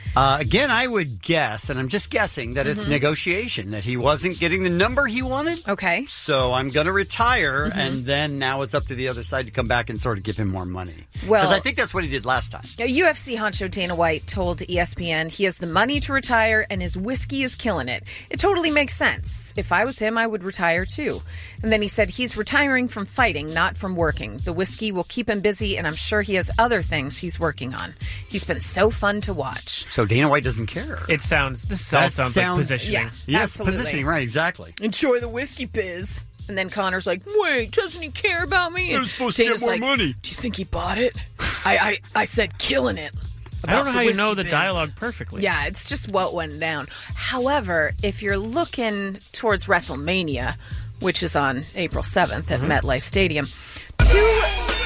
Uh, again, I would guess, and I'm just guessing, that it's Mhm. negotiation, that he wasn't getting the number he wanted. Okay. So I'm going to retire, Mhm. and then now it's up to the other side to come back and sort of give him more money. Well- Because I think that's what he did last time. A U F C honcho Dana White told E S P N he has the money to retire and his whiskey is killing it. It totally makes sense. If I was him, I would retire too. And then he said he's retiring from fighting, not from working. The whiskey will keep him busy, and I'm sure he has other things he's working on. He's been so fun to watch. So Dana White doesn't care. It sounds, this all That sounds, sounds- like positioning. Yeah, Yes, absolutely. positioning, right, exactly. Enjoy the whiskey biz. And then Connor's like, wait, doesn't he care about me? You're And supposed to get Dana's more like, money. Do you think he bought it? I, I, I said killing it. I don't about know the how you know whiskey the biz. dialogue perfectly. Yeah, it's just what went down. However, if you're looking towards WrestleMania, which is on April seventh at Mm-hmm. MetLife Stadium, two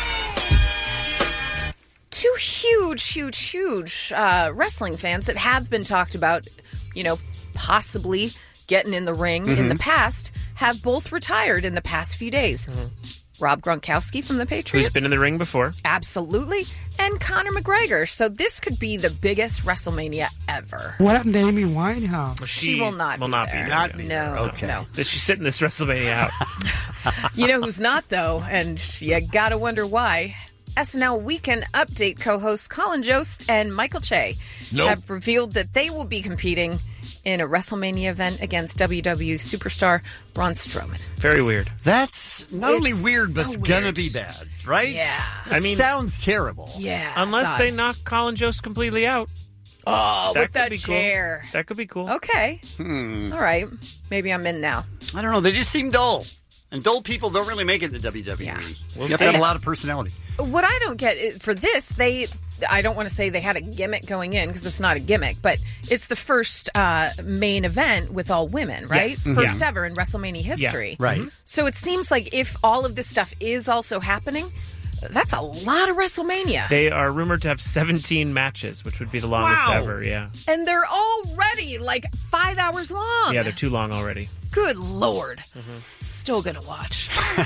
two huge, huge, huge uh, wrestling fans that have been talked about, you know, possibly getting in the ring in the Mhm. past, have both retired in the past few days. Rob Gronkowski from the Patriots. Who's been in the ring before? Absolutely. And Conor McGregor. So this could be the biggest WrestleMania ever. What happened to Amy Winehouse? She will not will be not there. be Not there. be there. No, Okay. no. Did she sit in this WrestleMania out? You know who's not, though? And you gotta wonder why. S N L Weekend Update co-hosts Colin Jost and Michael Che Nope. have revealed that they will be competing in a WrestleMania event against W W E superstar Braun Strowman. Very weird. That's not only It's weird, but so it's going to weird. be bad, right? Yeah. It I mean- sounds terrible. Yeah. Unless it's they odd. knock Colin Jost completely out. Oh, That with could that be cool. chair. That could be cool. Okay. Hmm. All right. Maybe I'm in now. I don't know. They just seem dull. And dull people don't really make it in the W W E. We'll you have see. to have a lot of personality. What I don't get is, for this, they I don't want to say they had a gimmick going in because it's not a gimmick, but it's the first uh, main event with all women, right? Yes. First Yeah. ever in WrestleMania history. Yeah, right. Mhm. So it seems like if all of this stuff is also happening, that's a lot of WrestleMania. They are rumored to have seventeen matches, which would be the longest Wow. ever. Yeah. and they're already like five hours long. Yeah, they're too long already. Good Lord. Mm-hmm. Still gonna watch.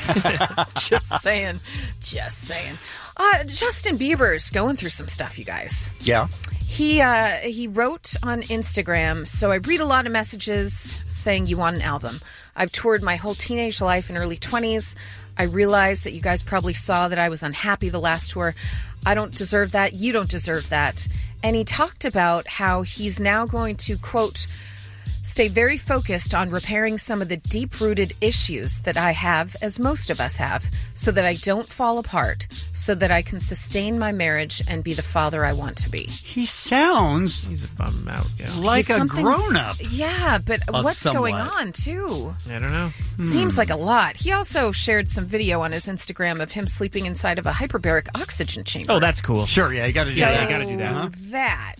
Just saying. Just saying. Uh, Justin Bieber's going through some stuff, you guys. Yeah. He uh, he wrote on Instagram, so I read a lot of messages saying you want an album. I've toured my whole teenage life and early twenties. I realize that you guys probably saw that I was unhappy the last tour. I don't deserve that. You don't deserve that. And he talked about how he's now going to, quote, stay very focused on repairing some of the deep-rooted issues that I have, as most of us have, so that I don't fall apart, so that I can sustain my marriage and be the father I want to be. He sounds He's a bum out, yeah. like He's a something- grown-up. Yeah, but Uh, what's going somewhat. on, too? I don't know. Seems like a lot. He also shared some video on his Instagram of him sleeping inside of a hyperbaric oxygen chamber. Oh, that's cool. Sure, yeah, you got to do Yeah, that. you got to do that. So that.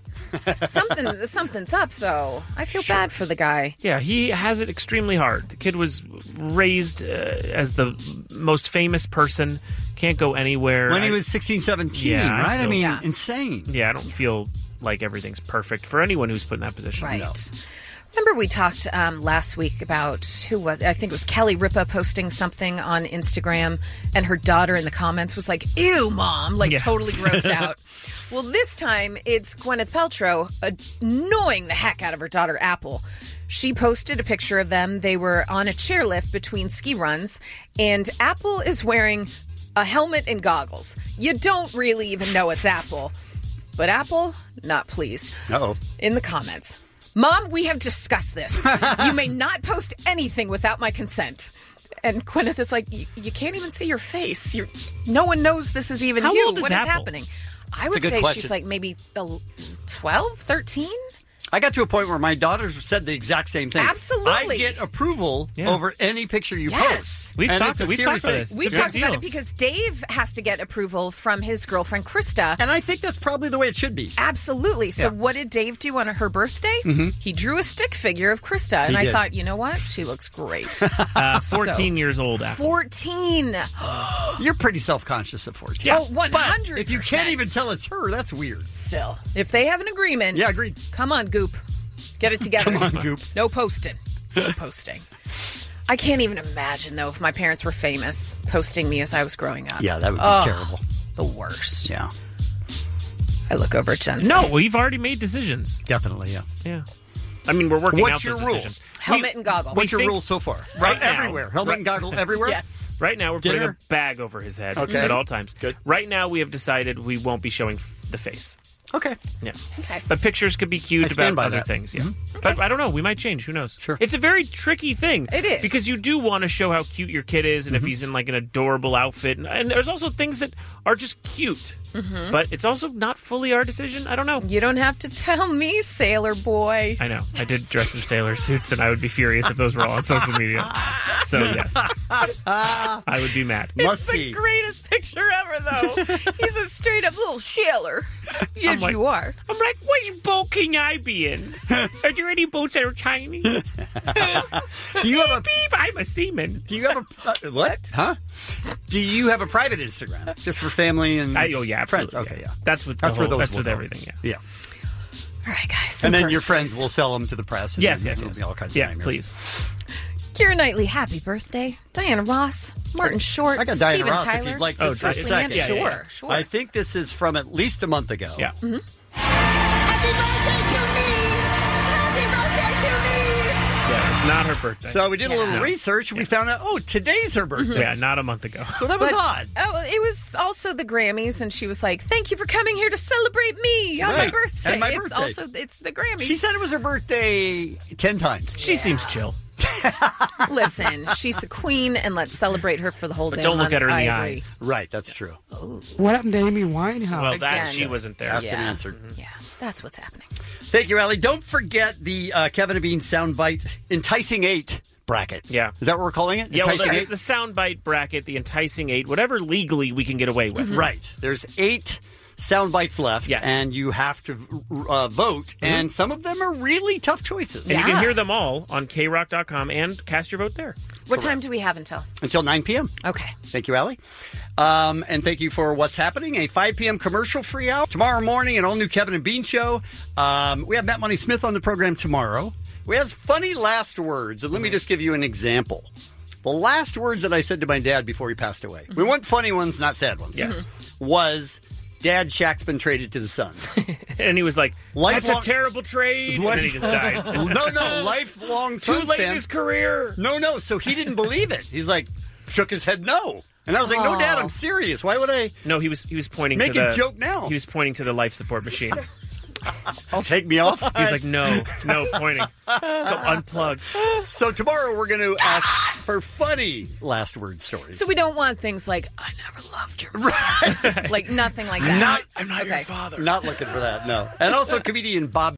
Something, something's up, though. I feel bad for the guy. Yeah, he has it extremely hard. The kid was raised uh, as the most famous person, can't go anywhere. When he I- was sixteen, seventeen, Yeah, right? I, feel- mean, Yeah. insane. Yeah, I don't feel like everything's perfect for anyone who's put in that position. Right. No. Remember we talked um, last week about who was I think it was Kelly Ripa posting something on Instagram, and her daughter in the comments was like, "Ew, mom!" like Yeah. totally grossed out. Well, this time it's Gwyneth Paltrow annoying the heck out of her daughter Apple. She posted a picture of them. They were on a chairlift between ski runs, and Apple is wearing a helmet and goggles. You don't really even know it's Apple, but Apple not pleased. Uh-oh. In the comments, Mom, we have discussed this. You may not post anything without my consent. And Gwyneth is like, "You- you can't even see your face. You're, no one knows this is even How you. old is What is Apple? happening?" I a would good say question. she's like maybe twelve, thirteen? I got to a point where my daughter said the exact same thing. Absolutely. I get approval Yeah. over any picture you Yes. post. We've And talked- it's a we've serious talked about thing. this. We've It's a talked big about deal. it because Dave has to get approval from his girlfriend, Krista. And I think that's probably the way it should be. Absolutely. So Yeah. what did Dave do on her birthday? Mhm. He drew a stick figure of Krista. And He I did. thought, you know what? She looks great. Uh, fourteen years old after. fourteen. You're pretty self-conscious at fourteen. Yeah. Oh, one hundred percent. If you can't even tell it's her, that's weird. Still, if they have an agreement. Yeah, agreed. Come on, Goop. Get it together. Come on, Goop. No posting. No posting. I can't even imagine, though, if my parents were famous, posting me as I was growing up. Yeah, that would be Oh, terrible. The worst. Yeah. I look over at Jensen. No, we've already made decisions. Definitely, yeah. Yeah. I mean, we're working What's out your those rule? decisions. Helmet and goggle. What's your think- rule so far? Right Uh, now, everywhere. Helmet right- and goggle everywhere? Yes. Right now, we're putting Dinner? a bag over his head Okay. at all times. Good. Right now, we have decided we won't be showing f- the face. Okay. Yeah. Okay. But pictures could be I cute stand about by other that. things, yeah. Mhm. But I don't know. We might change. Who knows? Sure. It's a very tricky thing. It is. Because you do want to show how cute your kid is and if he's in like an adorable outfit. And, and there's also things that are just cute. Mhm. But it's also not fully our decision. I don't know. You don't have to tell me, sailor boy. I know. I did dress in sailor suits and I would be furious if those were all on social media. So, yes. I would be mad. Must It's the see. greatest picture ever, though. He's a straight up little sailor. Yes, I'm like- you are. I'm like, which boat can I be in? Are there any boats that are tiny? Do you have a Beep, I'm a seaman. Do you have a uh, what? Huh? Do you have a private Instagram just for family and I, oh, yeah, friends? absolutely. Okay, yeah. That's what That's the where whole- those that's will with go. everything, yeah. Yeah. All right, guys. And then some your birthdays. friends will sell them to the press. And Yes, then yes, it'll yes. be all kinds Yeah, of nightmares. please. Keira Knightley, happy birthday. Diana Ross, Martin Short, I got Diana Steven Ross Tyler. if you'd like Oh, just for a Diana- second. yeah, sure, yeah, yeah. sure. I think this is from at least a month ago. Yeah. Mhm. Yeah, it's not her birthday. So we did a little No. research and we found out, oh, today's her birthday. Yeah, not a month ago. So that was But- odd. Oh, it was also the Grammys, and she was like, "Thank you for coming here to celebrate me on my Right. birthday." And my it's birthday. also it's the Grammys. She said it was her birthday ten times. She seems chill. "Listen, she's the queen, and let's celebrate her for the whole But day." don't look month. at her in I the agree. eyes. Right, that's true. What happened to Amy Winehouse? Well, that Again. she wasn't there. Asked and Yeah. answered. Yeah, that's what's happening. Thank you, Allie. Don't forget the uh, Kevin and Bean soundbite Enticing Eight bracket. Yeah. Is that what we're calling it? Yeah, well, Enticing the, Eight? the soundbite bracket, the enticing eight, whatever legally we can get away with. Right. There's eight sound bites left, Yes. and you have to uh, vote, and some of them are really tough choices. And you Yeah. can hear them all on K rock dot com and cast your vote there. What time do we have until? Until nine p.m. Okay. Thank you, Allie. Um, and thank you for What's Happening, a five p.m. commercial-free hour. Tomorrow morning, an all-new Kevin and Bean show. Um, we have Matt Money Smith on the program tomorrow. We have funny last words, and let me just give you an example. The last words that I said to my dad before he passed away, we want funny ones, not sad ones, Yes. was, Dad, Shaq's been traded to the Suns. And he was like, Lifelong- that's a terrible trade. And then he just died. no, no, lifelong Too Suns late in fan. his career. No, no. So he didn't believe it. He's like, shook his head no. And I was like, no, Dad, I'm serious. Why would I No, he was he was pointing make to the a joke now? He was pointing to the life support machine. Take me off? He's like, no, no, pointing. Go unplug. So tomorrow we're going to ask for funny last word stories. So we don't want things like "I never loved your mom." Like nothing like that. Not, I'm not your father. Not looking for that, no. And also comedian Bob